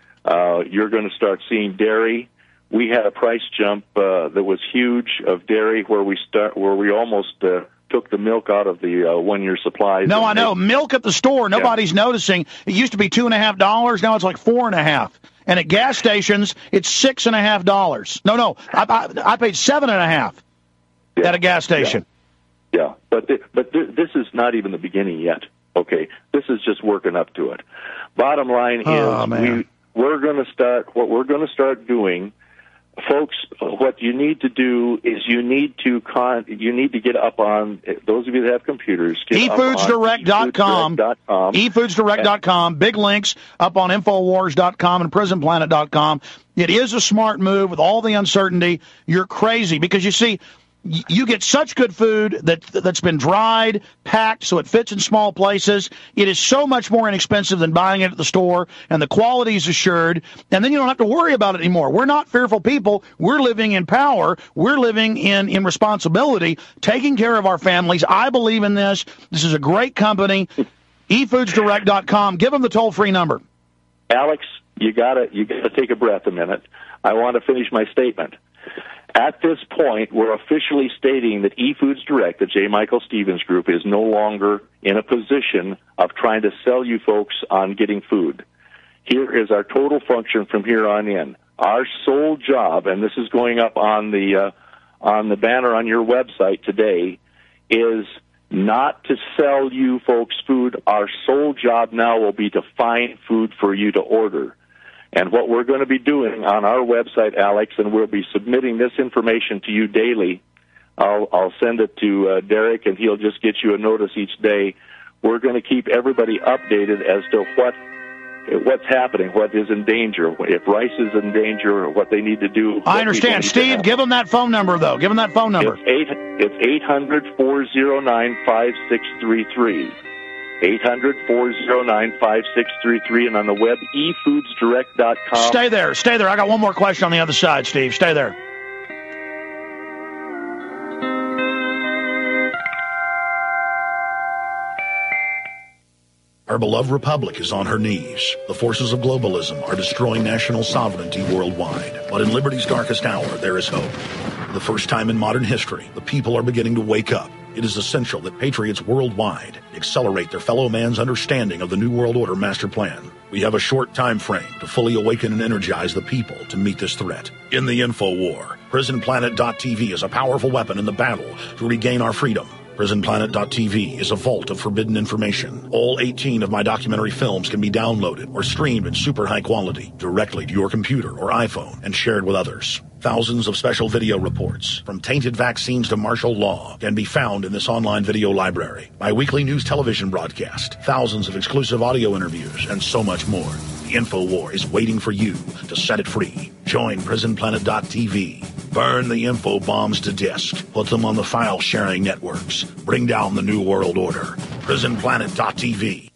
uh, you're going to start seeing dairy. We had a price jump uh, that was huge of dairy, where we start where we almost uh, took the milk out of the uh, one year supplies. No, I know they, milk at the store. Nobody's yeah. noticing. It used to be two and a half dollars. Now it's like four and a half. And at gas stations, it's six and a half dollars. No, no, I, I, I paid seven and a half yeah. at a gas station. Yeah, yeah. but th- but th- this is not even the beginning yet. Okay, this is just working up to it. Bottom line oh, is, man. we we're going to start. What we're going to start doing, folks. What you need to do is you need to con. You need to get up on those of you that have computers. e foods direct dot com. e foods direct dot com. Big links up on infowars dot com and prison planet dot com. It is a smart move with all the uncertainty. You're crazy because you see, you get such good food that, that's been dried, packed, so it fits in small places. It is so much more inexpensive than buying it at the store, and the quality is assured, and then you don't have to worry about it anymore. We're not fearful people. We're living in power. We're living in, in responsibility, taking care of our families. I believe in this. This is a great company. e foods direct dot com. Give them the toll-free number. Alex, you gotta you gotta take a breath a minute. I want to finish my statement. At this point, we're officially stating that eFoods Direct, the J. Michael Stevens Group, is no longer in a position of trying to sell you folks on getting food. Here is our total function from here on in. Our sole job, and this is going up on the uh, on the banner on your website today, is not to sell you folks food. Our sole job now will be to find food for you to order. And what we're going to be doing on our website, Alex, and we'll be submitting this information to you daily. I'll, I'll send it to uh, Derek, and he'll just get you a notice each day. We're going to keep everybody updated as to what what's happening, what is in danger, if rice is in danger, or what they need to do. I understand. Steve, give them that phone number, though. Give them that phone number. It's eight. It's eight hundred, four oh nine, five six three three. eight hundred, four oh nine, five six three three, and on the web, e foods direct dot com. Stay there. Stay there. I got one more question on the other side, Steve. Stay there. Our beloved republic is on her knees. The forces of globalism are destroying national sovereignty worldwide. But in liberty's darkest hour, there is hope. For the first time in modern history, the people are beginning to wake up. It is essential that patriots worldwide accelerate their fellow man's understanding of the New World Order master plan. We have a short time frame to fully awaken and energize the people to meet this threat. In the info war, prison planet dot t v is a powerful weapon in the battle to regain our freedom. prison planet dot t v is a vault of forbidden information. All eighteen of my documentary films can be downloaded or streamed in super high quality directly to your computer or iPhone and shared with others. Thousands of special video reports, from tainted vaccines to martial law, can be found in this online video library. My weekly news television broadcast, thousands of exclusive audio interviews, and so much more. The InfoWar is waiting for you to set it free. Join prison planet dot t v. Burn the info bombs to disk. Put them on the file-sharing networks. Bring down the New World Order. prison planet dot t v.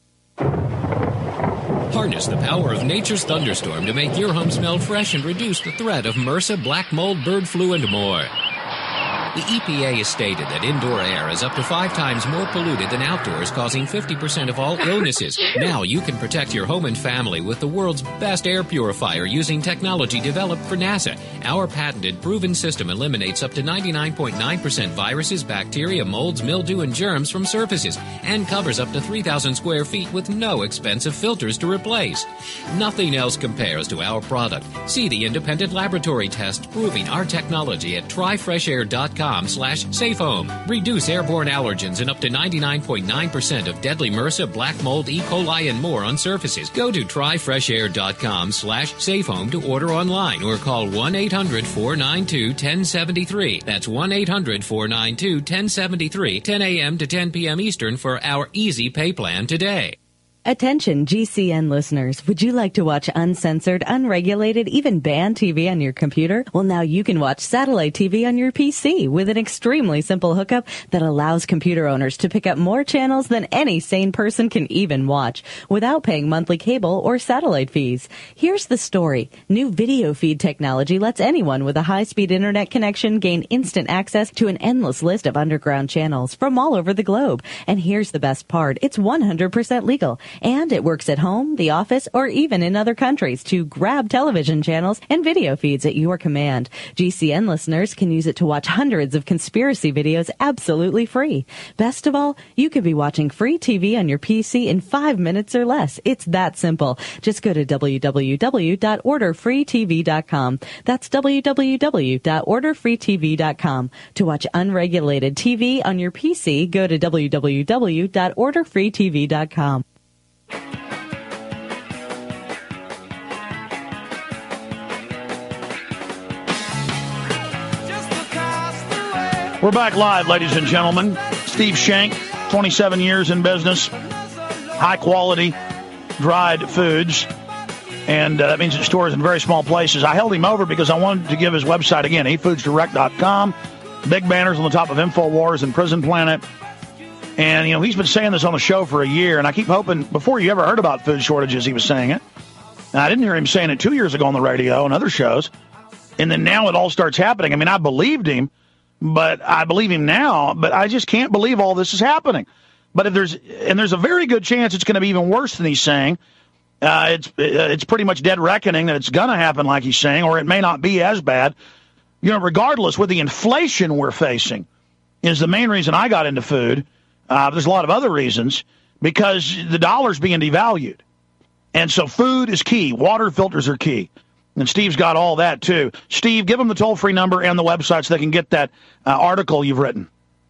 Harness the power of nature's thunderstorm to make your home smell fresh and reduce the threat of MRSA, black mold, bird flu, and more. The E P A has stated that indoor air is up to five times more polluted than outdoors, causing fifty percent of all illnesses. Now you can protect your home and family with the world's best air purifier using technology developed for NASA. Our patented, proven system eliminates up to ninety-nine point nine percent viruses, bacteria, molds, mildew, and germs from surfaces, and covers up to three thousand square feet with no expensive filters to replace. Nothing else compares to our product. See the independent laboratory test proving our technology at try fresh air dot com slash safe home. Reduce airborne allergens and up to ninety-nine point nine percent of deadly MRSA, black mold, E. coli, and more on surfaces. Go to try fresh air dot com slash safe home to order online or call one eight hundred, four nine two, one zero seven three. That's one eight hundred, four nine two, one zero seven three, ten a.m. to ten p.m. Eastern for our easy pay plan today. Attention G C N listeners, would you like to watch uncensored, unregulated, even banned T V on your computer? Well, now you can watch satellite T V on your P C with an extremely simple hookup that allows computer owners to pick up more channels than any sane person can even watch without paying monthly cable or satellite fees. Here's the story. New video feed technology lets anyone with a high-speed internet connection gain instant access to an endless list of underground channels from all over the globe. And here's the best part. It's one hundred percent legal. And it works at home, the office, or even in other countries to grab television channels and video feeds at your command. G C N listeners can use it to watch hundreds of conspiracy videos absolutely free. Best of all, you could be watching free T V on your P C in five minutes or less. It's that simple. Just go to w w w dot order free t v dot com. That's w w w dot order free t v dot com. To watch unregulated T V on your P C, go to w w w dot order free t v dot com. We're back live, ladies and gentlemen. Steve Shank, twenty-seven years in business, high quality, dried foods, and uh, that means it stores in very small places. I held him over because I wanted to give his website again, e foods direct dot com. Big banners on the top of InfoWars and Prison Planet. And, you know, he's been saying this on the show for a year, and I keep hoping, before you ever heard about food shortages, he was saying it. Now, I didn't hear him saying it two years ago on the radio and other shows. And then now it all starts happening. I mean, I believed him, but I believe him now, but I just can't believe all this is happening. But if there's, and there's a very good chance it's going to be even worse than he's saying. Uh, it's, it's pretty much dead reckoning that it's going to happen like he's saying, or it may not be as bad. You know, regardless, with the inflation we're facing is the main reason I got into food. Uh, there's a lot of other reasons, because the dollar's being devalued. And so food is key. Water filters are key. And Steve's got all that, too. Steve, give them the toll-free number and the website so they can get that uh, article you've written.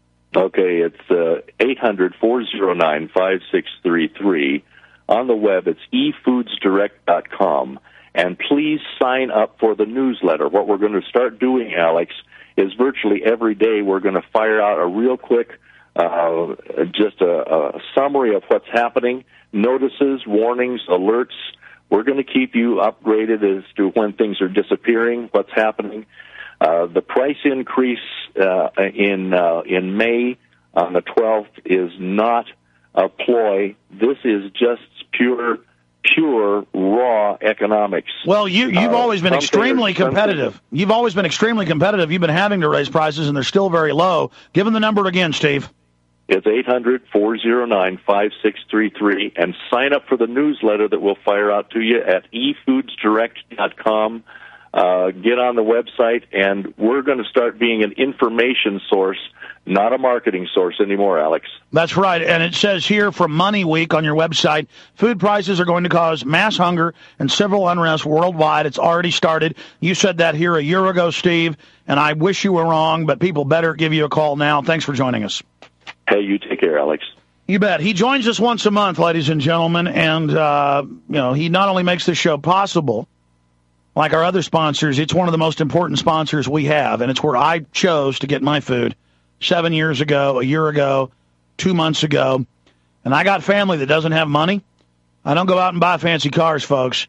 Okay, it's uh, eight hundred, four oh nine, five six three three. On the web, it's e foods direct dot com. And please sign up for the newsletter. What we're going to start doing, Alex, is virtually every day we're going to fire out a real quick Uh, just a, a summary of what's happening, notices, warnings, alerts. We're going to keep you upgraded as to when things are disappearing, what's happening. Uh, the price increase uh, in uh, in May on the twelfth is not a ploy. This is just pure, pure, raw economics. Well, you, you've uh, always been extremely competitive. You've always been extremely competitive. You've been having to raise prices, and they're still very low. Give them the number again, Steve. It's eight hundred, four oh nine, five six three three, and sign up for the newsletter that we'll fire out to you at e foods direct dot com. Uh, get on the website, and we're going to start being an information source, not a marketing source anymore, Alex. That's right, and it says here from Money Week on your website, food prices are going to cause mass hunger and civil unrest worldwide. It's already started. You said that here a year ago, Steve, and I wish you were wrong, but people better give you a call now. Thanks for joining us. Hey, you take care, Alex. You bet. He joins us once a month, ladies and gentlemen, and uh, you know, he not only makes this show possible, like our other sponsors, it's one of the most important sponsors we have, and it's where I chose to get my food seven years ago, a year ago, two months ago, and I got family that doesn't have money. I don't go out and buy fancy cars, folks.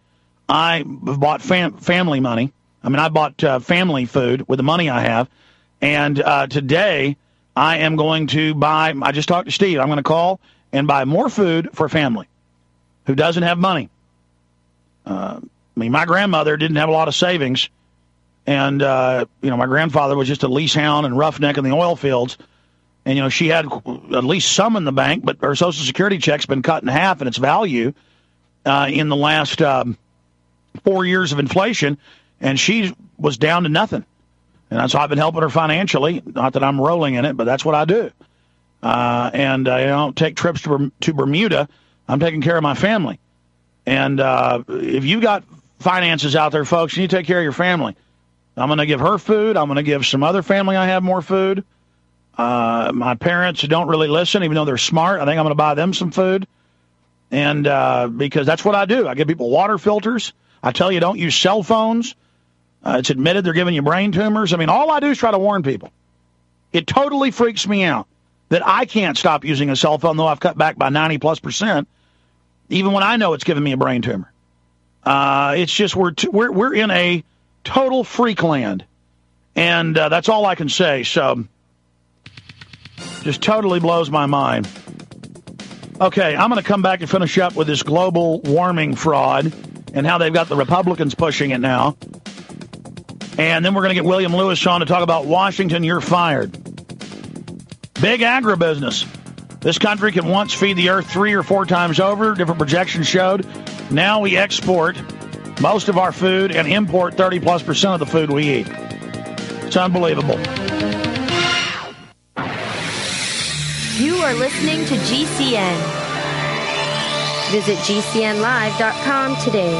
I bought fam- family money. I mean, I bought uh, family food with the money I have, and uh, today I am going to buy, I just talked to Steve, I'm going to call and buy more food for family who doesn't have money. Uh, I mean, my grandmother didn't have a lot of savings, and, uh, you know, my grandfather was just a lease hound and roughneck in the oil fields, and, you know, she had at least some in the bank, but her Social Security check's been cut in half in its value uh, in the last um, four years of inflation, and she was down to nothing. And that's why I've been helping her financially. Not that I'm rolling in it, but that's what I do. Uh, and uh, I don't take trips to, to Bermuda. I'm taking care of my family. And uh, if you got finances out there, folks, you need to take care of your family. I'm going to give her food. I'm going to give some other family I have more food. Uh, my parents don't really listen, even though they're smart. I think I'm going to buy them some food. And uh, because that's what I do. I give people water filters. I tell you, don't use cell phones. Uh, it's admitted they're giving you brain tumors. I mean, all I do is try to warn people. It totally freaks me out that I can't stop using a cell phone, though I've cut back by ninety plus percent, even when I know it's giving me a brain tumor. Uh, it's just we're, t- we're we're in a total freak land, and uh, that's all I can say. So, just totally blows my mind. Okay, I'm going to come back and finish up with this global warming fraud and how they've got the Republicans pushing it now. And then we're going to get William Lewis on to talk about Washington, you're fired. Big agribusiness. This country can once feed the earth three or four times over. Different projections showed. Now we export most of our food and import thirty plus percent of the food we eat. It's unbelievable. You are listening to G C N. Visit G C N live dot com today.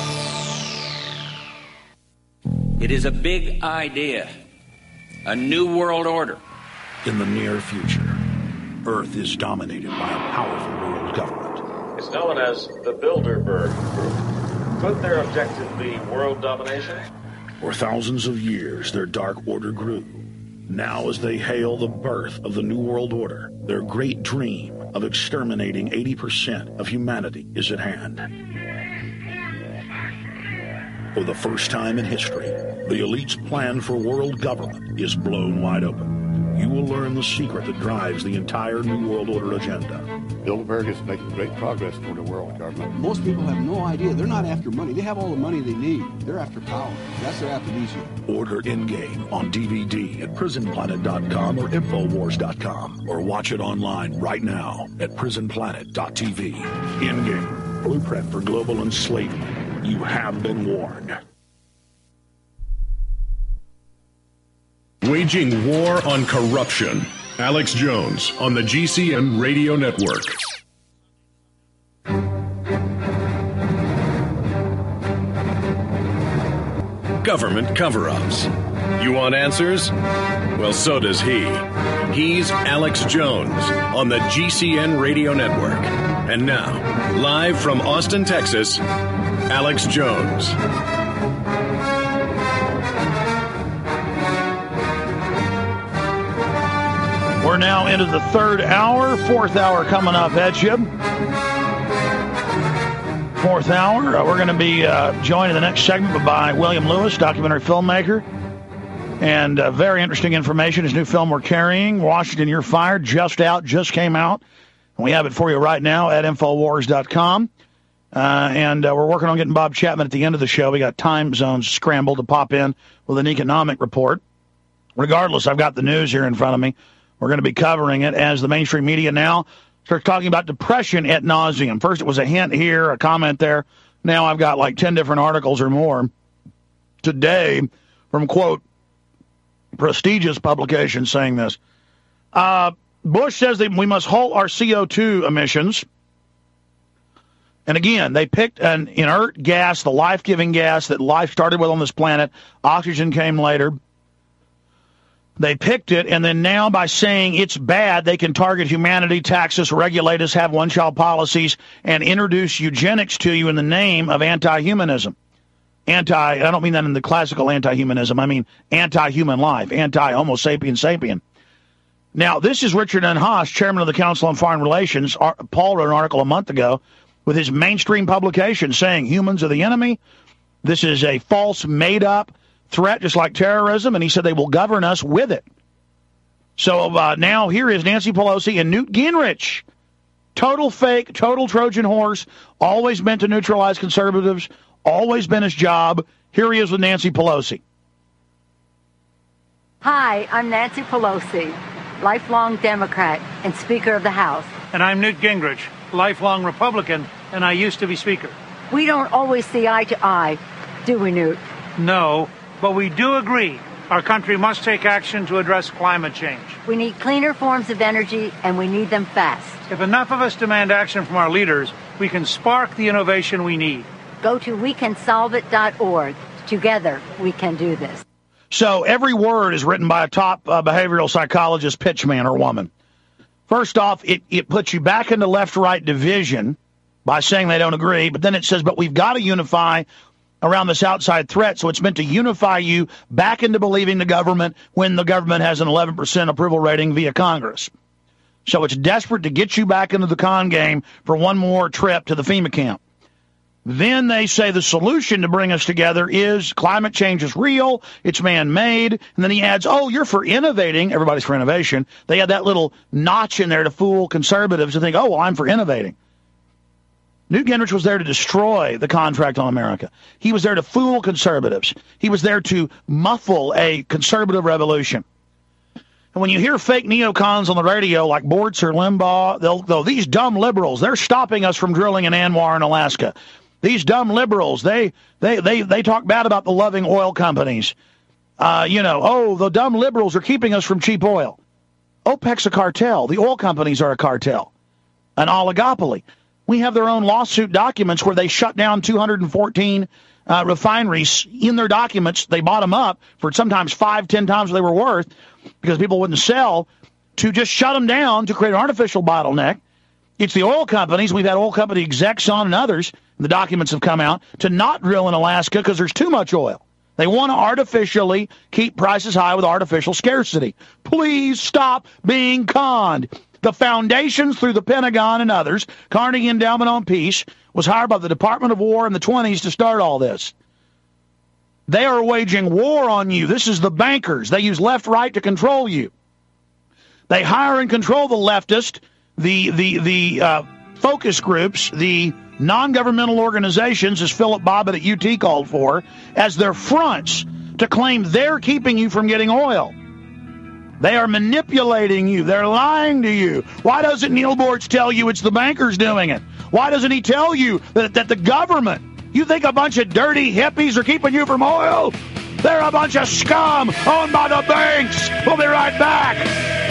It is a big idea, a new world order. In the near future, Earth is dominated by a powerful world government. It's known as the Bilderberg Group. Could their objective be world domination? For thousands of years, their dark order grew. Now, as they hail the birth of the New World Order, their great dream of exterminating eighty percent of humanity is at hand. For the first time in history, The elite's plan for world government is blown wide open. You will learn the secret that drives the entire New World Order agenda. Bilderberg is making great progress toward a world government. Most people have no idea. They're not after money. They have all the money they need. They're after power. That's their aphrodisiac. Order Endgame on D V D at prison planet dot com or infowars dot com, or watch it online right now at prison planet dot t v. Endgame, blueprint for global enslavement. You have been warned. Waging war on corruption. Alex Jones on the G C N Radio Network. Government cover-ups. You want answers? Well, so does he. He's Alex Jones on the G C N Radio Network. And now, live from Austin, Texas, Alex Jones. We're now into the third hour, fourth hour coming up at you. Fourth hour, uh, we're going to be uh, joined in the next segment by William Lewis, documentary filmmaker. And uh, very interesting information. His new film we're carrying, Washington, You're Fired, just out, just came out. And we have it for you right now at infowars dot com. Uh, and uh, we're working on getting Bob Chapman at the end of the show. We got time zones scrambled to pop in with an economic report. Regardless, I've got the news here in front of me. We're going to be covering it as the mainstream media now starts talking about depression ad nauseum. First, it was a hint here, a comment there. Now I've got like ten different articles or more today from, quote, prestigious publications saying this. Uh, Bush says that we must halt our C O two emissions. And again, they picked an inert gas, the life-giving gas that life started with on this planet. Oxygen came later. They picked it, and then now by saying it's bad, they can target humanity, tax us, regulate us, have one-child policies, and introduce eugenics to you in the name of anti-humanism. Anti, I don't mean that in the classical anti-humanism. I mean anti-human life, anti-homo sapien sapien. Now, this is Richard N. Haas, chairman of the Council on Foreign Relations. Paul wrote an article a month ago with his mainstream publication saying humans are the enemy. This is a false, made-up threat, just like terrorism, and he said they will govern us with it. So uh, now here is Nancy Pelosi and Newt Gingrich. Total fake, total Trojan horse, always meant to neutralize conservatives, always been his job. Here he is with Nancy Pelosi. Hi, I'm Nancy Pelosi, lifelong Democrat and Speaker of the House. And I'm Newt Gingrich, lifelong Republican, and I used to be Speaker. We don't always see eye to eye, do we, Newt? No. But we do agree our country must take action to address climate change. We need cleaner forms of energy, and we need them fast. If enough of us demand action from our leaders, we can spark the innovation we need. Go to we can solve it dot org. Together, we can do this. So every word is written by a top uh, behavioral psychologist, pitchman or woman. First off, it, it puts you back into left-right division by saying they don't agree, but then it says, but we've got to unify around this outside threat, so it's meant to unify you back into believing the government when the government has an eleven percent approval rating via Congress. So it's desperate to get you back into the con game for one more trip to the FEMA camp. Then they say the solution to bring us together is climate change is real, it's man-made, and then he adds, oh, you're for innovating. Everybody's for innovation. They had that little notch in there to fool conservatives to think, oh, well, I'm for innovating. Newt Gingrich was there to destroy the contract on America. He was there to fool conservatives. He was there to muffle a conservative revolution. And when you hear fake neocons on the radio like Bortz or Limbaugh, they'll go, these dumb liberals, they're stopping us from drilling in Anwar in Alaska. These dumb liberals, they they they, they talk bad about the loving oil companies. Uh, you know, oh, the dumb liberals are keeping us from cheap oil. OPEC's a cartel. The oil companies are a cartel, an oligopoly. We have their own lawsuit documents where they shut down two hundred fourteen uh, refineries. In their documents, they bought them up for sometimes five, ten times what they were worth because people wouldn't sell, to just shut them down to create an artificial bottleneck. It's the oil companies. We've had oil company execs on and others, and the documents have come out, to not drill in Alaska because there's too much oil. They want to artificially keep prices high with artificial scarcity. Please stop being conned. The foundations through the Pentagon and others, Carnegie Endowment on Peace, was hired by the Department of War in the twenties to start all this. They are waging war on you. This is the bankers. They use left, right to control you. They hire and control the leftist, the the the uh, focus groups, the non-governmental organizations, as Philip Bobbitt at U T called for, as their fronts to claim they're keeping you from getting oil. They are manipulating you. They're lying to you. Why doesn't Neil Bortz tell you it's the bankers doing it? Why doesn't he tell you that, that the government, you think a bunch of dirty hippies are keeping you from oil? They're a bunch of scum owned by the banks. We'll be right back.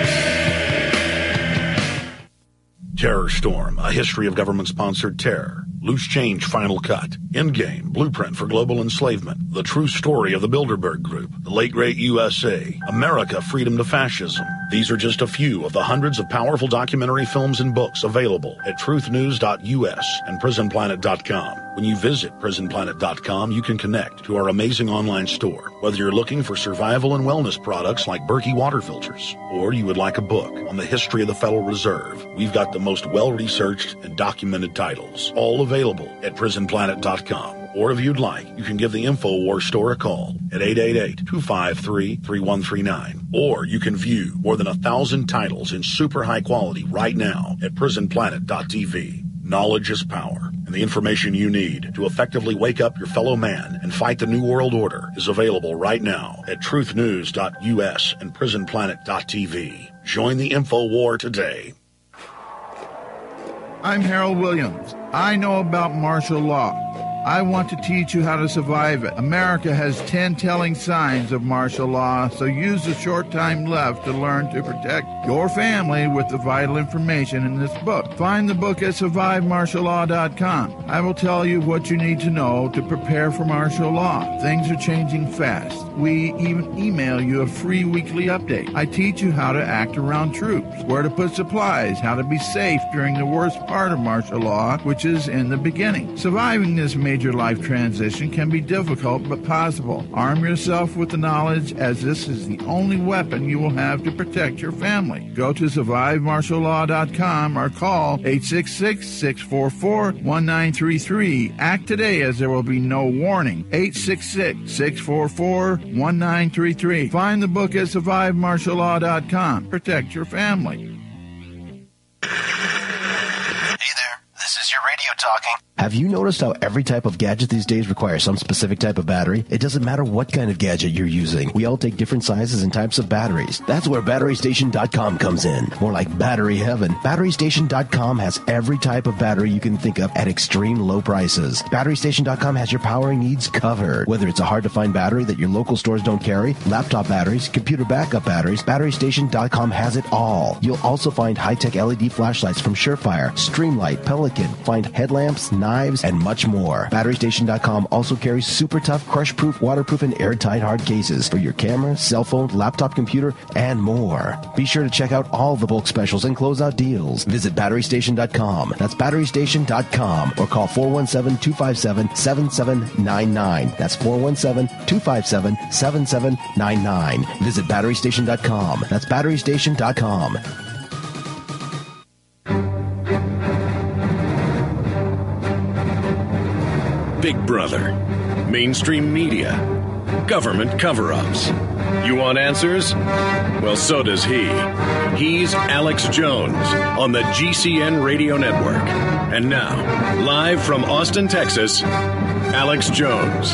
Terror Storm, a history of government-sponsored terror. Loose Change Final Cut. Endgame, Blueprint for Global Enslavement. The True Story of the Bilderberg Group. The Late Great U S A. America, Freedom to Fascism. These are just a few of the hundreds of powerful documentary films and books available at truth news dot U S and prison planet dot com. When you visit prison planet dot com, you can connect to our amazing online store. Whether you're looking for survival and wellness products like Berkey water filters, or you would like a book on the history of the Federal Reserve, we've got the most well-researched and documented titles, all available at prison planet dot com. Or if you'd like, you can give the InfoWars store a call at eight eight eight, two five three, three one three nine. Or you can view more than a thousand titles in super high quality right now at prison planet dot T V. Knowledge is power, and the information you need to effectively wake up your fellow man and fight the New World Order is available right now at truth news dot U S and prison planet dot T V. Join the info war today. I'm Harold Williams. I know about martial law. I want to teach you how to survive it. America has ten telling signs of martial law, so use the short time left to learn to protect your family with the vital information in this book. Find the book at survive martial law dot com. I will tell you what you need to know to prepare for martial law. Things are changing fast. We even email you a free weekly update. I teach you how to act around troops, where to put supplies, how to be safe during the worst part of martial law, which is in the beginning. Surviving this major Major life transition can be difficult but possible. Arm yourself with the knowledge, as this is the only weapon you will have to protect your family. Go to survive martial law dot com or call eight six six, six four four, one nine three three. Act today, as there will be no warning. eight six six, six four four, one nine three three. Find the book at survive martial law dot com. Protect your family. Hey there, this is your radio talking. Have you noticed how every type of gadget these days requires some specific type of battery? It doesn't matter what kind of gadget you're using. We all take different sizes and types of batteries. That's where battery station dot com comes in. More like battery heaven. battery station dot com has every type of battery you can think of at extreme low prices. battery station dot com has your powering needs covered. Whether it's a hard-to-find battery that your local stores don't carry, laptop batteries, computer backup batteries, battery station dot com has it all. You'll also find high-tech L E D flashlights from Surefire, Streamlight, Pelican, find headlamps, knives, and much more. battery station dot com also carries super tough, crush-proof, waterproof, and airtight hard cases for your camera, cell phone, laptop, computer, and more. Be sure to check out all the bulk specials and closeout deals. Visit battery station dot com. That's battery station dot com, or call four one seven, two five seven, seven seven nine nine. That's four one seven, two five seven, seven seven nine nine. Visit battery station dot com. That's battery station dot com. Big Brother, mainstream media, government cover-ups. You want answers? Well, so does he. He's Alex Jones on the G C N Radio Network. And now, live from Austin, Texas, Alex Jones.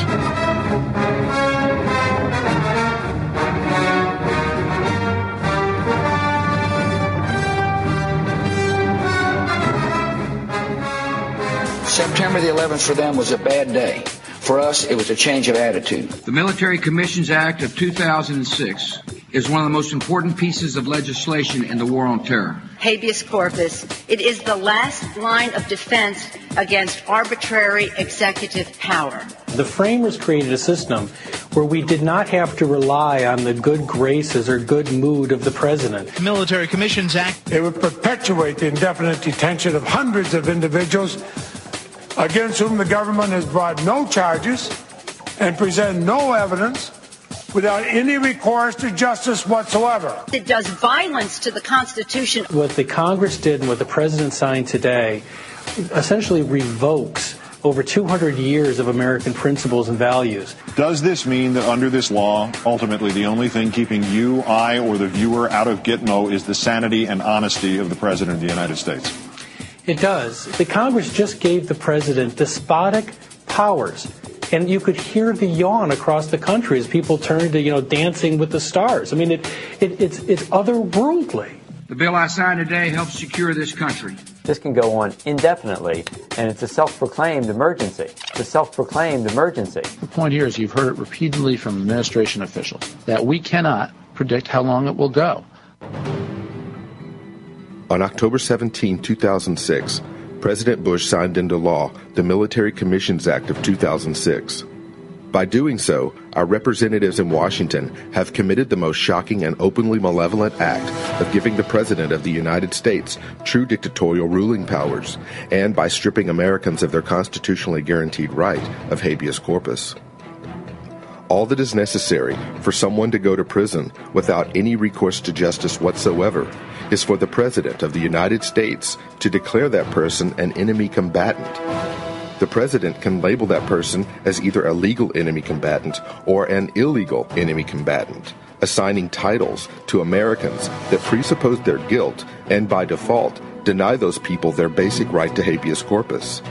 September the eleventh for them was a bad day. For us, it was a change of attitude. The Military Commissions Act of two thousand six is one of the most important pieces of legislation in the war on terror. Habeas corpus. It is the last line of defense against arbitrary executive power. The framers created a system where we did not have to rely on the good graces or good mood of the president. The Military Commissions Act. It would perpetuate the indefinite detention of hundreds of individuals against whom the government has brought no charges and present no evidence without any recourse to justice whatsoever. It does violence to the Constitution. What the Congress did and what the president signed today essentially revokes over two hundred years of American principles and values. Does this mean that under this law, ultimately the only thing keeping you, I, or the viewer out of Gitmo is the sanity and honesty of the President of the United States? It does. The Congress just gave the President despotic powers. And you could hear the yawn across the country as people turned to, you know, Dancing with the Stars. I mean, it, it it's it's otherworldly. The bill I signed today helps secure this country. This can go on indefinitely, and it's a self-proclaimed emergency. It's a self-proclaimed emergency. The point here is you've heard it repeatedly from administration officials that we cannot predict how long it will go. On October seventeenth, two thousand six, President Bush signed into law the Military Commissions Act of two thousand six. By doing so, our representatives in Washington have committed the most shocking and openly malevolent act of giving the President of the United States true dictatorial ruling powers, and by stripping Americans of their constitutionally guaranteed right of habeas corpus. All that is necessary for someone to go to prison without any recourse to justice whatsoever is for the President of the United States to declare that person an enemy combatant. The President can label that person as either a legal enemy combatant or an illegal enemy combatant, assigning titles to Americans that presuppose their guilt and, by default, deny those people their basic right to habeas corpus.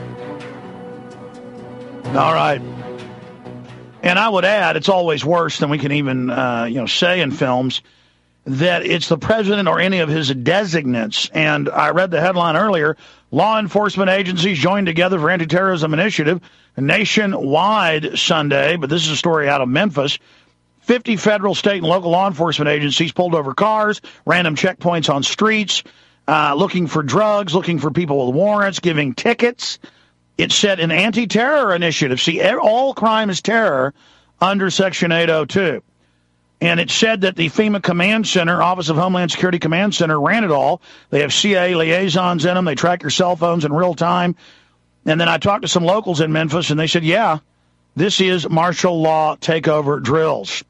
All right. And I would add, it's always worse than we can even uh, you know, say in films, that it's the president or any of his designates. And I read the headline earlier, law enforcement agencies joined together for anti-terrorism initiative nationwide Sunday, but this is a story out of Memphis. fifty federal, state, and local law enforcement agencies pulled over cars, random checkpoints on streets, uh, looking for drugs, looking for people with warrants, giving tickets. It said an anti-terror initiative. See, all crime is terror under Section eight oh two. And it said that the FEMA Command Center, Office of Homeland Security Command Center, ran it all. They have C I A liaisons in them. They track your cell phones in real time. And then I talked to some locals in Memphis, and they said, yeah, this is martial law takeover drills.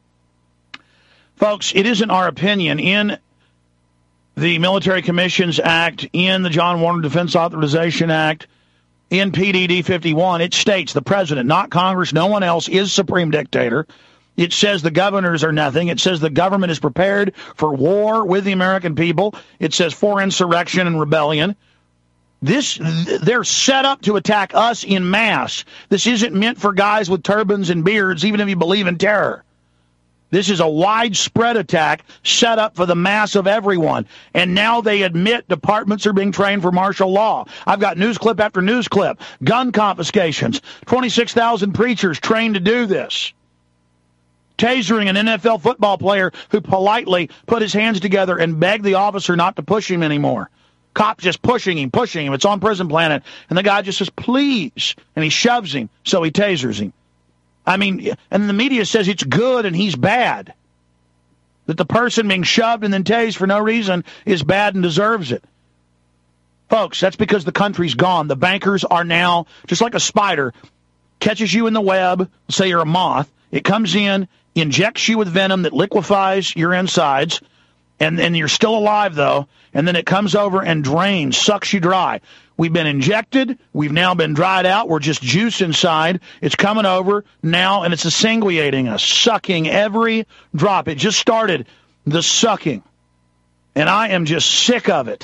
Folks, it isn't our opinion. In the Military Commissions Act, in the John Warner Defense Authorization Act, in P D D fifty-one, it states the president, not Congress, no one else, is supreme dictator. It says the governors are nothing. It says the government is prepared for war with the American people. It says for insurrection and rebellion. This, they're set up to attack us in mass. This isn't meant for guys with turbans and beards, even if you believe in terror. This is a widespread attack set up for the mass of everyone. And now they admit departments are being trained for martial law. I've got news clip after news clip. Gun confiscations. twenty-six thousand preachers trained to do this. Tasering an N F L football player who politely put his hands together and begged the officer not to push him anymore. Cop just pushing him, pushing him. It's on Prison Planet. And the guy just says, please. And he shoves him, so he tasers him. I mean, and the media says it's good and he's bad. That the person being shoved and then tased for no reason is bad and deserves it. Folks, that's because the country's gone. The bankers are now, just like a spider, catches you in the web, say you're a moth, it comes in, injects you with venom that liquefies your insides, and, and you're still alive, though, and then it comes over and drains, sucks you dry. We've been injected. We've now been dried out. We're just juice inside. It's coming over now, and it's assanguating us, sucking every drop. It just started, the sucking, and I am just sick of it.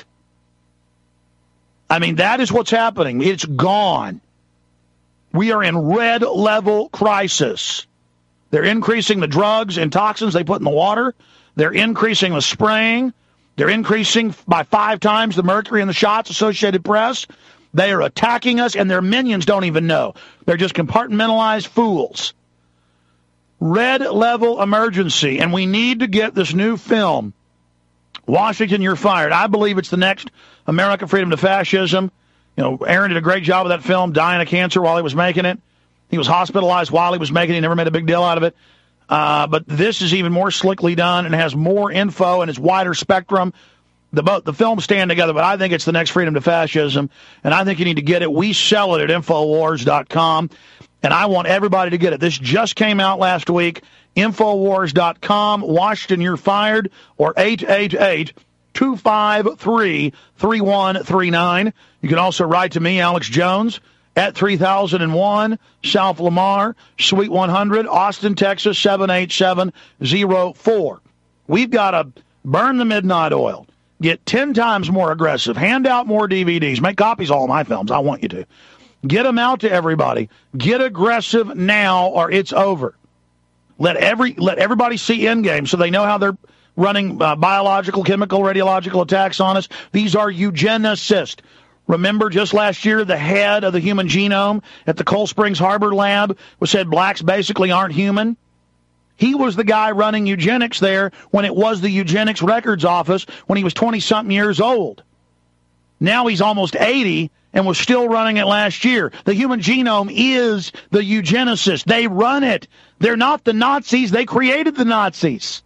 I mean, that is what's happening. It's gone. We are in red level crisis. They're increasing the drugs and toxins they put in the water. They're increasing the spraying. They're increasing by five times the mercury in the shots, Associated Press. They are attacking us, and their minions don't even know. They're just compartmentalized fools. Red level emergency, and we need to get this new film, Washington, You're Fired. I believe it's the next America, Freedom to Fascism. You know, Aaron did a great job with that film, dying of cancer while he was making it. He was hospitalized while he was making it. He never made a big deal out of it. Uh, but this is even more slickly done and has more info and it's wider spectrum. The both the films stand together, but I think it's the next Freedom to Fascism, and I think you need to get it. We sell it at Infowars dot com, and I want everybody to get it. This just came out last week. Infowars dot com, Washington, You're Fired, or eight eight eight, two five three, three one three nine. You can also write to me, Alex Jones, at three thousand one, South Lamar, Suite one hundred, Austin, Texas, seven eight seven zero four. We've got to burn the midnight oil, get ten times more aggressive, hand out more D V Ds, make copies of all my films. I want you to. Get them out to everybody. Get aggressive now or it's over. Let every let everybody see Endgame so they know how they're running uh, biological, chemical, radiological attacks on us. These are eugenicists. Remember, just last year, the head of the human genome at the Cold Springs Harbor lab was said blacks basically aren't human. He was the guy running eugenics there when it was the Eugenics Records Office when he was twenty-something years old. Now he's almost eighty and was still running it last year. The human genome is the eugenicists. They run it. They're not the Nazis. They created the Nazis.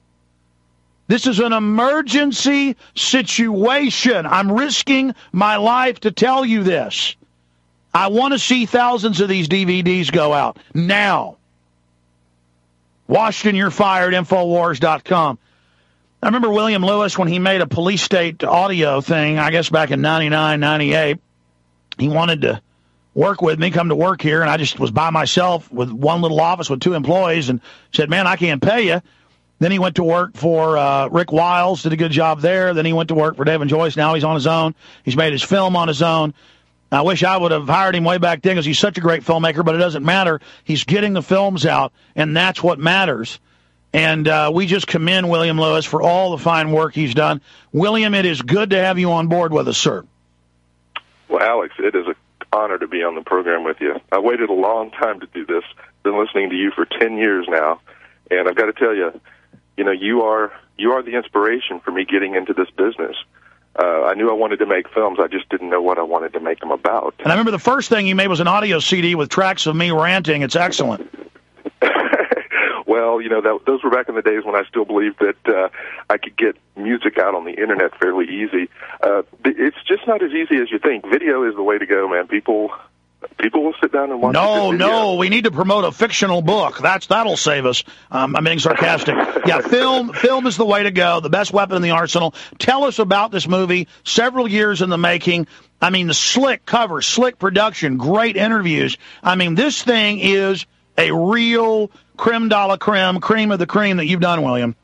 This is an emergency situation. I'm risking my life to tell you this. I want to see thousands of these D V Ds go out now. Washington, you're fired, Infowars dot com. I remember William Lewis when he made a police state audio thing, I guess back in ninety-nine, ninety-eight. He wanted to work with me, come to work here, and I just was by myself with one little office with two employees and said, man, I can't pay you. Then he went to work for uh, Rick Wiles, did a good job there. Then he went to work for David Joyce. Now he's on his own. He's made his film on his own. I wish I would have hired him way back then because he's such a great filmmaker, but it doesn't matter. He's getting the films out, and that's what matters. And uh, we just commend William Lewis for all the fine work he's done. William, it is good to have you on board with us, sir. Well, Alex, it is an honor to be on the program with you. I waited a long time to do this. Been listening to you for ten years now, and I've got to tell you, you know, you are you are the inspiration for me getting into this business. Uh, I knew I wanted to make films. I just didn't know what I wanted to make them about. And I remember the first thing you made was an audio C D with tracks of me ranting. It's excellent. Well, you know, that, those were back in the days when I still believed that uh, I could get music out on the Internet fairly easy. Uh, it's just not as easy as you think. Video is the way to go, man. People... People will sit down and watch. No, no, we need to promote a fictional book. That's that'll save us. Um, I'm being sarcastic. Yeah, film, film is the way to go. The best weapon in the arsenal. Tell us about this movie. Several years in the making. I mean, the slick cover, slick production, great interviews. I mean, this thing is a real creme de la creme, cream of the cream that you've done, William.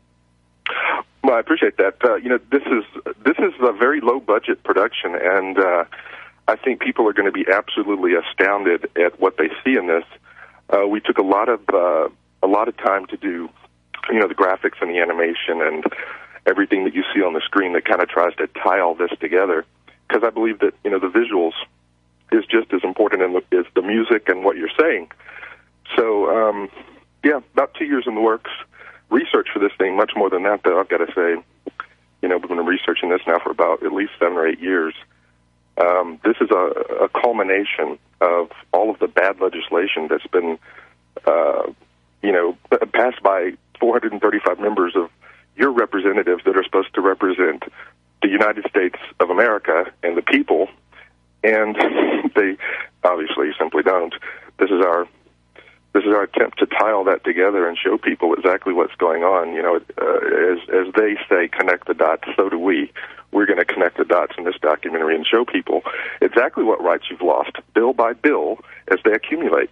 Well, I appreciate that. Uh, you know, this is this is a very low budget production, and. Uh, I think people are going to be absolutely astounded at what they see in this. Uh, we took a lot of uh, a lot of time to do, you know, the graphics and the animation and everything that you see on the screen that kind of tries to tie all this together. Because I believe that, you know, the visuals is just as important as the music and what you're saying. So, um, yeah, about two years in the works. Research for this thing, much more than that, though, I've got to say. You know, we've been researching this now for about at least seven or eight years. Um, this is a, a culmination of all of the bad legislation that's been, uh, you know, passed by four hundred thirty-five members of your representatives that are supposed to represent the United States of America and the people, and they obviously simply don't. This is our this is our attempt to tie all that together and show people exactly what's going on. You know, uh, as as they say, connect the dots. So do we. We're going to connect the dots in this documentary and show people exactly what rights you've lost, bill by bill, as they accumulate.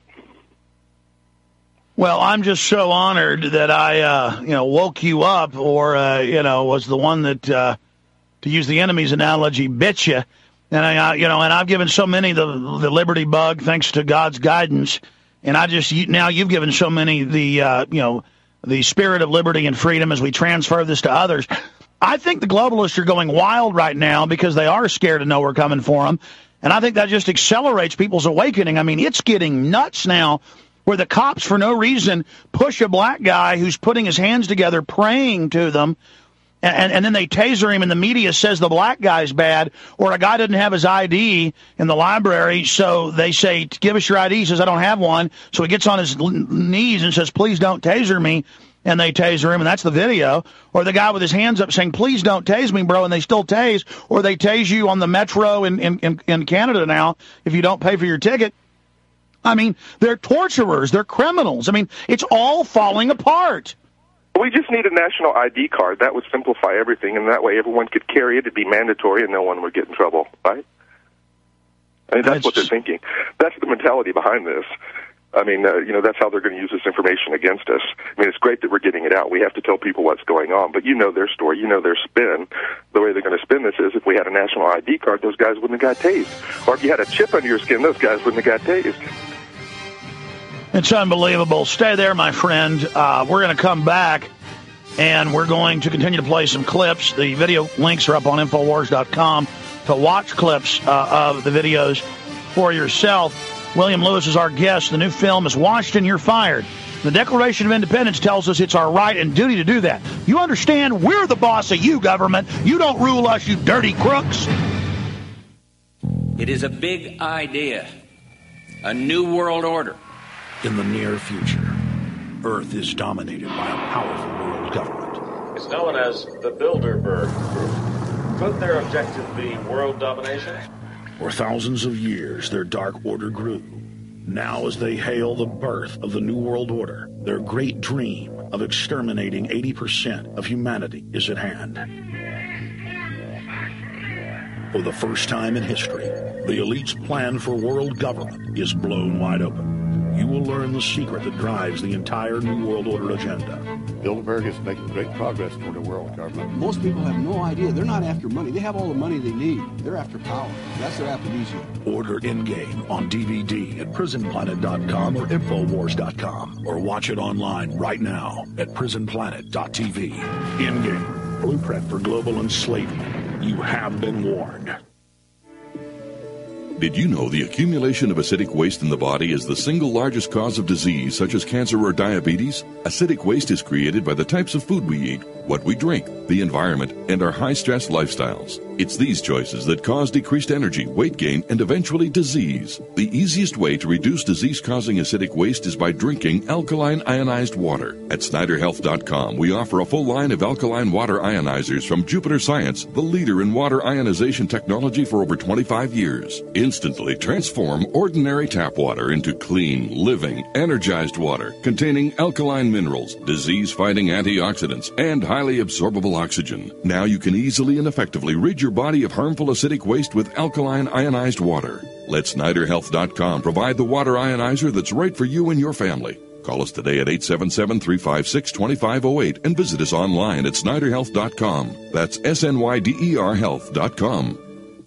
Well, I'm just so honored that I, uh, you know, woke you up, or uh, you know, was the one that, uh, to use the enemy's analogy, bit you. And I, uh, you know, and I've given so many the the liberty bug thanks to God's guidance, and I just now you've given so many the, uh, you know, the spirit of liberty and freedom as we transfer this to others. I think the globalists are going wild right now because they are scared to know we're coming for them. And I think that just accelerates people's awakening. I mean, it's getting nuts now where the cops, for no reason, push a black guy who's putting his hands together, praying to them, and, and then they taser him, and the media says the black guy's bad, or a guy didn't have his I D in the library, so they say, give us your I D. He says, I don't have one. So he gets on his knees and says, please don't taser me. And they taser him, and that's the video. Or the guy with his hands up saying, please don't tase me, bro, and they still tase. Or they tase you on the metro in, in, in Canada now if you don't pay for your ticket. I mean, they're torturers. They're criminals. I mean, it's all falling apart. We just need a national I D card. That would simplify everything, and that way everyone could carry it. It'd be mandatory, and no one would get in trouble, right? I mean, that's, that's what they're thinking. That's the mentality behind this. I mean, uh, you know, that's how they're going to use this information against us. I mean, it's great that we're getting it out. We have to tell people what's going on, but you know their story, you know their spin. The way they're going to spin this is if we had a national I D card, those guys wouldn't have got tased. Or if you had a chip under your skin, those guys wouldn't have got tased. It's unbelievable. Stay there, my friend. Uh, we're going to come back, and we're going to continue to play some clips. The video links are up on Infowars dot com to watch clips uh, of the videos for yourself. William Lewis is our guest. The new film is Washington, You're Fired. The Declaration of Independence tells us it's our right and duty to do that. You understand? We're the boss of you, government. You don't rule us, you dirty crooks. It is a big idea. A new world order. In the near future, Earth is dominated by a powerful world government. It's known as the Bilderberg Group. Could their objective be world domination? For thousands of years, their dark order grew. Now, as they hail the birth of the New World Order, their great dream of exterminating eighty percent of humanity is at hand. For the first time in history, the elite's plan for world government is blown wide open. You will learn the secret that drives the entire New World Order agenda. Bilderberg is making great progress toward a world government. Most people have no idea. They're not after money. They have all the money they need. They're after power. That's their aphrodisiac. Order Endgame on D V D at prison planet dot com or Infowars dot com, or watch it online right now at prison planet dot t v. Endgame, Blueprint for Global Enslavement. You have been warned. Did you know the accumulation of acidic waste in the body is the single largest cause of disease such as cancer or diabetes? Acidic waste is created by the types of food we eat, what we drink, the environment, and our high-stress lifestyles. It's these choices that cause decreased energy, weight gain, and eventually disease. The easiest way to reduce disease-causing acidic waste is by drinking alkaline ionized water. At Snyder Health dot com, we offer a full line of alkaline water ionizers from Jupiter Science, the leader in water ionization technology for over twenty-five years. Instantly transform ordinary tap water into clean, living, energized water containing alkaline minerals, disease-fighting antioxidants, and highly absorbable oxygen. Now you can easily and effectively rid your body of harmful acidic waste with alkaline ionized water. Let Snyder Health dot com provide the water ionizer that's right for you and your family. Call us today at eight seven seven, three five six, two five zero eight and visit us online at Snyder Health dot com. That's S N Y D E R Health dot com.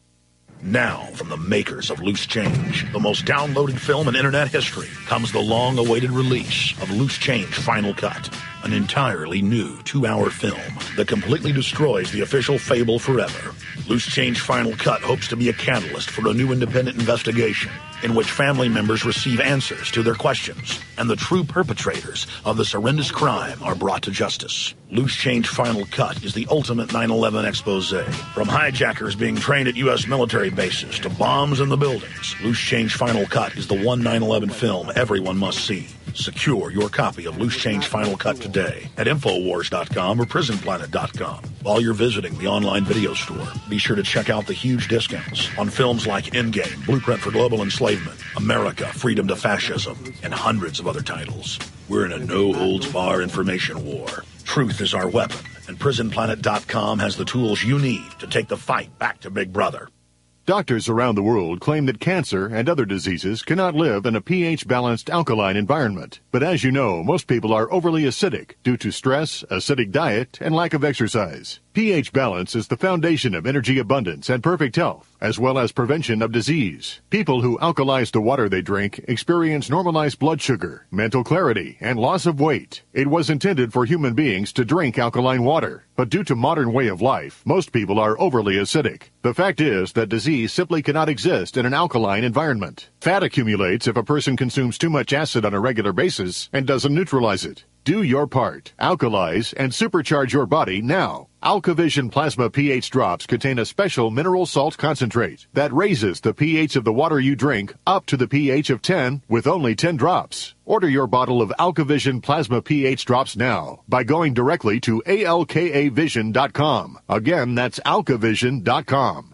Now, from the makers of Loose Change, the most downloaded film in internet history, comes the long-awaited release of Loose Change Final Cut, an entirely new two-hour film that completely destroys the official fable forever. Loose Change Final Cut hopes to be a catalyst for a new independent investigation in which family members receive answers to their questions and the true perpetrators of this horrendous crime are brought to justice. Loose Change Final Cut is the ultimate nine eleven expose. From hijackers being trained at U S military bases to bombs in the buildings, Loose Change Final Cut is the one nine eleven film everyone must see. Secure your copy of Loose Change Final Cut today at Infowars dot com or Prison Planet dot com. While you're visiting the online video store, be sure to check out the huge discounts on films like Endgame, Blueprint for Global Enslavement, America, Freedom to Fascism, and hundreds of other titles. We're in a no-holds-barred information war. Truth is our weapon, and Prison Planet dot com has the tools you need to take the fight back to Big Brother. Doctors around the world claim that cancer and other diseases cannot live in a pH-balanced alkaline environment. But as you know, most people are overly acidic due to stress, acidic diet, and lack of exercise. pH balance is the foundation of energy abundance and perfect health, as well as prevention of disease. People who alkalize the water they drink experience normalized blood sugar, mental clarity, and loss of weight. It was intended for human beings to drink alkaline water, but due to modern way of life, most people are overly acidic. The fact is that disease simply cannot exist in an alkaline environment. Fat accumulates if a person consumes too much acid on a regular basis and doesn't neutralize it. Do your part. Alkalize and supercharge your body now. AlkaVision Plasma pH drops contain a special mineral salt concentrate that raises the pH of the water you drink up to the pH of ten with only ten drops. Order your bottle of AlkaVision Plasma pH drops now by going directly to A L K A vision dot com. Again, that's Alka Vision dot com.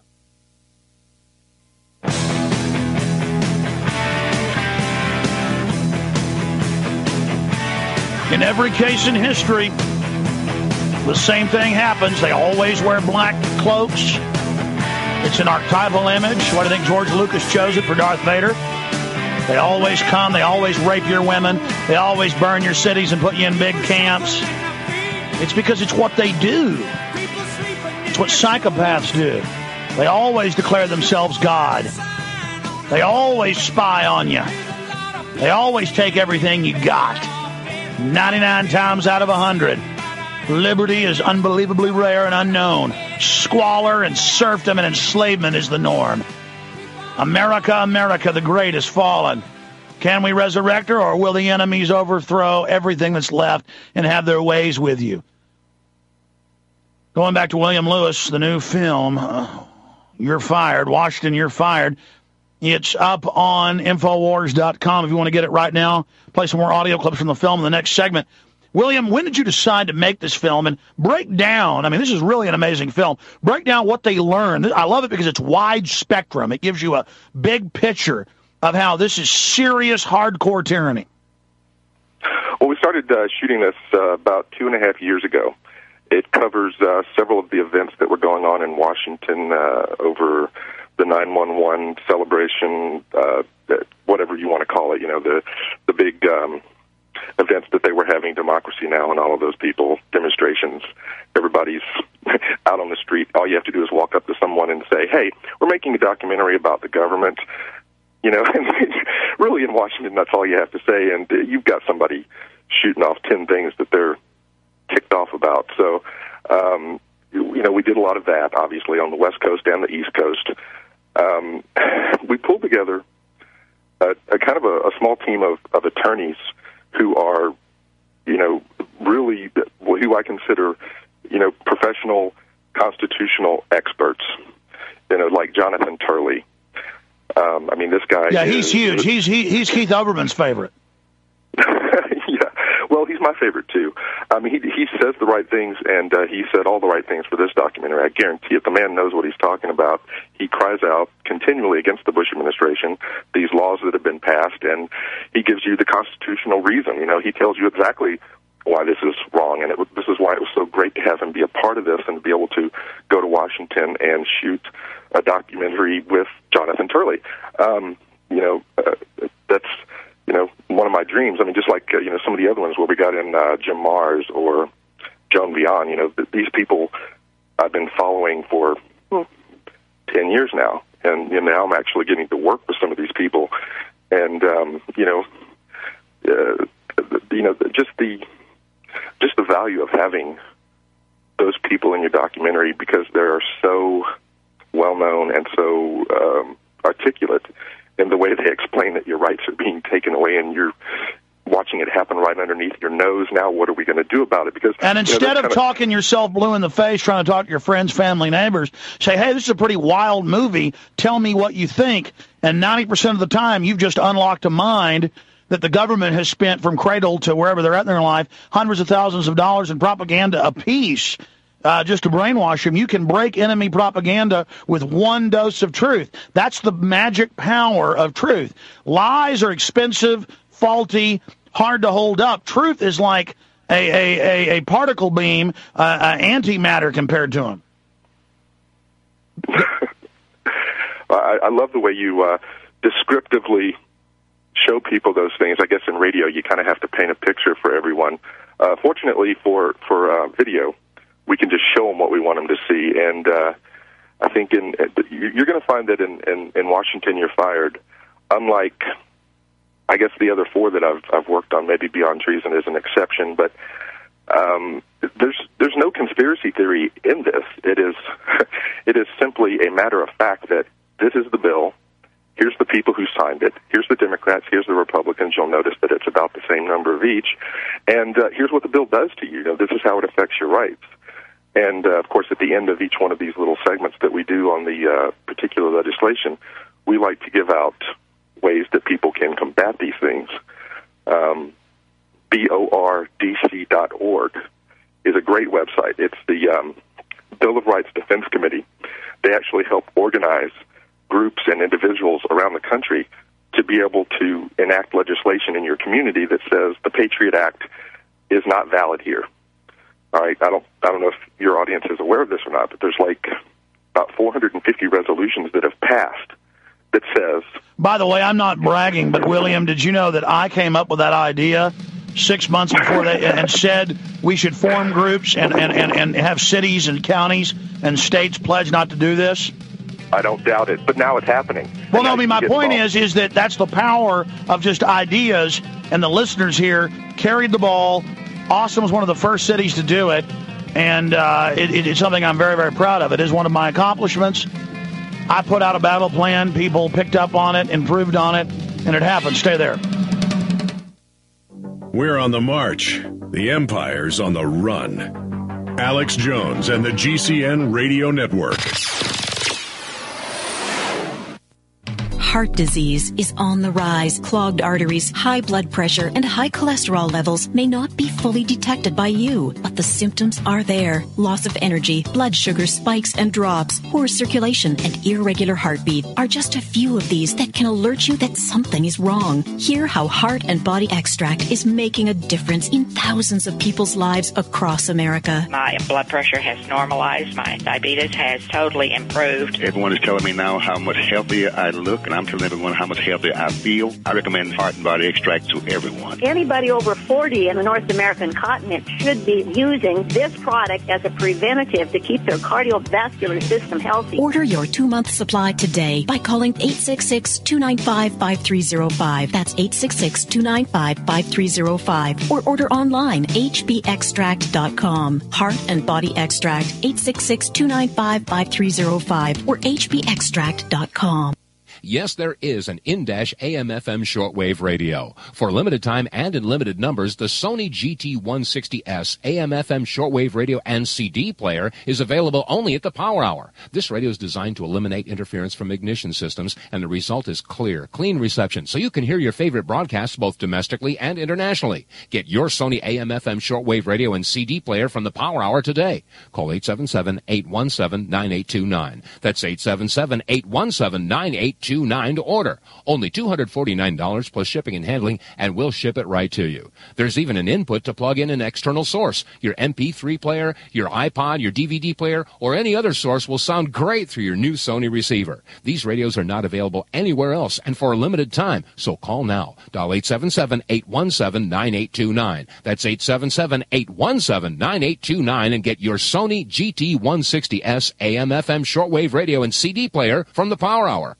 In every case in history, the same thing happens. They always wear black cloaks. It's an archetypal image. Why do you think George Lucas chose it for Darth Vader? They always come. They always rape your women. They always burn your cities and put you in big camps. It's because it's what they do. It's what psychopaths do. They always declare themselves God. They always spy on you. They always take everything you got. ninety-nine times out of one hundred. Liberty is unbelievably rare and unknown. Squalor and serfdom and enslavement is the norm. America, America, the great is fallen. Can we resurrect her, or will the enemies overthrow everything that's left and have their ways with you? Going back to William Lewis, the new film, uh, You're Fired, Washington, You're Fired. It's up on Infowars dot com if you want to get it right now. Play some more audio clips from the film in the next segment. William, when did you decide to make this film and break down? I mean, this is really an amazing film. Break down what they learned. I love it because it's wide spectrum. It gives you a big picture of how this is serious, hardcore tyranny. Well, we started uh, shooting this uh, about two and a half years ago. It covers uh, several of the events that were going on in Washington uh, over the nine one one celebration, uh, whatever you want to call it, you know, the, the big... Um, events that they were having, Democracy Now! And all of those people, demonstrations, everybody's out on the street. All you have to do is walk up to someone and say, hey, we're making a documentary about the government. You know, and really in Washington, that's all you have to say, and uh, you've got somebody shooting off ten things that they're ticked off about. So, um, you know, we did a lot of that, obviously, on the West Coast and the East Coast. Um, we pulled together a, a kind of a, a small team of, of attorneys who are, you know, really, who I consider, you know, professional constitutional experts, you know, like Jonathan Turley. Um, I mean, this guy... Yeah, is, he's huge. He's he, he's Keith Olbermann's favorite. Yeah, well, he's my favorite, too. I mean, he, he says the right things, and uh, he said all the right things for this documentary. I guarantee it. The man knows what he's talking about. He cries out continually against the Bush administration, these laws that have been passed, and he gives you the constitutional reason. You know, he tells you exactly why this is wrong, and it, this is why it was so great to have him be a part of this and to be able to go to Washington and shoot a documentary with Jonathan Turley. Um, you know, uh, that's... you know, one of my dreams. I mean, just like, uh, you know, some of the other ones where we got in uh, Jim Mars or Joan Vion, you know, th- these people I've been following for well, ten years now. And, you know, now I'm actually getting to work with some of these people. And, um, you know, uh, you know, just the, just the value of having those people in your documentary because they're so well-known and so um, articulate in the way they explain that your rights are being taken away and you're watching it happen right underneath your nose. Now what are we going to do about it? Because And instead you know, of talking yourself blue in the face, trying to talk to your friends, family, neighbors, say, hey, this is a pretty wild movie. Tell me what you think. And ninety percent of the time, you've just unlocked a mind that the government has spent from cradle to wherever they're at in their life, hundreds of thousands of dollars in propaganda apiece. Uh, just to brainwash them. You can break enemy propaganda with one dose of truth. That's the magic power of truth. Lies are expensive, faulty, hard to hold up. Truth is like a, a, a, a particle beam, uh, uh, antimatter compared to them. I, I love the way you uh, descriptively show people those things. I guess in radio you kind of have to paint a picture for everyone. Uh, fortunately for, for uh, video, we can just show them what we want them to see. And uh, I think in you're going to find that in, in, in Washington, You're Fired, unlike, I guess, the other four that I've, I've worked on, maybe Beyond Treason is an exception, but um, there's there's no conspiracy theory in this. It is it is simply a matter of fact that this is the bill. Here's the people who signed it. Here's the Democrats. Here's the Republicans. You'll notice that it's about the same number of each. And uh, here's what the bill does to you. You know, this is how it affects your rights. And, uh, of course, at the end of each one of these little segments that we do on the uh, particular legislation, we like to give out ways that people can combat these things. Um, B O R D C dot org is a great website. It's the um, Bill of Rights Defense Committee. They actually help organize groups and individuals around the country to be able to enact legislation in your community that says the Patriot Act is not valid here. All right, I don't, I don't know if your audience is aware of this or not, but there's like about four hundred fifty resolutions that have passed that says... By the way, I'm not bragging, but William, did you know that I came up with that idea six months before they and said we should form groups and, and, and, and have cities and counties and states pledge not to do this? I don't doubt it, but now it's happening. Well, no, I mean, my point is, is that that's the power of just ideas, and the listeners here carried the ball. Austin was one of the first cities to do it, and uh, it, it, it's something I'm very, very proud of. It is one of my accomplishments. I put out a battle plan. People picked up on it, improved on it, and it happened. Stay there. We're on the march. The Empire's on the run. Alex Jones and the G C N Radio Network. Heart disease is on the rise. Clogged arteries, high blood pressure, and high cholesterol levels may not be fully detected by you, but the symptoms are there. Loss of energy, blood sugar spikes and drops, poor circulation, and irregular heartbeat are just a few of these that can alert you that something is wrong. Hear how Heart and Body Extract is making a difference in thousands of people's lives across America. My blood pressure has normalized. My diabetes has totally improved. Everyone is telling me now how much healthier I look, and I'm telling everyone how much healthier I feel. I recommend Heart and Body Extract to everyone. Anybody over forty in the North American continent should be using this product as a preventative to keep their cardiovascular system healthy. Order your two-month supply today by calling eight six six, two nine five, five three zero five. That's eight six six, two nine five, five three zero five. Or order online, h b extract dot com. Heart and Body Extract, eight six six, two nine five, five three zero five or h b extract dot com. Yes, there is an in-dash A M F M shortwave radio. For limited time and in limited numbers, the Sony G T one sixty S A M F M shortwave radio and C D player is available only at the Power Hour. This radio is designed to eliminate interference from ignition systems, and the result is clear, clean reception, so you can hear your favorite broadcasts both domestically and internationally. Get your Sony A M F M shortwave radio and C D player from the Power Hour today. Call eight seven seven, eight one seven, nine eight two nine. That's eight seven seven, eight one seven, nine eight two nine to order. Only two hundred forty-nine dollars plus shipping and handling, and we'll ship it right to you. There's even an input to plug in an external source. Your M P three player, your iPod, your D V D player, or any other source will sound great through your new Sony receiver. These radios are not available anywhere else and for a limited time, so call now. Dial eight seven seven, eight one seven, nine eight two nine. That's eight seven seven, eight one seven, nine eight two nine and get your Sony G T one sixty S A M F M shortwave radio and C D player from the Power Hour.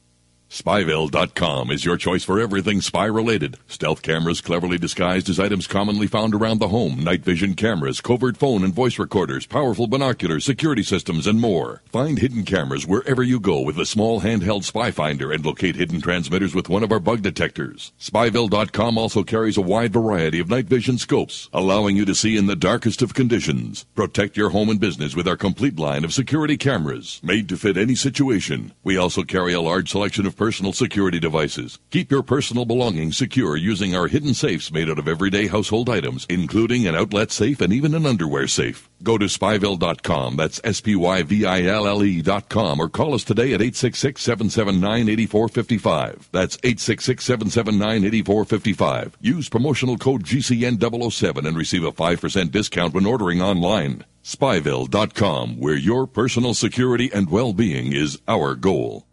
Spyville dot com is your choice for everything spy-related. Stealth cameras cleverly disguised as items commonly found around the home, night vision cameras, covert phone and voice recorders, powerful binoculars, security systems, and more. Find hidden cameras wherever you go with a small handheld spy finder and locate hidden transmitters with one of our bug detectors. Spyville dot com also carries a wide variety of night vision scopes, allowing you to see in the darkest of conditions. Protect your home and business with our complete line of security cameras, made to fit any situation. We also carry a large selection of personal security devices. Keep your personal belongings secure using our hidden safes made out of everyday household items, including an outlet safe and even an underwear safe. Go to Spyville dot com, that's S P Y V I L L E dot com, or call us today at eight six six, seven seven nine, eight four five five. That's eight six six, seven seven nine, eight four five five. Use promotional code G C N double oh seven and receive a five percent discount when ordering online. Spyville dot com, where your personal security and well-being is our goal.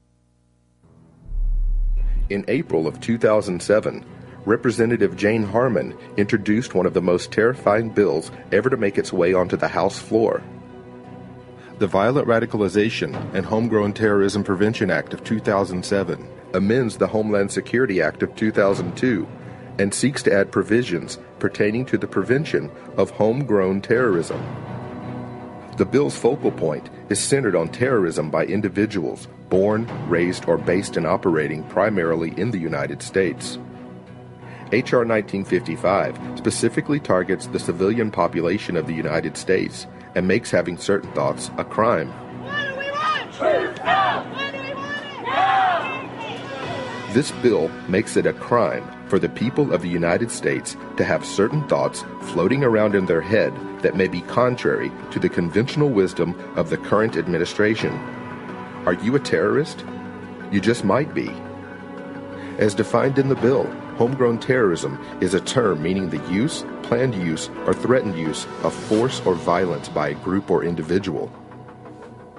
In April of two thousand seven, Representative Jane Harman introduced one of the most terrifying bills ever to make its way onto the House floor. The Violent Radicalization and Homegrown Terrorism Prevention Act of two thousand seven amends the Homeland Security Act of two thousand two and seeks to add provisions pertaining to the prevention of homegrown terrorism. The bill's focal point is centered on terrorism by individuals born, raised, or based and operating primarily in the United States. H R nineteen fifty-five specifically targets the civilian population of the United States and makes having certain thoughts a crime. What do we want? Truth now! What do we want? Now! This bill makes it a crime for the people of the United States to have certain thoughts floating around in their head that may be contrary to the conventional wisdom of the current administration. Are you a terrorist? You just might be. As defined in the bill, homegrown terrorism is a term meaning the use, planned use, or threatened use of force or violence by a group or individual.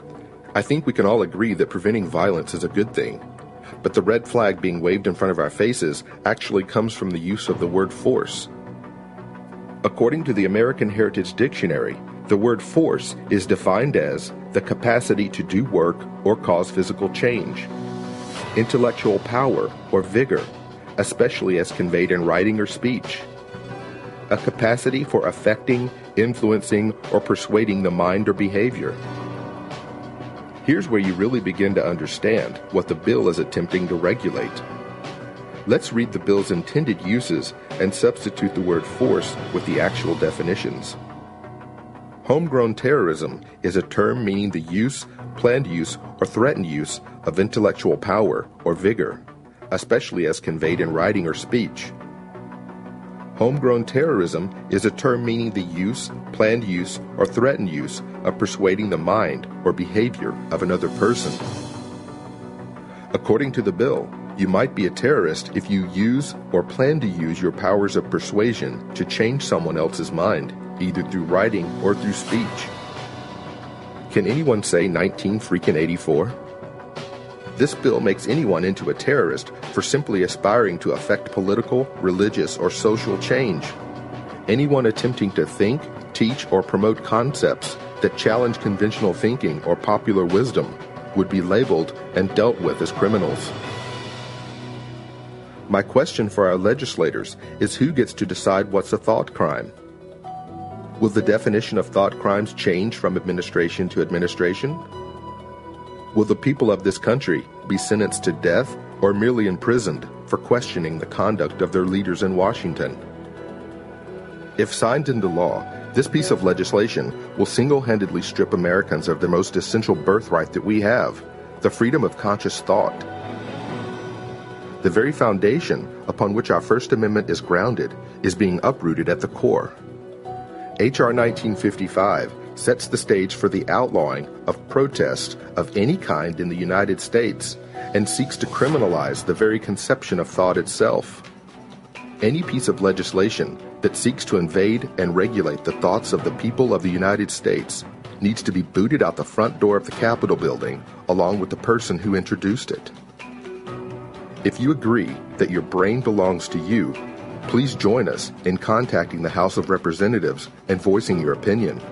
I think we can all agree that preventing violence is a good thing. But the red flag being waved in front of our faces actually comes from the use of the word force. According to the American Heritage Dictionary, the word force is defined as the capacity to do work or cause physical change, intellectual power or vigor, especially as conveyed in writing or speech, a capacity for affecting, influencing, or persuading the mind or behavior. Here's where you really begin to understand what the bill is attempting to regulate. Let's read the bill's intended uses and substitute the word force with the actual definitions. Homegrown terrorism is a term meaning the use, planned use, or threatened use of intellectual power or vigor, especially as conveyed in writing or speech. Homegrown terrorism is a term meaning the use, planned use, or threatened use of persuading the mind or behavior of another person. According to the bill, you might be a terrorist if you use or plan to use your powers of persuasion to change someone else's mind, either through writing or through speech. Can anyone say nineteen freaking eighty-four? This bill makes anyone into a terrorist for simply aspiring to affect political, religious, or social change. Anyone attempting to think, teach, or promote concepts that challenge conventional thinking or popular wisdom would be labeled and dealt with as criminals. My question for our legislators is who gets to decide what's a thought crime? Will the definition of thought crimes change from administration to administration? Will the people of this country be sentenced to death or merely imprisoned for questioning the conduct of their leaders in Washington? If signed into law, this piece of legislation will single-handedly strip Americans of the most essential birthright that we have, the freedom of conscious thought. The very foundation upon which our First Amendment is grounded is being uprooted at the core. H R nineteen fifty-five sets the stage for the outlawing of protest of any kind in the United States and seeks to criminalize the very conception of thought itself. Any piece of legislation that seeks to invade and regulate the thoughts of the people of the United States needs to be booted out the front door of the Capitol building along with the person who introduced it. If you agree that your brain belongs to you, please join us in contacting the House of Representatives and voicing your opinion.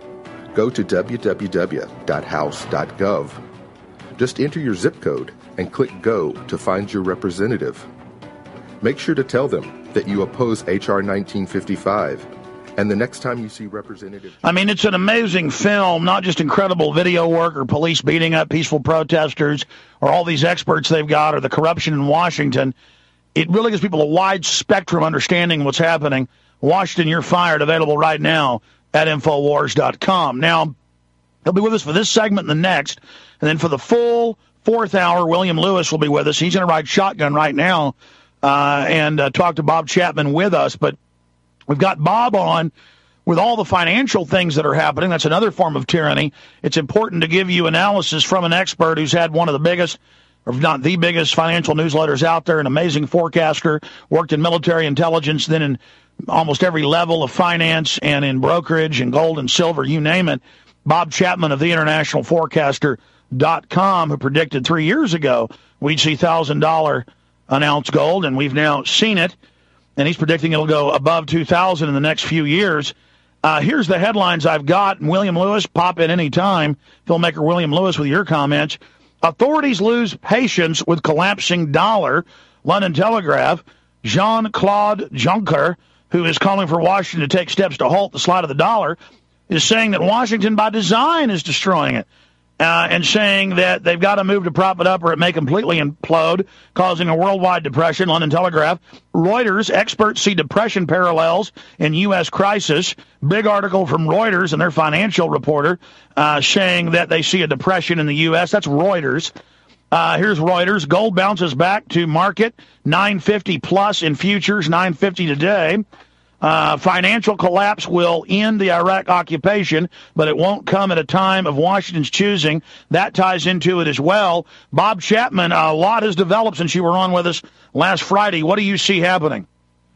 Go to w w w dot house dot gov. Just enter your zip code and click Go to find your representative. Make sure to tell them that you oppose H R nineteen fifty-five, and the next time you see Representative... I mean, it's an amazing film, not just incredible video work or police beating up peaceful protesters or all these experts they've got or the corruption in Washington. It really gives people a wide spectrum understanding of what's happening. Washington, You're Fired, available right now at Infowars dot com. Now, he'll be with us for this segment and the next, and then for the full fourth hour, William Lewis will be with us. He's going to ride shotgun right now uh, and uh, talk to Bob Chapman with us, but we've got Bob on with all the financial things that are happening. That's another form of tyranny. It's important to give you analysis from an expert who's had one of the biggest, or not the biggest, financial newsletters out there, an amazing forecaster, worked in military intelligence, then in almost every level of finance and in brokerage and gold and silver, you name it. Bob Chapman of the international forecaster dot com, who predicted three years ago we'd see one thousand dollars an ounce gold, and we've now seen it, and he's predicting it'll go above two thousand dollars in the next few years. Uh, here's the headlines I've got. William Lewis, pop in any time. Filmmaker William Lewis with your comments. Authorities lose patience with collapsing dollar. London Telegraph. Jean-Claude Juncker, who is calling for Washington to take steps to halt the slide of the dollar, is saying that Washington by design is destroying it, uh, and saying that they've got to move to prop it up or it may completely implode, causing a worldwide depression. London Telegraph. Reuters, experts see depression parallels in U S crisis. Big article from Reuters and their financial reporter uh, saying that they see a depression in the U S. That's Reuters. Uh, here's Reuters. Gold bounces back to market, nine fifty plus in futures, nine fifty today. Uh, financial collapse will end the Iraq occupation, but it won't come at a time of Washington's choosing. That ties into it as well. Bob Chapman, a lot has developed since you were on with us last Friday. What do you see happening?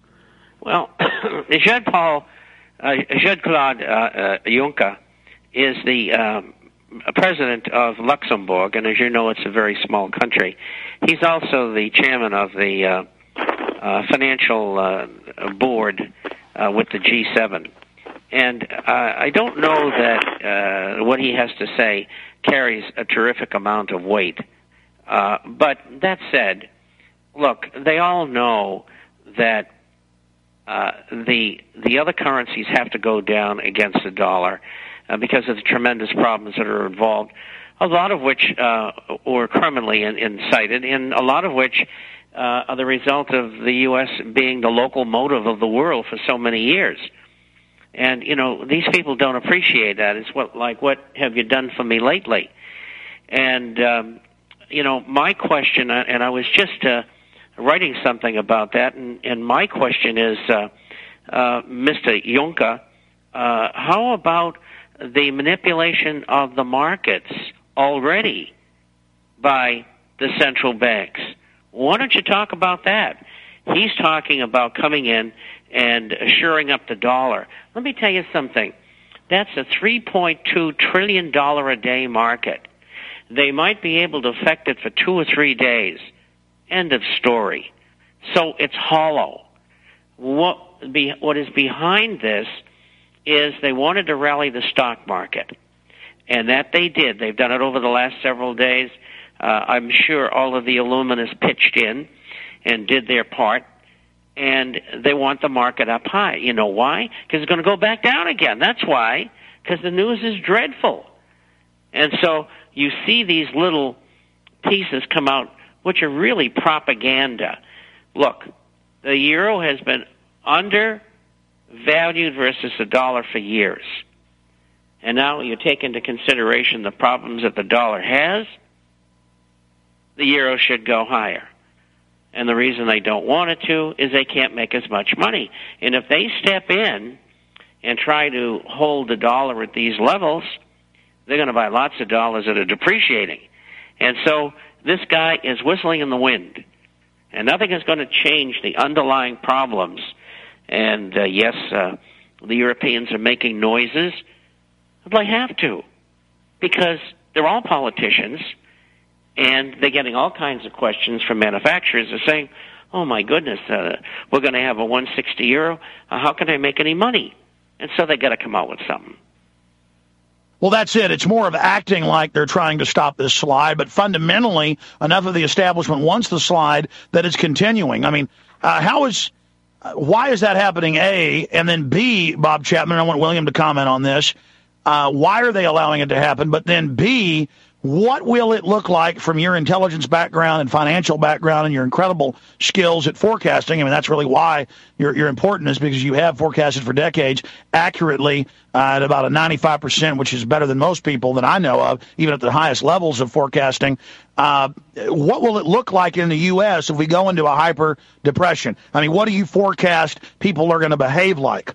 Well, Jean-Paul, uh, Jean-Claude uh, uh, Juncker is the um, president of Luxembourg, and as you know, it's a very small country. He's also the chairman of the uh, uh, financial uh, board uh, with the G seven. And uh, I don't know that uh, what he has to say carries a terrific amount of weight. Uh, but that said, look, they all know that uh, the the other currencies have to go down against the dollar uh, because of the tremendous problems that are involved, a lot of which uh, were criminally in, incited, and a lot of which uh, are the result of the U S being the locomotive of the world for so many years. And, you know, these people don't appreciate that. It's what, like, what have you done for me lately? And, um, you know, my question, and I was just uh, writing something about that, and, and my question is, uh, uh, Mister Juncker, uh, how about the manipulation of the markets already by the central banks? Why don't you talk about that? He's talking about coming in and shoring up the dollar. Let me tell you something. That's a three point two trillion dollars a day market. They might be able to affect it for two or three days. End of story. So it's hollow. What, be, what is behind this is they wanted to rally the stock market. And that they did. They've done it over the last several days. Uh, I'm sure all of the Illuminists pitched in and did their part. And they want the market up high. You know why? Because it's going to go back down again. That's why. Because the news is dreadful. And so you see these little pieces come out, which are really propaganda. Look, the euro has been undervalued versus the dollar for years. And now you take into consideration the problems that the dollar has, the euro should go higher. And the reason they don't want it to is they can't make as much money. And if they step in and try to hold the dollar at these levels, they're going to buy lots of dollars that are depreciating. And so this guy is whistling in the wind. And nothing is going to change the underlying problems. And, uh, yes, uh, the Europeans are making noises. But they have to. Because they're all politicians. And they're getting all kinds of questions from manufacturers. They're saying, oh, my goodness, uh, we're going to have a one hundred sixty euro. Uh, how can I make any money? And so they got to come out with something. Well, that's it. It's more of acting like they're trying to stop this slide. But fundamentally, enough of the establishment wants the slide that it's continuing. I mean, uh, how is, uh, why is that happening, A? And then B, Bob Chapman, I want William to comment on this. Uh, why are they allowing it to happen? But then B, what will it look like from your intelligence background and financial background and your incredible skills at forecasting? I mean, that's really why you're, you're important, is because you have forecasted for decades accurately uh, at about a ninety-five percent, which is better than most people that I know of, even at the highest levels of forecasting. Uh, what will it look like in the U S if we go into a hyper depression? I mean, what do you forecast people are going to behave like?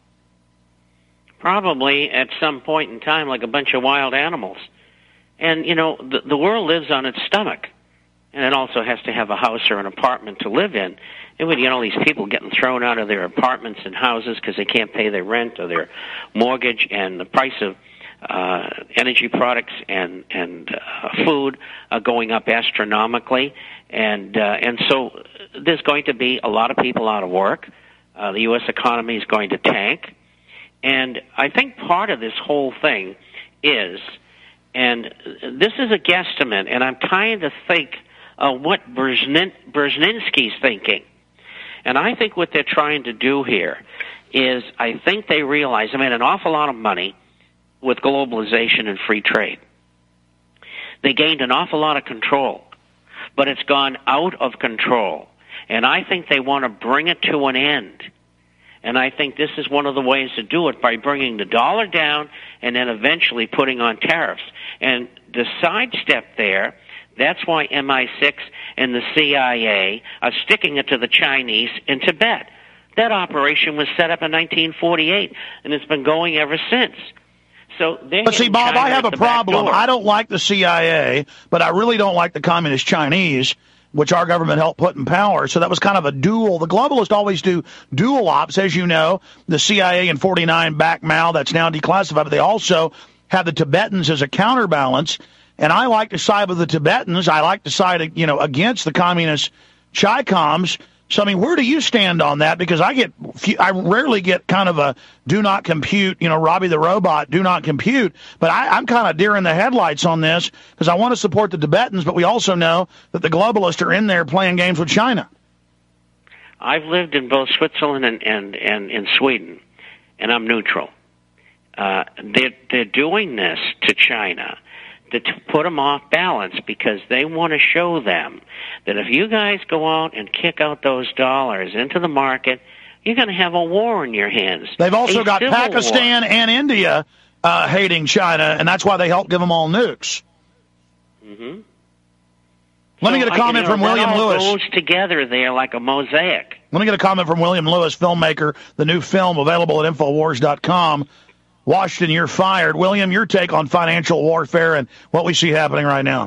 Probably at some point in time like a bunch of wild animals. And, you know, the, the world lives on its stomach. And it also has to have a house or an apartment to live in. And when you get all these people getting thrown out of their apartments and houses because they can't pay their rent or their mortgage, and the price of uh, energy products and, and uh, food are going up astronomically. And, uh, and so there's going to be a lot of people out of work. Uh, the U S economy is going to tank. And I think part of this whole thing is, and this is a guesstimate, and I'm trying to think of what Brzezinski Brzezinski's thinking. And I think what they're trying to do here is, I think they realize they made an awful lot of money with globalization and free trade. They gained an awful lot of control, but it's gone out of control. And I think they want to bring it to an end. And I think this is one of the ways to do it, by bringing the dollar down and then eventually putting on tariffs. And the sidestep there, that's why M I six and the C I A are sticking it to the Chinese in Tibet. That operation was set up in nineteen forty-eight, and it's been going ever since. So but see, Bob, I have a problem. I don't like the C I A, but I really don't like the Communist Chinese, which our government helped put in power. So that was kind of a dual. The globalists always do dual ops, as you know. The C I A in forty-nine backed Mao, that's now declassified, but they also have the Tibetans as a counterbalance. And I like to side with the Tibetans. I like to side, you know, against the communist Chi-Coms. So, I mean, where do you stand on that? Because I get, I rarely get kind of a do not compute, you know, Robbie the Robot, do not compute. But I, I'm kind of deer in the headlights on this because I want to support the Tibetans, but we also know that the globalists are in there playing games with China. I've lived in both Switzerland and, and, and in Sweden, and I'm neutral. Uh, they're, they're doing this to China to, to put them off balance because they want to show them that if you guys go out and kick out those dollars into the market, you're going to have a war in your hands. They've also a got Pakistan war. and India uh, hating China, and that's why they helped give them all nukes. Mm-hmm. Let me So, get a comment I, you know, from William that all Lewis. goes together there like a mosaic. Let me get a comment from William Lewis, filmmaker. The new film available at Infowars dot com. Washington, you're fired. William, your take on financial warfare and what we see happening right now.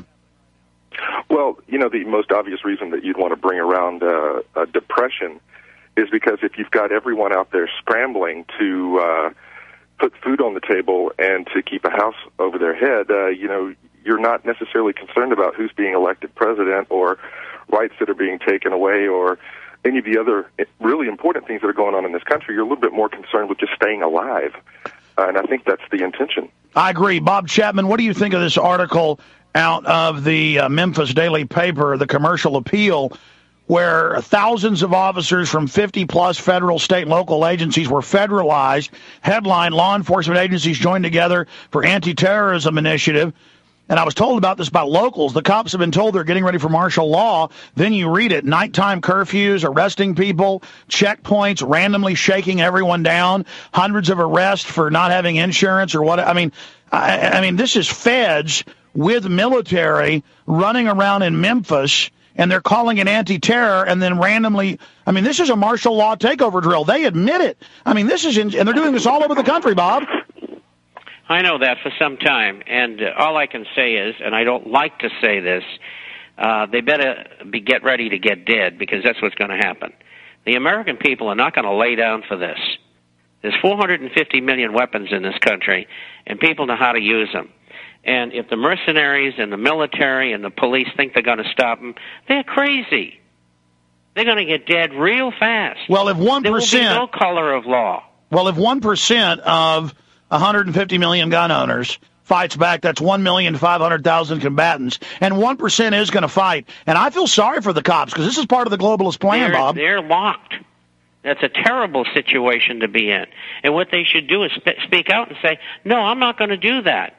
Well, you know, the most obvious reason that you'd want to bring around uh, a depression is because if you've got everyone out there scrambling to uh, put food on the table and to keep a house over their head, uh, you know, you're not necessarily concerned about who's being elected president or rights that are being taken away or any of the other really important things that are going on in this country. You're a little bit more concerned with just staying alive. Uh, and I think that's the intention. I agree. Bob Chapman, what do you think of this article out of the uh, Memphis Daily Paper, the Commercial Appeal, where thousands of officers from fifty-plus federal, state, and local agencies were federalized? Headline, law enforcement agencies joined together for anti-terrorism initiative. And I was told about this by locals. The cops have been told they're getting ready for martial law. Then you read it, nighttime curfews, arresting people, checkpoints, randomly shaking everyone down, hundreds of arrests for not having insurance or what. I mean, I, I mean, this is feds with military running around in Memphis, and they're calling it anti-terror, and then randomly, I mean, this is a martial law takeover drill. They admit it. I mean, this is, in, and they're doing this all over the country, Bob. I know that for some time, and uh, all I can say is, and I don't like to say this, uh, they better be get ready to get dead, because that's what's going to happen. The American people are not going to lay down for this. There's four hundred fifty million weapons in this country, and people know how to use them. And if the mercenaries and the military and the police think they're going to stop them, they're crazy. They're going to get dead real fast. Well, if one percent... There will be no color of law. Well, if one percent of one hundred fifty million gun owners fights back, that's one million five hundred thousand combatants, and one percent is going to fight. And I feel sorry for the cops, because this is part of the globalist plan, they're, Bob. They're locked. That's a terrible situation to be in. And what they should do is sp- speak out and say, no, I'm not going to do that.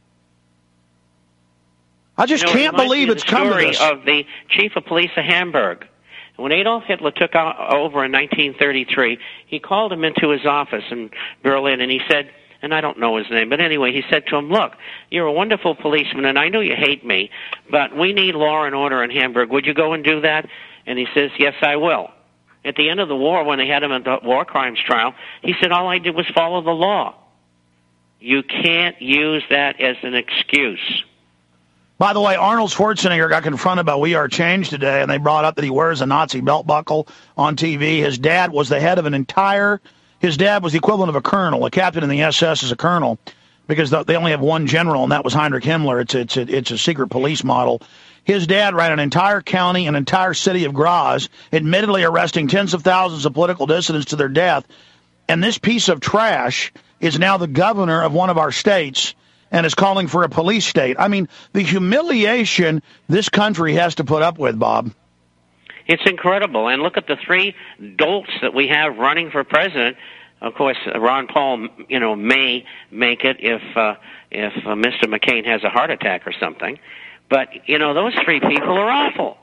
I just you know, can't it believe it's come to this. Of the chief of police of Hamburg. When Adolf Hitler took over in nineteen thirty-three, he called him into his office in Berlin, and he said, and I don't know his name, but anyway, he said to him, look, you're a wonderful policeman, and I know you hate me, but we need law and order in Hamburg. Would you go and do that? And he says, yes, I will. At the end of the war, when they had him at the war crimes trial, he said, all I did was follow the law. You can't use that as an excuse. By the way, Arnold Schwarzenegger got confronted by We Are Change today, and they brought up that he wears a Nazi belt buckle on T V. His dad was the head of an entire... His dad was the equivalent of a colonel. A captain in the S S is a colonel, because they only have one general, and that was Heinrich Himmler. It's, it's, it's a secret police model. His dad ran an entire county, an entire city of Graz, admittedly arresting tens of thousands of political dissidents to their death. And this piece of trash is now the governor of one of our states and is calling for a police state. I mean, the humiliation this country has to put up with, Bob. It's incredible. And look at the three dolts that we have running for president. Of course, Ron Paul, you know, may make it if uh, if uh, Mister McCain has a heart attack or something. But, you know, those three people are awful.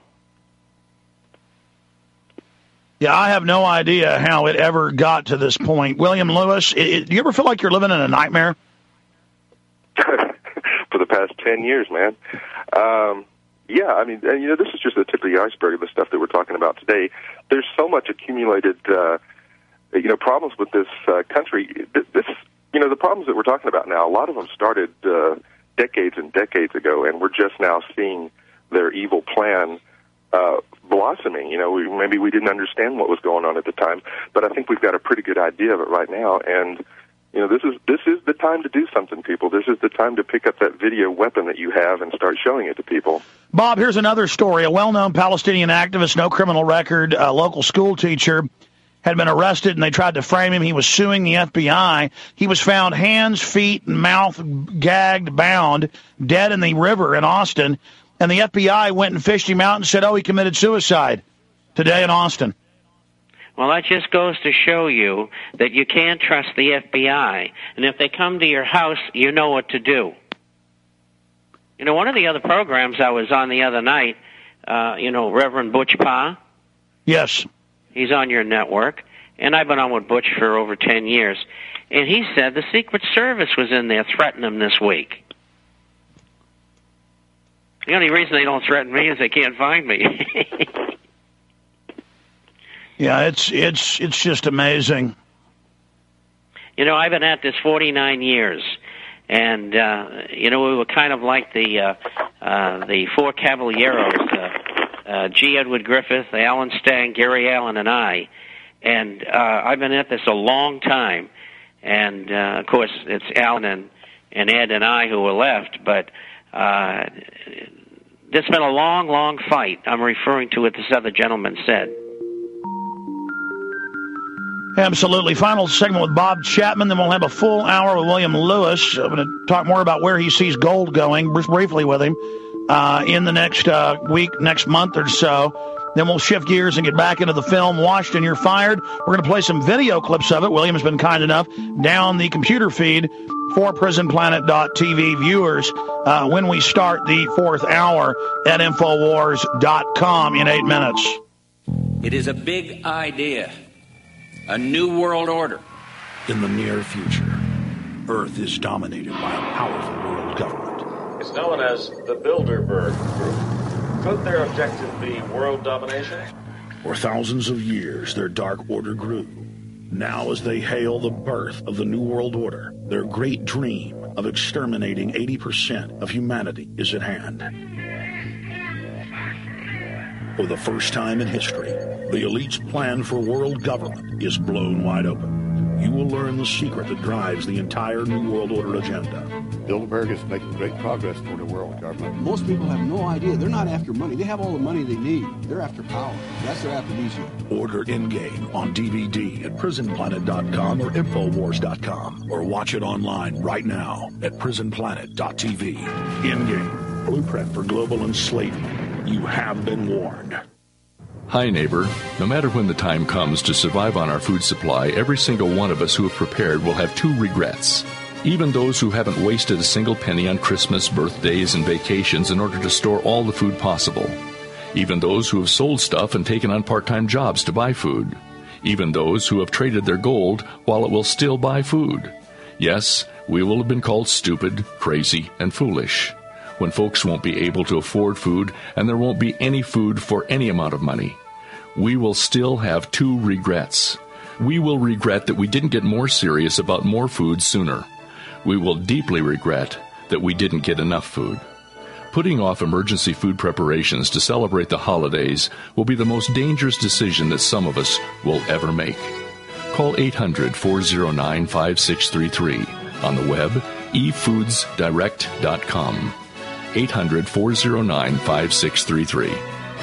Yeah, I have no idea how it ever got to this point. William Lewis, it, it, do you ever feel like you're living in a nightmare? For the past ten years, man. Um, yeah, I mean, and, you know, this is just the tip of the iceberg of the stuff that we're talking about today. There's so much accumulated, uh, you know, problems with this uh, country. This, you know, the problems that we're talking about now, a lot of them started uh, decades and decades ago, and we're just now seeing their evil plan uh, blossoming. You know, we, maybe we didn't understand what was going on at the time, but I think we've got a pretty good idea of it right now, and You know, this is this is the time to do something, people. This is the time to pick up that video weapon that you have and start showing it to people. Bob, here's another story. A well-known Palestinian activist, no criminal record, a local school teacher, had been arrested, and they tried to frame him. He was suing the F B I. He was found hands, feet, and mouth gagged, bound, dead in the river in Austin. And the F B I went and fished him out and said, oh, he committed suicide today in Austin. Well, that just goes to show you that you can't trust the F B I. And if they come to your house, you know what to do. You know, one of the other programs I was on the other night, uh, you know, Reverend Butch Pa. Yes. He's on your network. And I've been on with Butch for over ten years. And he said the Secret Service was in there threatening him this week. The only reason they don't threaten me is they can't find me. Yeah, it's it's it's just amazing. You know, I've been at this forty-nine years, and uh, you know, we were kind of like the uh, uh, the four Caballeros, uh, uh, G. Edward Griffith, Alan Stang, Gary Allen, and I. And uh, I've been at this a long time, and uh, of course, it's Alan and, and Ed and I who were left, but uh, it's been a long, long fight. I'm referring to what this other gentleman said. Absolutely. Final segment with Bob Chapman, then we'll have a full hour with William Lewis. I'm going to talk more about where he sees gold going, briefly with him, uh, in the next uh, week, next month or so. Then we'll shift gears and get back into the film Washington, You're Fired. We're going to play some video clips of it. William's been kind enough down the computer feed for prison planet dot t v viewers uh, when we start the fourth hour at infowars dot com in eight minutes. It is a big idea. A new world order. In the near future, Earth is dominated by a powerful world government. It's known as the Bilderberg Group. Could their objective be world domination? For thousands of years, their dark order grew. Now, as they hail the birth of the New World Order, their great dream of exterminating eighty percent of humanity is at hand. For the first time in history, the elite's plan for world government is blown wide open. You will learn the secret that drives the entire New World Order agenda. Bilderberg is making great progress toward a world government. Most people have no idea. They're not after money. They have all the money they need. They're after power. That's their aphrodisiac. Order Endgame on D V D at prison planet dot com or infowars dot com, or watch it online right now at prison planet dot t v. Endgame, blueprint for global enslavement. You have been warned. Hi, neighbor. No matter when the time comes to survive on our food supply, every single one of us who have prepared will have two regrets. Even those who haven't wasted a single penny on Christmas, birthdays, and vacations in order to store all the food possible. Even those who have sold stuff and taken on part-time jobs to buy food. Even those who have traded their gold while it will still buy food. Yes, we will have been called stupid, crazy, and foolish. When folks won't be able to afford food and there won't be any food for any amount of money. We will still have two regrets. We will regret that we didn't get more serious about more food sooner. We will deeply regret that we didn't get enough food. Putting off emergency food preparations to celebrate the holidays will be the most dangerous decision that some of us will ever make. Call eight hundred, four oh nine, five six three three. On the web, e foods direct dot com. eight hundred, four oh nine, five six three three.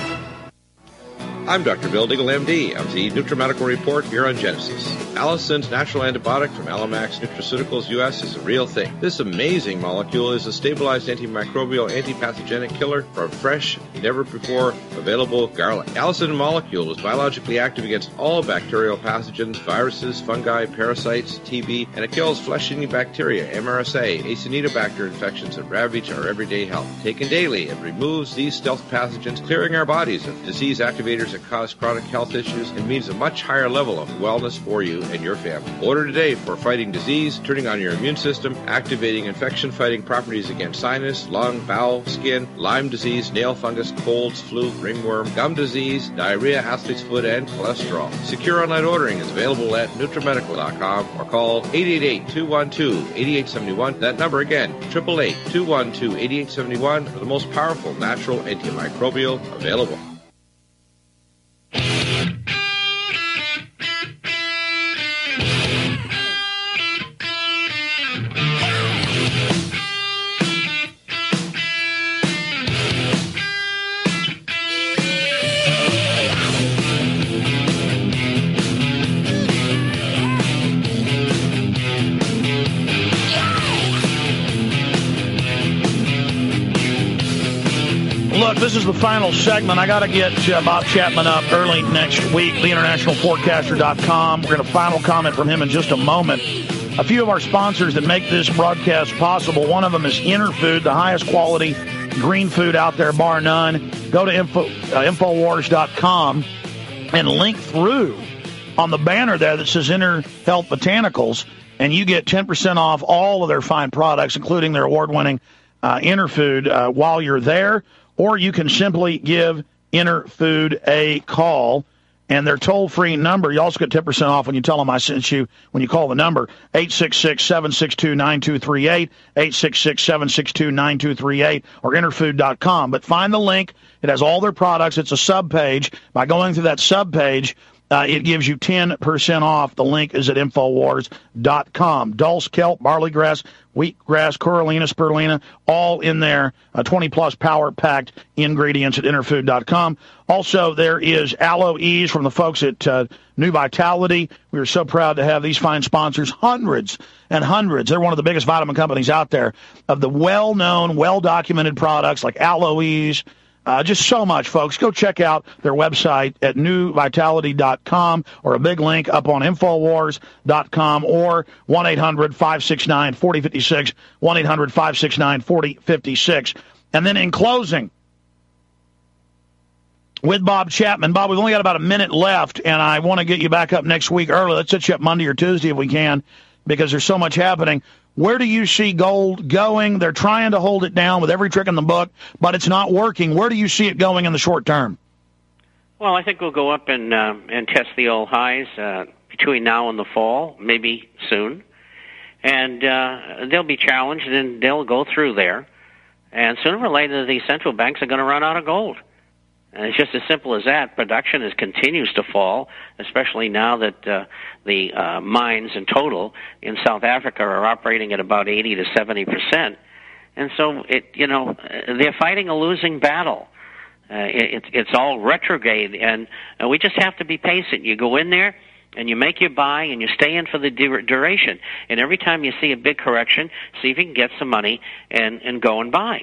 I'm Doctor Bill Diggle, M D, of the NutriMedical Report here on Genesis. Allison's natural antibiotic from Alamax Nutraceuticals U S is a real thing. This amazing molecule is a stabilized antimicrobial, antipathogenic killer from fresh, never-before available garlic. Allison molecule is biologically active against all bacterial pathogens, viruses, fungi, parasites, T B, and it kills flesh-eating bacteria, M R S A, Acinetobacter infections that ravage our everyday health. Taken daily, it removes these stealth pathogens, clearing our bodies of disease activators that cause chronic health issues and means a much higher level of wellness for you and your family. Order today for fighting disease, turning on your immune system, activating infection-fighting properties against sinus, lung, bowel, skin, Lyme disease, nail fungus, colds, flu, ringworm, gum disease, diarrhea, athlete's foot, and cholesterol. Secure online ordering is available at NutriMedical dot com or call eight eight eight, two one two, eight eight seven one. That number again, eight eight eight, two one two, eight eight seven one for the most powerful natural antimicrobial available. Look, this is the final segment. I got to get uh, Bob Chapman up early next week, the international forecaster dot com. We're going to final comment from him in just a moment. A few of our sponsors that make this broadcast possible, one of them is Interfood, the highest quality green food out there, bar none. Go to info, uh, infowars dot com and link through on the banner there that says Inner Health Botanicals, and you get ten percent off all of their fine products, including their award-winning uh, Interfood uh, while you're there. Or you can simply give Interfood a call, and their toll-free number, you also get ten percent off when you tell them I sent you when you call the number, eight six six, seven six two, nine two three eight, eight six six, seven six two, nine two three eight, or interfood dot com. But find the link. It has all their products. It's a sub-page. By going through that sub-page, Uh, it gives you ten percent off. The link is at infowars dot com. Dulse, kelp, barley grass, wheatgrass, coralina, spirulina, all in there. Uh, twenty-plus power-packed ingredients at interfood dot com. Also, there is Aloe Ease from the folks at uh, New Vitality. We are so proud to have these fine sponsors, hundreds and hundreds. They're one of the biggest vitamin companies out there, of the well-known, well-documented products like Aloe Ease. Uh, just so much, folks. Go check out their website at new vitality dot com, or a big link up on infowars dot com, or one eight hundred, five six nine, four zero five six, one eight hundred, five six nine, four zero five six. And then in closing, with Bob Chapman. Bob, we've only got about a minute left, and I want to get you back up next week early. Let's set you up Monday or Tuesday if we can, because there's so much happening. Where do you see gold going? They're trying to hold it down with every trick in the book, but it's not working. Where do you see it going in the short term? Well, I think we'll go up and uh, and test the old highs uh, between now and the fall, maybe soon. And uh, they'll be challenged, and they'll go through there. And sooner or later, these central banks are going to run out of gold. And it's just as simple as that. Production is continues to fall, especially now that uh, the uh, mines in total in South Africa are operating at about eighty to seventy percent. And so, it you know, they're fighting a losing battle. Uh, it, it's all retrograde, and uh, we just have to be patient. You go in there, and you make your buy, and you stay in for the dur- duration. And every time you see a big correction, see if you can get some money and, and go and buy.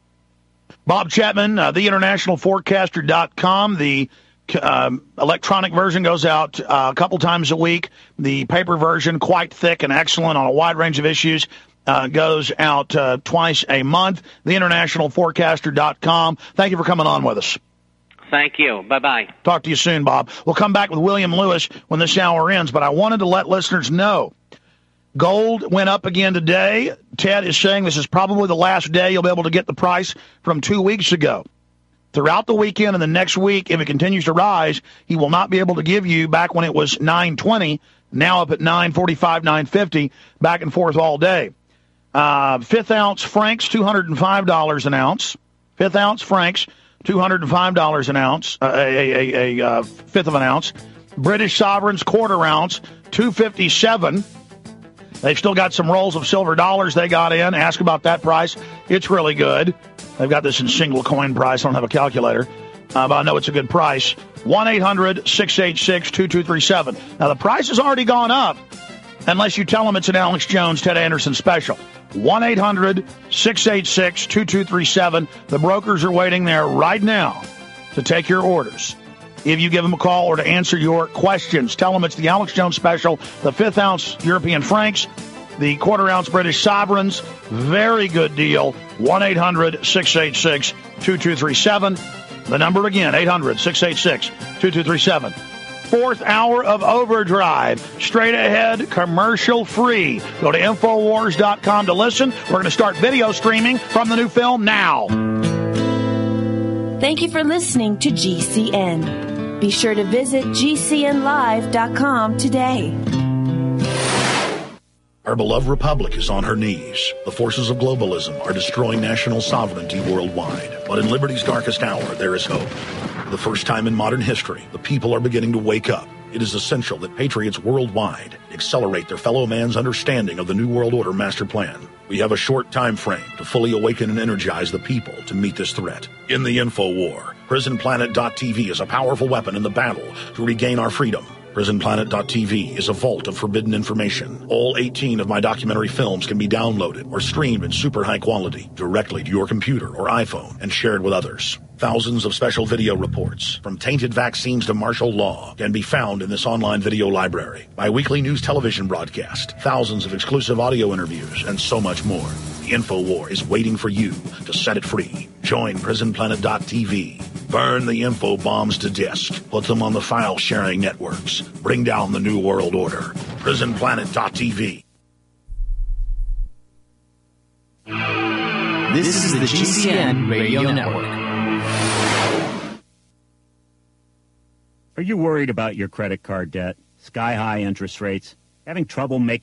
Bob Chapman, uh, the international forecaster dot com. The um, electronic version goes out uh, a couple times a week. The paper version, quite thick and excellent on a wide range of issues, uh, goes out uh, twice a month. the international forecaster dot com. Thank you for coming on with us. Thank you. Bye-bye. Talk to you soon, Bob. We'll come back with William Lewis when this hour ends, but I wanted to let listeners know gold went up again today. Ted is saying this is probably the last day you'll be able to get the price from two weeks ago. Throughout the weekend and the next week, if it continues to rise, he will not be able to give you back when it was nine twenty, now up at nine forty-five, nine fifty, back and forth all day. Uh, fifth ounce Franks, two hundred five dollars an ounce. Fifth ounce Franks, two hundred five dollars an ounce, uh, a, a, a, a uh, fifth of an ounce. British Sovereigns, quarter ounce, two fifty-seven. They've still got some rolls of silver dollars they got in. Ask about that price. It's really good. They've got this in single coin price. I don't have a calculator, uh, but I know it's a good price. one eight hundred, six eight six, two two three seven. Now, the price has already gone up unless you tell them it's an Alex Jones, Ted Anderson special. one eight hundred, six eight six, two two three seven. The brokers are waiting there right now to take your orders. If you give them a call or to answer your questions, tell them it's the Alex Jones special, the fifth ounce European Franks, the quarter ounce British Sovereigns. Very good deal. one eight hundred, six eight six, two two three seven. The number again, eight hundred, six eight six, two two three seven. Fourth hour of Overdrive. Straight ahead, commercial free. Go to infowars dot com to listen. We're going to start video streaming from the new film now. Thank you for listening to G C N. Be sure to visit G C N live dot com today. Our beloved republic is on her knees. The forces of globalism are destroying national sovereignty worldwide. But in liberty's darkest hour, there is hope. For the first time in modern history, the people are beginning to wake up. It is essential that patriots worldwide accelerate their fellow man's understanding of the New World Order master plan. We have a short time frame to fully awaken and energize the people to meet this threat. In the info war, prison planet dot t v is a powerful weapon in the battle to regain our freedom. Prison Planet dot T V is a vault of forbidden information. All eighteen of my documentary films can be downloaded or streamed in super high quality directly to your computer or iPhone and shared with others. Thousands of special video reports, from tainted vaccines to martial law, can be found in this online video library. My weekly news television broadcast, thousands of exclusive audio interviews, and so much more. The InfoWar is waiting for you to set it free. Join Prison Planet dot T V. Burn the info bombs to disk. Put them on the file-sharing networks. Bring down the New World Order. Prison Planet dot T V. This is the G C N Radio Network. Are you worried about your credit card debt? Sky-high interest rates? Having trouble making